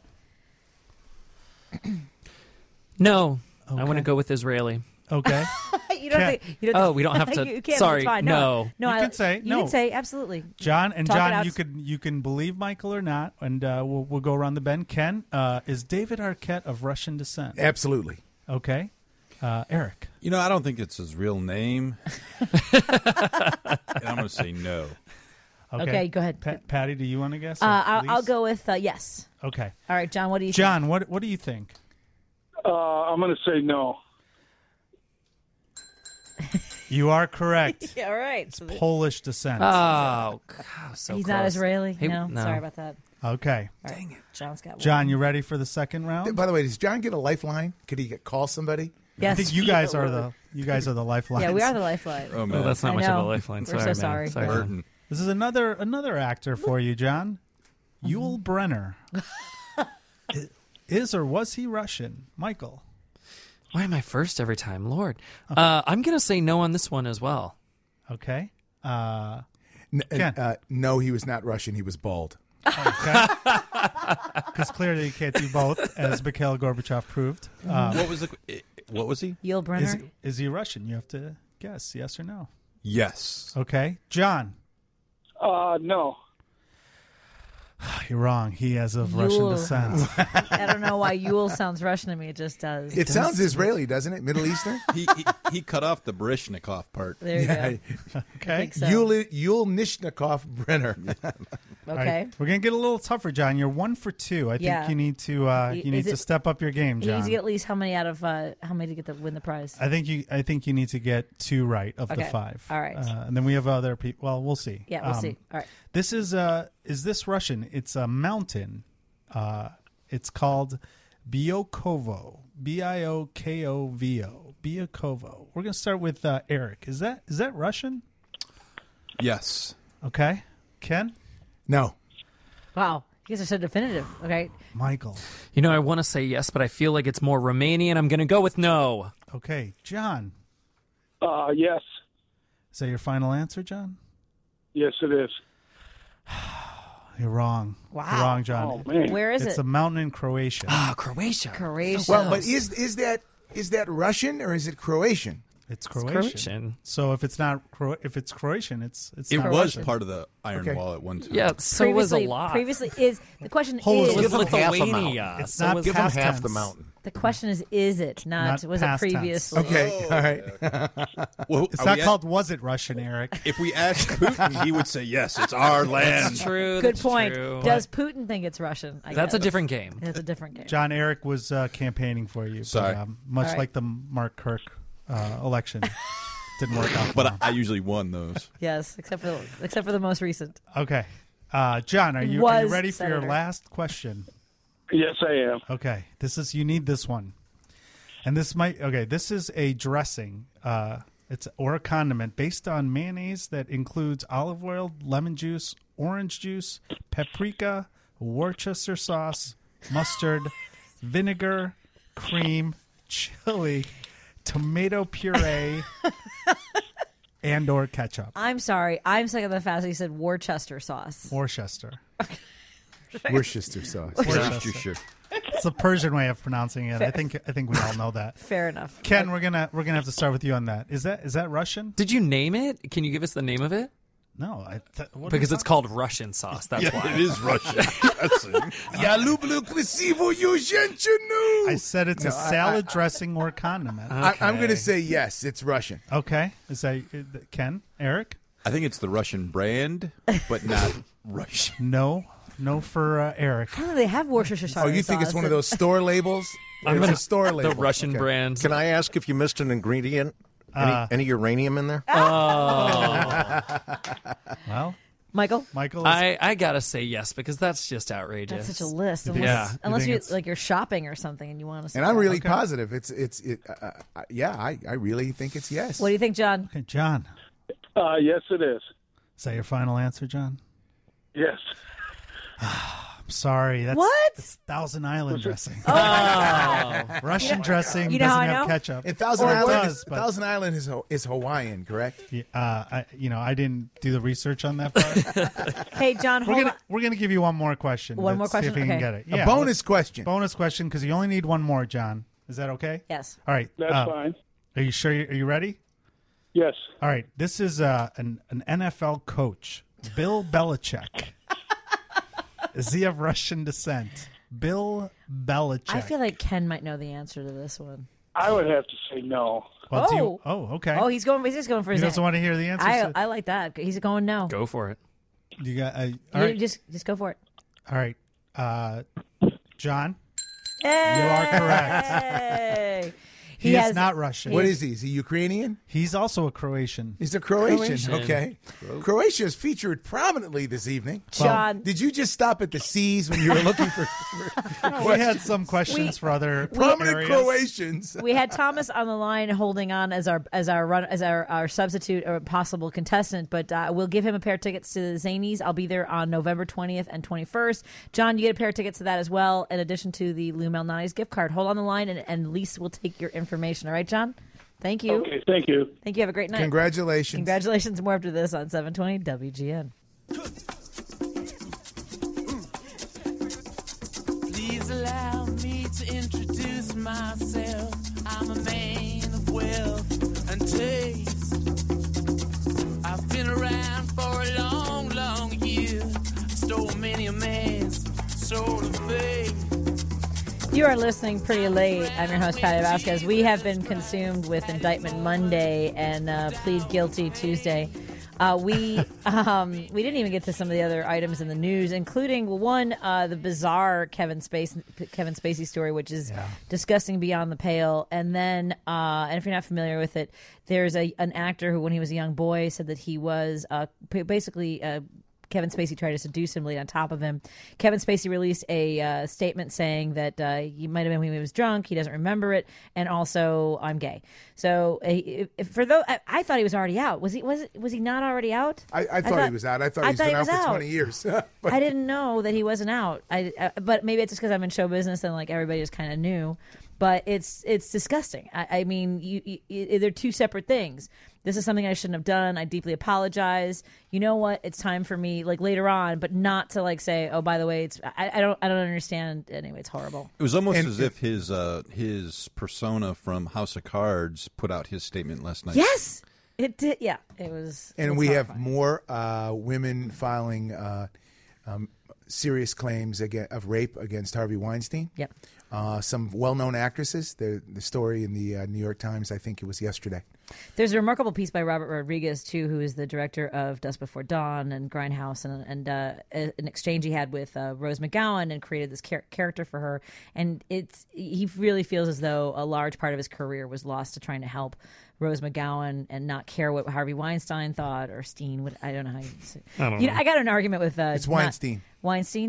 No, I Okay. want to go with Israeli. Okay. you don't Can't- have to, you don't Oh, we don't have to- you can't, sorry, it's fine. no. no, You I, can say you no. can say absolutely. John and Talk it John, out. you can you can believe Michael or not, and uh, we'll we'll go around the bend. Ken, uh, is David Arquette of Russian descent? Absolutely. Okay. Uh, Eric. You know, I don't think it's his real name. and I'm going to say no. Okay, go ahead. Pa- Patty, do you want to guess? Uh, or I'll, I'll Elise? go with uh, yes. Okay. All right, John. What do you? John, what what do you think? Uh, I'm going to say no. You are correct. think? Yeah, all right. It's Polish descent. Oh, God, so He's not close. Israeli. He- no, no. sorry about that. Okay. Dang it, John's got one. John, you ready for the second round? By the way, does John get a lifeline? Could he get, call somebody? I Yes. think you guys are the you guys are the lifelines. Yeah, we are the lifeline. Oh, Oh, man. that's not I much know. of a lifeline. We're Sorry, so man. sorry. Burden. This is another another actor for you, John. Yul Brenner. I- Is or was he Russian? Michael. Why am I first every time? Lord. Uh, I'm going to say no on this one as well. Okay. Uh, N- Ken. uh, no, he was not Russian. He was bald. okay. Because clearly you can't do both, as Mikhail Gorbachev proved. Um, what was the? What was he? Yul Brenner. is, is he Russian? You have to guess, yes or no. Yes. Okay. John. Uh, no. You're wrong. He is of Russian Yul. descent. I don't know why Yule sounds Russian to me. It just does. It sounds Israeli, doesn't it? Middle Eastern? he, he he cut off the Baryshnikov part. There you Yeah. go. Okay. think so. Yul, Yul Nishnikov Brenner. All Okay. right. We're going to get a little tougher, John. You're one for two. I think Yeah. you need to uh, Y- you need is to it- step up your game, He needs John. to get at least how many out of uh, how many to get the win the prize? I think you I think you need to get two right of the Okay. five. All right. Uh, and then we have other people. Well, we'll see. Yeah, we'll Um, see. All right. This is uh is this Russian? It's a mountain. Uh, it's called Biokovo. B I O K O V O. Biokovo. We're gonna start with uh, Eric. Is that is that Russian? Yes. Okay. Ken. No. Wow. You guys are so definitive. Okay. Michael. You know, I want to say yes, but I feel like it's more Romanian. I'm going to go with no. Okay. John. Uh, yes. Is that your final answer, John? Yes, it is. You're wrong. Wow. You're wrong, John. Oh, man. Where is it's it? a mountain in Croatia. Ah, Croatia. Croatia. Well, but is is that is that Russian or is it Croatian? It's Croatian. Croatian. So if it's not Cro- if it's Croatian, it's it's It not was Russian. part of the Iron Okay. Wall at one time. Yeah, so was a previously, lot. previously is the question Hold is on. Give them half a Lithuania. mountain. It's So not was Give them past half tense. the mountain. the question is is it not, Not was it past tense. previously? Okay, all right. Well, It's are not we called Was It Russian, Eric? If we asked Putin, he would say yes. It's our land. That's true. Good that's point. true. Does Putin think it's Russian? I That's a guess. different game. That's a different game. John Eric was uh, campaigning for you. Sorry. But, um, much All right. like the Mark Kirk uh, election. Didn't work out. for But him. I, I usually won those. Yes, except for the, except for the most recent. Okay. Uh, John, are you, are you Was ready for your Senator. last question? Yes, I am. Okay, this is you need this one, and this might okay. This is a dressing, uh, it's or a condiment based on mayonnaise that includes olive oil, lemon juice, orange juice, paprika, Worcester sauce, mustard, vinegar, cream, chili, tomato puree, and or ketchup. I'm sorry. I'm second the fast. He said Worcester sauce. Worcester. Worcester sauce. Worcestershire. It's the Persian way of pronouncing it. I think I think we all know that. Fair enough. Ken, we're gonna we're gonna have to start with you on that. Is that is that Russian? Did you name it? Can you give us the name of it? No, I th- what because are we it's called Russian sauce. That's Yeah, why it is Russian. That's it. Я люблю красивую женщину. I said it's No, a I- salad I- dressing or condiment. I, I'm going to say yes. It's Russian. Okay. Is that uh, Ken? Eric? I think it's the Russian brand, but not Russian. No. No for uh, Eric. How do they have Worcestershire sauce? Oh, you think it's one of those store labels? I'm It's gonna- a store the label. Russian Okay. brand. Can I ask if you missed an ingredient? Any, Uh, any uranium in there? Oh. Well, Michael? Michael is, I, I gotta say yes because that's just outrageous. That's such a list. You Unless, think Yeah. it's- you unless think you it's- like you're shopping or something and you want to. say And I'm that. really Okay. positive. It's it's it. Uh, uh, yeah, I, I really think it's yes. What do you think, John? Okay, John. Uh, yes, it is. Is that your final answer, John? Yes. I'm sorry. That's, What? It's Thousand Island dressing. Oh. Russian dressing You know how doesn't I have know? ketchup. And Thousand Or it Island, does, is, but- Thousand Island is Ho- is Hawaiian, correct? Yeah, uh, I, you know, I didn't do the research on that part. Hey, John, we're hold gonna on. we're gonna give you one more question. One Let's more See question? if we can Okay. get it. A Yeah, bonus let's- question. Bonus question because you only need one more, John. Is that okay? Yes. All right. That's uh, fine. Are you sure? You, are you ready? Yes. All right. This is uh, an an N F L coach, Bill Belichick. Is he of Russian descent? Bill Belichick. I feel like Ken might know the answer to this one. I would have to say no. Well, do you- Oh. oh, okay. Oh, he's going. He's just going for He his. doesn't want to hear the answer. I so- I like that. He's going no. Go for it. you got. Uh, all You right. Just just go for it. All right. Uh, John, Hey! you are correct. He, He is has- not Russian. What is he? Is he Ukrainian? He's also a Croatian. He's a Croatian. Croatian. Okay. Croatia is featured prominently this evening. John. Did you just stop at the C's when you were looking for, for No, we had some questions We- for other prominent areas. Croatians? We had Thomas on the line holding on as our as our run as our, our substitute or possible contestant, but uh, we'll give him a pair of tickets to the Zanies. I'll be there on November twentieth and twenty-first. John, you get a pair of tickets to that as well, in addition to the Lou Malnati's gift card. Hold on the line, and, and Lisa will take your information. All right, John? Thank you. Okay, thank you. Thank you. Have a great night. Congratulations. Congratulations. More after this on seven twenty W G N. Please allow me to introduce myself. I'm a man of wealth and taste. I've been around for a long, long year. Stole many a man's soul of faith. You are listening pretty late. I'm your host, Patty Vasquez. We have been consumed with Indictment Monday and uh, Plead Guilty Tuesday. Uh, we um, we didn't even get to some of the other items in the news, including one, uh, the bizarre Kevin Spacey Kevin Spacey story, which is Yeah. disgusting beyond the pale. And then, uh, and if you're not familiar with it, there's a an actor who, when he was a young boy, said that he was uh, p- basically. Uh, Kevin Spacey tried to seduce him, laid on top of him. Kevin Spacey released a uh, statement saying that uh, he might have been when he was drunk. He doesn't remember it, and also I'm gay. So uh, if, if for those, I, I thought he was already out. Was he? Was was he not already out? I, I, thought, he was out. I thought he's been out for twenty years. But- I didn't know that he wasn't out. I, uh, but maybe it's just because I'm in show business and like everybody just kind of knew. But it's it's disgusting. I, I mean, you, you, you, they're two separate things. This is something I shouldn't have done. I deeply apologize. You know what? It's time for me, like later on, but not to like say, oh, by the way, it's I, I don't I don't understand. Anyway, it's horrible. It was almost And- as if his uh, his persona from House of Cards put out his statement last night. Yes, it did. Yeah, it was. And it's we have horrifying. more uh, women filing uh, um, serious claims again, of rape against Harvey Weinstein. Yep. Uh, some well-known actresses. The the story in the uh, New York Times, I think it was yesterday. There's a remarkable piece by Robert Rodriguez, too, who is the director of Dusk Before Dawn and Grindhouse, and, and uh, an exchange he had with uh, Rose McGowan and created this char- character for her. And it's he really feels as though a large part of his career was lost to trying to help Rose McGowan and not care what Harvey Weinstein thought or Steen. What, I don't know how you say I don't you know. I got an argument with uh, It's not- Weinstein. Weinstein?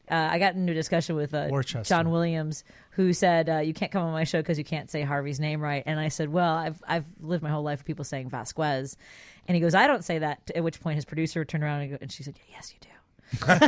uh, I got into a discussion with uh, Worcester. John Williams, who said uh, you can't come on my show because you can't say Harvey's name right. And I said, well, I've I've lived my whole life with people saying Vasquez, and he goes, I don't say that. At which point his producer turned around and, go, and she said, yes, you do.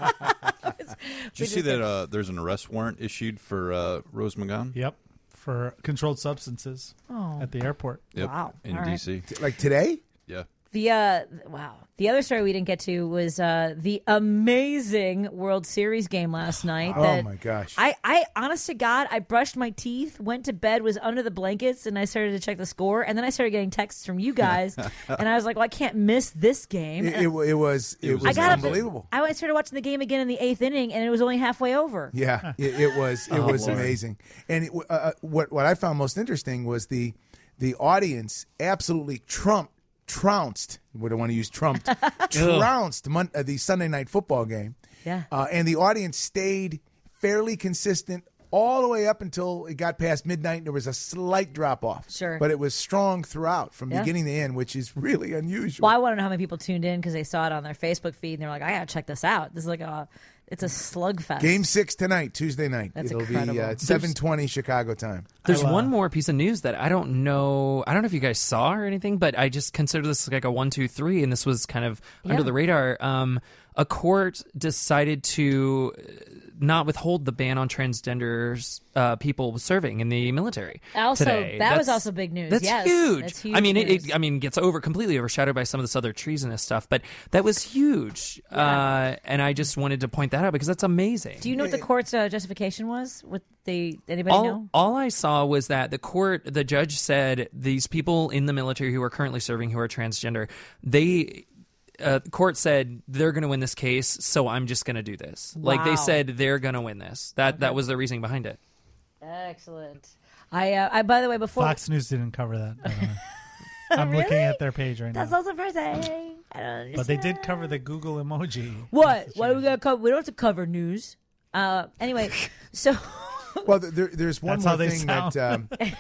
Did you see that uh, there's an arrest warrant issued for uh, Rose McGowan? Yep, for controlled substances Oh. at the airport. Yep. Wow. In All D right. C. Like today? Yeah. The uh, wow. The other story we didn't get to was uh, the amazing World Series game last night. Oh, that my gosh. I, I, honest to God, I brushed my teeth, went to bed, was under the blankets, and I started to check the score. And then I started getting texts from you guys, and I was like, "Well, I can't miss this game." It, it, it was it was I got up- unbelievable. I started watching the game again in the eighth inning, and it was only halfway over. Yeah, it, it was it Oh, was Lord. amazing. And it, uh, what what I found most interesting was the the audience absolutely trumped trounced. Would I want to use trumped? trounced mon- uh, the Sunday night football game. Yeah. Uh, and the audience stayed fairly consistent all the way up until it got past midnight. And there was a slight drop off. Sure. But it was strong throughout from Yeah. beginning to end, which is really unusual. Well, I want to know how many people tuned in because they saw it on their Facebook feed, and they're like, "I gotta check this out. This is like a, it's a slugfest." Game six tonight, Tuesday night. That's It'll incredible. be uh, seven twenty Chicago time. There's one more piece of news that I don't know. I don't know if you guys saw or anything, but I just consider this like a one, two, three, and this was kind of Yeah. under the radar. Um, a court decided to not withhold the ban on transgenders uh, people serving in the military. Also, today. that was That's- also big news. That's Yes, huge. that's huge I mean, it, news. it. I mean, gets over completely overshadowed by some of this other treasonous stuff, but that was huge. Uh, and I just wanted to point that out because that's amazing. Do you know what the court's uh, justification was? With the anybody all, know? all I saw was that the court, the judge said these people in the military who are currently serving who are transgender, they. Uh, the court said they're going to win this case, so I'm just going to do this. Like they Wow. said, they're going to win this. That that was the reasoning behind it. Excellent. I, uh, I by the way, before Fox News didn't cover that. by the way. I'm looking Really? at their page right That's now. so surprising. I don't understand. But they did cover the Google emoji. What? Why do we gotta cover? We don't have to cover news. Uh, anyway, so Well, there, there's one That's more how they thing sound. that um, uh,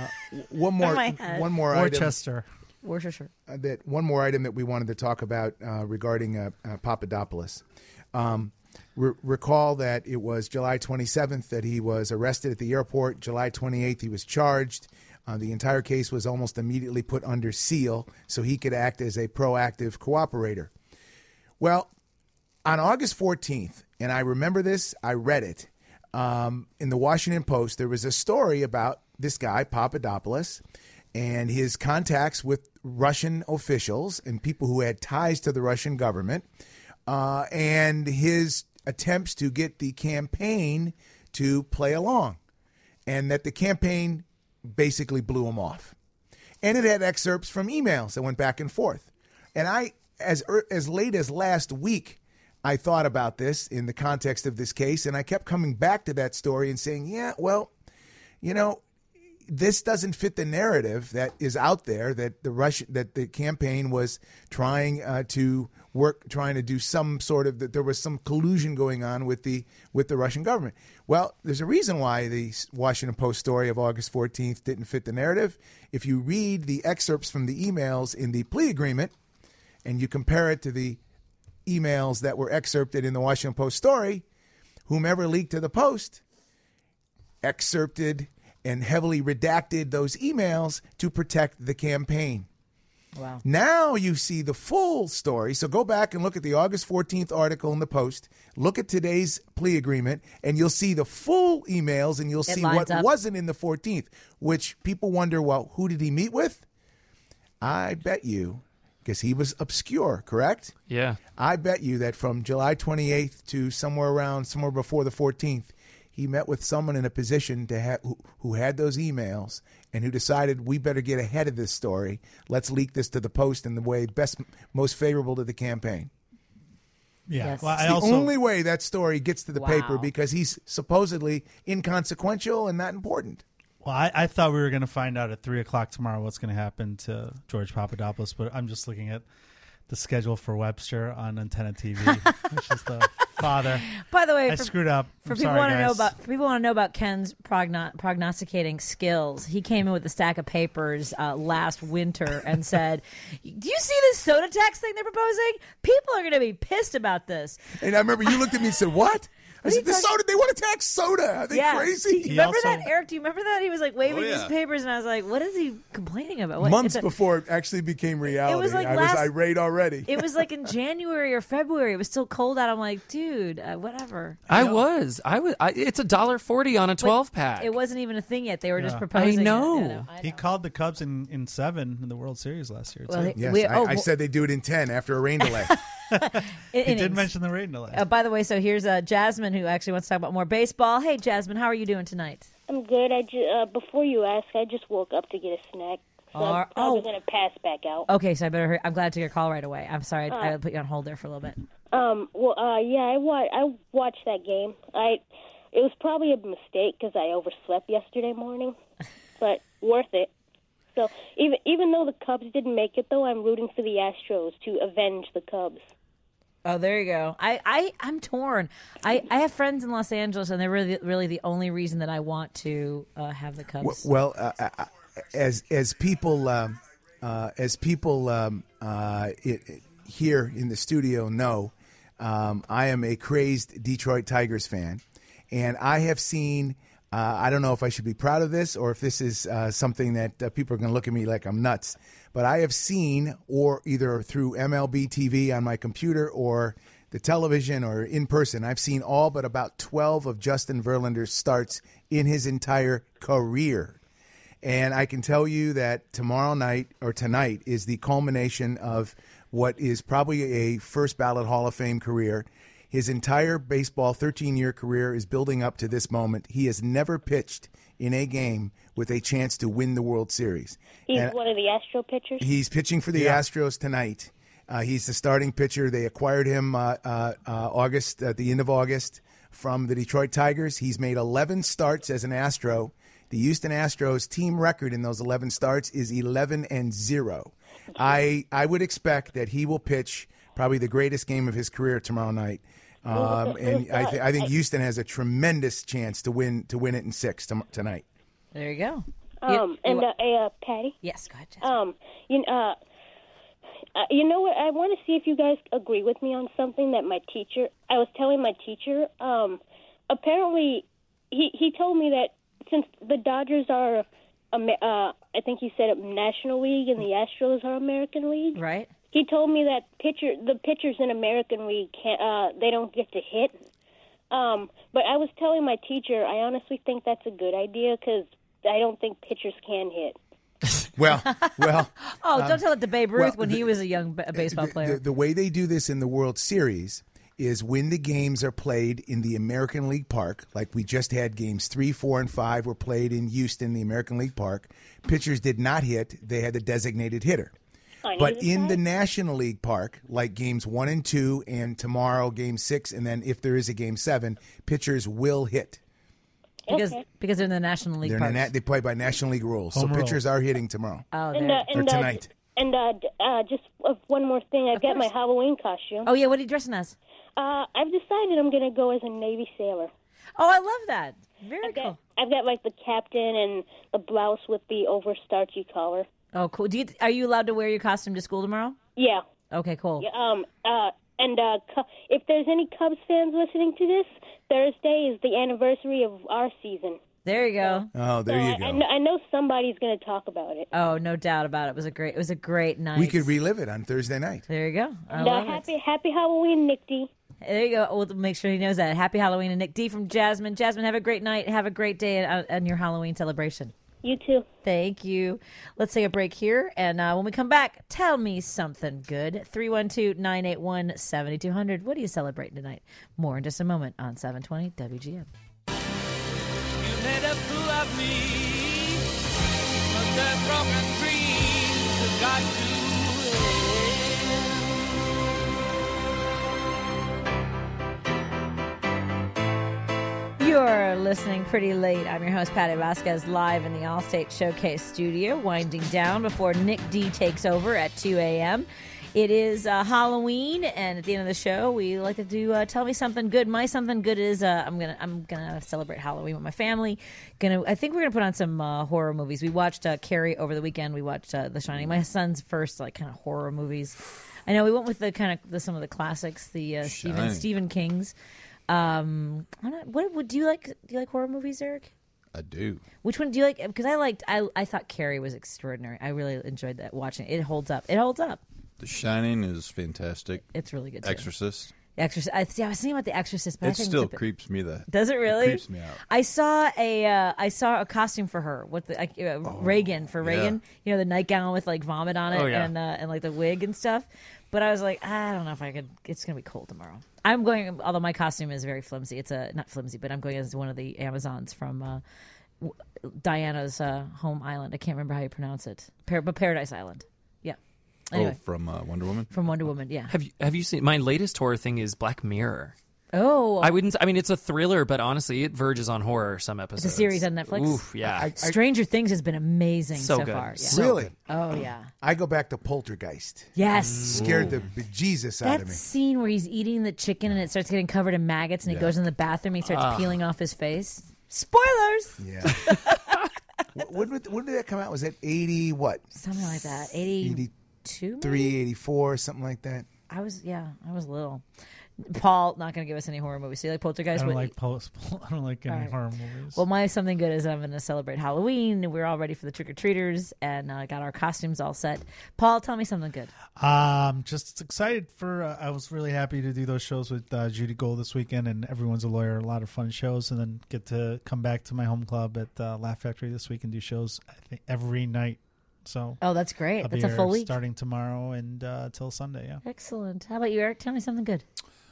one more my head. one more Worcester. Worcestershire. item uh, that one more item that we wanted to talk about uh, regarding uh, uh, Papadopoulos. Um, re- recall that it was July twenty-seventh that he was arrested at the airport. July twenty-eighth he was charged. Uh, the entire case was almost immediately put under seal so he could act as a proactive cooperator. Well, on August fourteenth, and I remember this, I read it, um, in the Washington Post, there was a story about this guy, Papadopoulos, and his contacts with Russian officials and people who had ties to the Russian government, uh, and his attempts to get the campaign to play along, and that the campaign basically blew him off. And it had excerpts from emails that went back and forth. And I, as er, as late as last week, I thought about this in the context of this case, and I kept coming back to that story and saying, yeah, well, you know, this doesn't fit the narrative that is out there that the Russian that the campaign was trying uh, to work, trying to do some sort of that there was some collusion going on with the with the Russian government. Well, there's a reason why the Washington Post story of August fourteenth didn't fit the narrative. If you read the excerpts from the emails in the plea agreement and you compare it to the emails that were excerpted in the Washington Post story, whomever leaked to the Post excerpted and heavily redacted those emails to protect the campaign. Wow. Now you see the full story. So go back and look at the August fourteenth article in the Post. Look at today's plea agreement, and you'll see the full emails, and you'll It see lines what up. wasn't in the fourteenth, which people wonder, well, who did he meet with? I bet you, because he was obscure, correct? Yeah. I bet you that from July twenty-eighth to somewhere around, somewhere before the fourteenth, he met with someone in a position to ha- who, who had those emails and who decided we better get ahead of this story. Let's leak this to the Post in the way best, most favorable to the campaign. Yeah. Yes. Well, It's I the also only way that story gets to the paper Wow. because he's supposedly inconsequential and not important. Well, I, I thought we were going to find out at three o'clock tomorrow what's going to happen to George Papadopoulos, but I'm just looking at the schedule for Webster on Antenna T V, which is the father. By the way, I for, screwed up. For I'm people sorry, want to know guys. about for people want to know about Ken's progno- prognosticating skills, he came in with a stack of papers uh, last winter and said, "Do you see this soda tax thing they're proposing? People are going to be pissed about this." And I remember you looked at me and said, "What?" I said, the soda, they want to tax soda. Are they yeah. crazy? Do you remember that, Eric? Do you remember that? He was like waving Oh, yeah. his papers, and I was like, what is he complaining about? What? Months It's a- before it actually became reality. was like I last- was irate already. It was like in January or February. It was still cold out. I'm like, dude, uh, whatever. I was. I was. I, it's a dollar forty on a twelve pack. It wasn't even a thing yet. They were just Yeah. proposing. I know. It. You know. He called the Cubs in, in seven in the World Series last year, too. Well, he- Yes, we- I, oh, I well- said they do it in ten after a rain delay. He did Innings. mention the rain delay. Uh, by the way, so here's uh, Jasmine, who actually wants to talk about more baseball. Hey, Jasmine, how are you doing tonight? I'm good. I ju- uh, before you ask, I just woke up to get a snack, so Are- I'm probably oh. gonna pass back out. Okay, so I better. Hurry. I'm glad to take your call right away. I'm sorry, I, I Uh, put you on hold there for a little bit. Um. Well. Uh. Yeah. I wa- I watched that game. I. It was probably a mistake because I overslept yesterday morning, but worth it. So even even though the Cubs didn't make it, though, I'm rooting for the Astros to avenge the Cubs. Oh, there you go. I, I, I'm torn. I, I have friends in Los Angeles, and they're really, really the only reason that I want to uh, have the Cubs. Well, uh, uh, as as people um, uh, as people um, uh, it, it- here in the studio know, um, I am a crazed Detroit Tigers fan, and I have seen. Uh, I don't know if I should be proud of this or if this is uh, something that uh, people are going to look at me like I'm nuts. But I have seen, or either through M L B T V on my computer or the television or in person, I've seen all but about twelve of Justin Verlander's starts in his entire career. And I can tell you that tomorrow night or tonight is the culmination of what is probably a first ballot Hall of Fame career. His entire baseball thirteen-year career is building up to this moment. He has never pitched in a game with a chance to win the World Series. He's And one of the Astro pitchers. he's pitching for the Yeah. Astros tonight. Uh, he's the starting pitcher. They acquired him uh, uh, uh, August at the end of August from the Detroit Tigers. He's made eleven starts as an Astro. The Houston Astros team record in those eleven starts is eleven and zero. I I would expect that he will pitch probably the greatest game of his career tomorrow night. Um, and I, th- I think Houston has a tremendous chance to win to win it in six tom- tonight. There you go. Um, and uh, uh, Patty. Yes, go ahead. Um, you uh, uh, you know what? I want to see if you guys agree with me on something that my teacher. I was telling my teacher. Um, apparently, he he told me that since the Dodgers are, Amer- uh, I think he said National League and the Astros are American League. Right. He told me that pitcher the pitchers in American League can't. Uh, they don't get to hit. Um, but I was telling my teacher, I honestly think that's a good idea because I don't think pitchers can hit. Well, well. Oh, um, don't tell it to Babe Ruth well, when he was a young b- baseball the, player. The, the way they do this in the World Series is when the games are played in the American League Park, like we just had games three, four, and five were played in Houston, the American League Park. Pitchers did not hit; they had the designated hitter. On But either in side? the National League Park, like games one and two, and tomorrow game six, and then if there is a game seven, pitchers will hit. because because they're in the National League They're in the parks. na- they play by National League rules, Home so rule. pitchers are hitting tomorrow Oh, And there. uh, or and tonight. Uh, and uh, d- uh, just uh, one more thing, I've got my Halloween costume. Oh yeah, what are you dressing as? Uh, I've decided I'm going to go as a Navy sailor. Oh, I love that. Very I've got, cool. I've got like the captain and the blouse with the over starchy collar. Oh, cool. Do you, are you allowed to wear your costume to school tomorrow? Yeah. Okay, cool. Yeah, Um. Uh. And uh, Cu- if there's any Cubs fans listening to this, Thursday is the anniversary of our season. There you go. Oh, there So you I, go. I, know, I know somebody's going to talk about it. Oh, no doubt about it. It was a great. It was a great night. We could relive it on Thursday night. There you go. I And, uh, love it. happy Happy Halloween, Nick D. There you go. We'll make sure he knows that. Happy Halloween, and Nick D from Jasmine. Jasmine, have a great night. Have a great day on, on your Halloween celebration. You too. Thank you. Let's take a break here, and uh, when we come back, tell me something good. three one two, nine eight one, seven two zero zero. What are you celebrating tonight? More in just a moment on seven twenty W G M. You made a fool of me, but the broken dreams have got to You're listening pretty late. I'm your host, Patty Vasquez, live in the Allstate Showcase studio, winding down before Nick D takes over at two a.m. It is uh, Halloween, and at the end of the show, we like to do uh, tell me something good. My something good is uh, I'm gonna I'm gonna celebrate Halloween with my family. Gonna I think we're gonna put on some uh, horror movies. We watched uh, Carrie over the weekend. We watched uh, The Shining. My son's first like kind of horror movies. I know we went with the kind of the, some of the classics, the uh, Stephen Shining. Stephen King's. Um, I don't, what would do you like? Do you like horror movies, Eric? I do. Which one do you like? Because I liked. I I thought Carrie was extraordinary. I really enjoyed that watching it. It holds up. It holds up. The Shining is fantastic. It's really good, too. Exorcist. The Exorcist. I, see, I was thinking about The Exorcist, but I It think still it's a bit- creeps me. That Does it really? It creeps me out. I saw a uh, I saw a costume for her with the, uh, Reagan for yeah. Reagan. You know, the nightgown with like vomit on it Oh, yeah. and uh, and like the wig and stuff. But I was like, I don't know if I could. It's gonna be cold tomorrow. I'm going. Although my costume is very flimsy. It's a not flimsy, but I'm going as one of the Amazons from uh, w- Diana's uh, home island. I can't remember how you pronounce it. Par- but Paradise Island. Yeah. Anyway, Oh, from uh, Wonder Woman. from Wonder Woman. Yeah. Have you have you seen my latest horror thing? Is Black Mirror. Oh, I wouldn't. I mean, it's a thriller, but honestly, it verges on horror. Some It's episodes. a series on Netflix. Oof, yeah. Stranger Things has been amazing So so, good. far. Yeah. So Really? good. Oh yeah. I go back to Poltergeist. Yes. Scared the bejesus out That of me. scene where he's eating the chicken and it starts getting covered in maggots and he Yeah. goes in the bathroom and he starts Ah. peeling off his face. Spoilers. Yeah. Wh- when, did- when did that come out? Was that eighty what? Something like that. eighty-two Three, eighty-four, something like that. I was yeah, I was little. Paul not going to give us any horror movies. So you like Poltergeist? I don't What- like post. I don't like any All right. horror movies. Well, my something good is I'm going to celebrate Halloween. We're all ready for the trick or treaters and uh, got our costumes all set. Paul, tell me something good. Um, just excited for. Uh, I was really happy to do those shows with uh, Judy Gold this weekend, and Everyone's a Lawyer. A lot of fun shows, and then get to come back to my home club at uh, Laugh Factory this week and do shows. I think every night. So Oh, that's great. I'll That's be a full here week. starting tomorrow and uh, till Sunday. Yeah. Excellent. How about you, Eric? Tell me something good.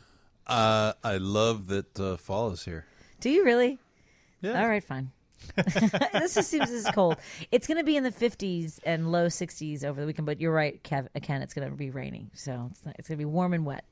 Uh, I love that uh, fall is here. Do you really? Yeah. All right, fine. This just seems this is cold. It's going to be in the fifties and low sixties over the weekend, but you're right, Kev, Ken. It's going to be raining, so it's, not, it's going to be warm and wet.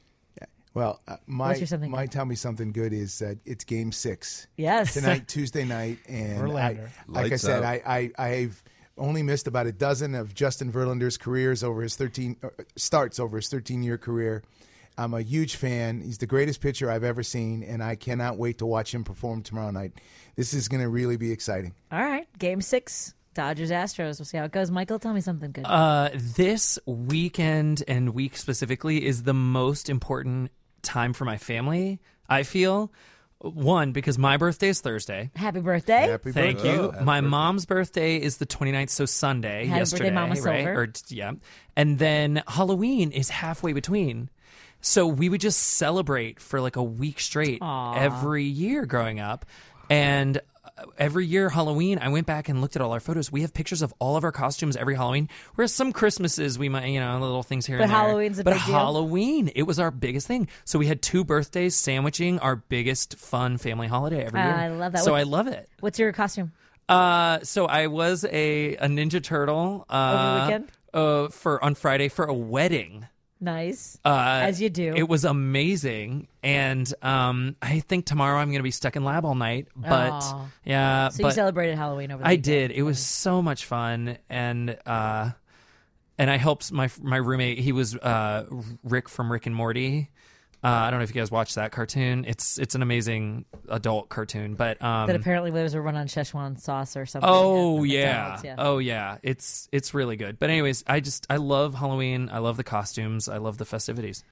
Well, uh, my What's your something my good? tell me something good is uh, it's Game Six. Yes. tonight, Tuesday night, and I, Verlander. like I Lights said, out. I, I I've only missed about a dozen of Justin Verlander's careers over his thirteen uh, starts over his thirteen year career. I'm a huge fan. He's the greatest pitcher I've ever seen, and I cannot wait to watch him perform tomorrow night. This is going to really be exciting. All right, Game Six, Dodgers Astros. We'll see how it goes. Michael, tell me something good. Uh, this weekend and week specifically is the most important time for my family, I feel. One, because my birthday is Thursday. Happy birthday! Happy Thank birthday. you. Oh, happy my birthday. mom's birthday is the twenty-ninth, so Sunday. Happy yesterday, birthday, Mama right? Silver. Or, yeah. And then Halloween is halfway between. So we would just celebrate for like a week straight Aw. every year growing up. And uh, every year Halloween, I went back and looked at all our photos. We have pictures of all of our costumes every Halloween. Whereas some Christmases we might, you know, little things here But and there. Halloween's a but big deal? Halloween, it was our biggest thing. So we had two birthdays sandwiching our biggest fun family holiday every Ah, year. I love that. So What- I love it. What's your costume? Uh, so I was a, a Ninja Turtle uh, Over the weekend? uh, for on Friday for a wedding. Nice, Uh, as you do. It was amazing, and um, I think tomorrow I'm going to be stuck in lab all night. But Aw. yeah, so but you celebrated Halloween over the I weekend. did. It was so much fun, and uh, and I helped my my roommate. He was uh, Rick from Rick and Morty. Uh, I don't know if you guys watch that cartoon. It's it's an amazing adult cartoon, but um, That apparently there was a run on Szechuan sauce or something. Oh at yeah. McDonald's, yeah. Oh yeah. It's it's really good. But anyways, I just I love Halloween. I love the costumes. I love the festivities.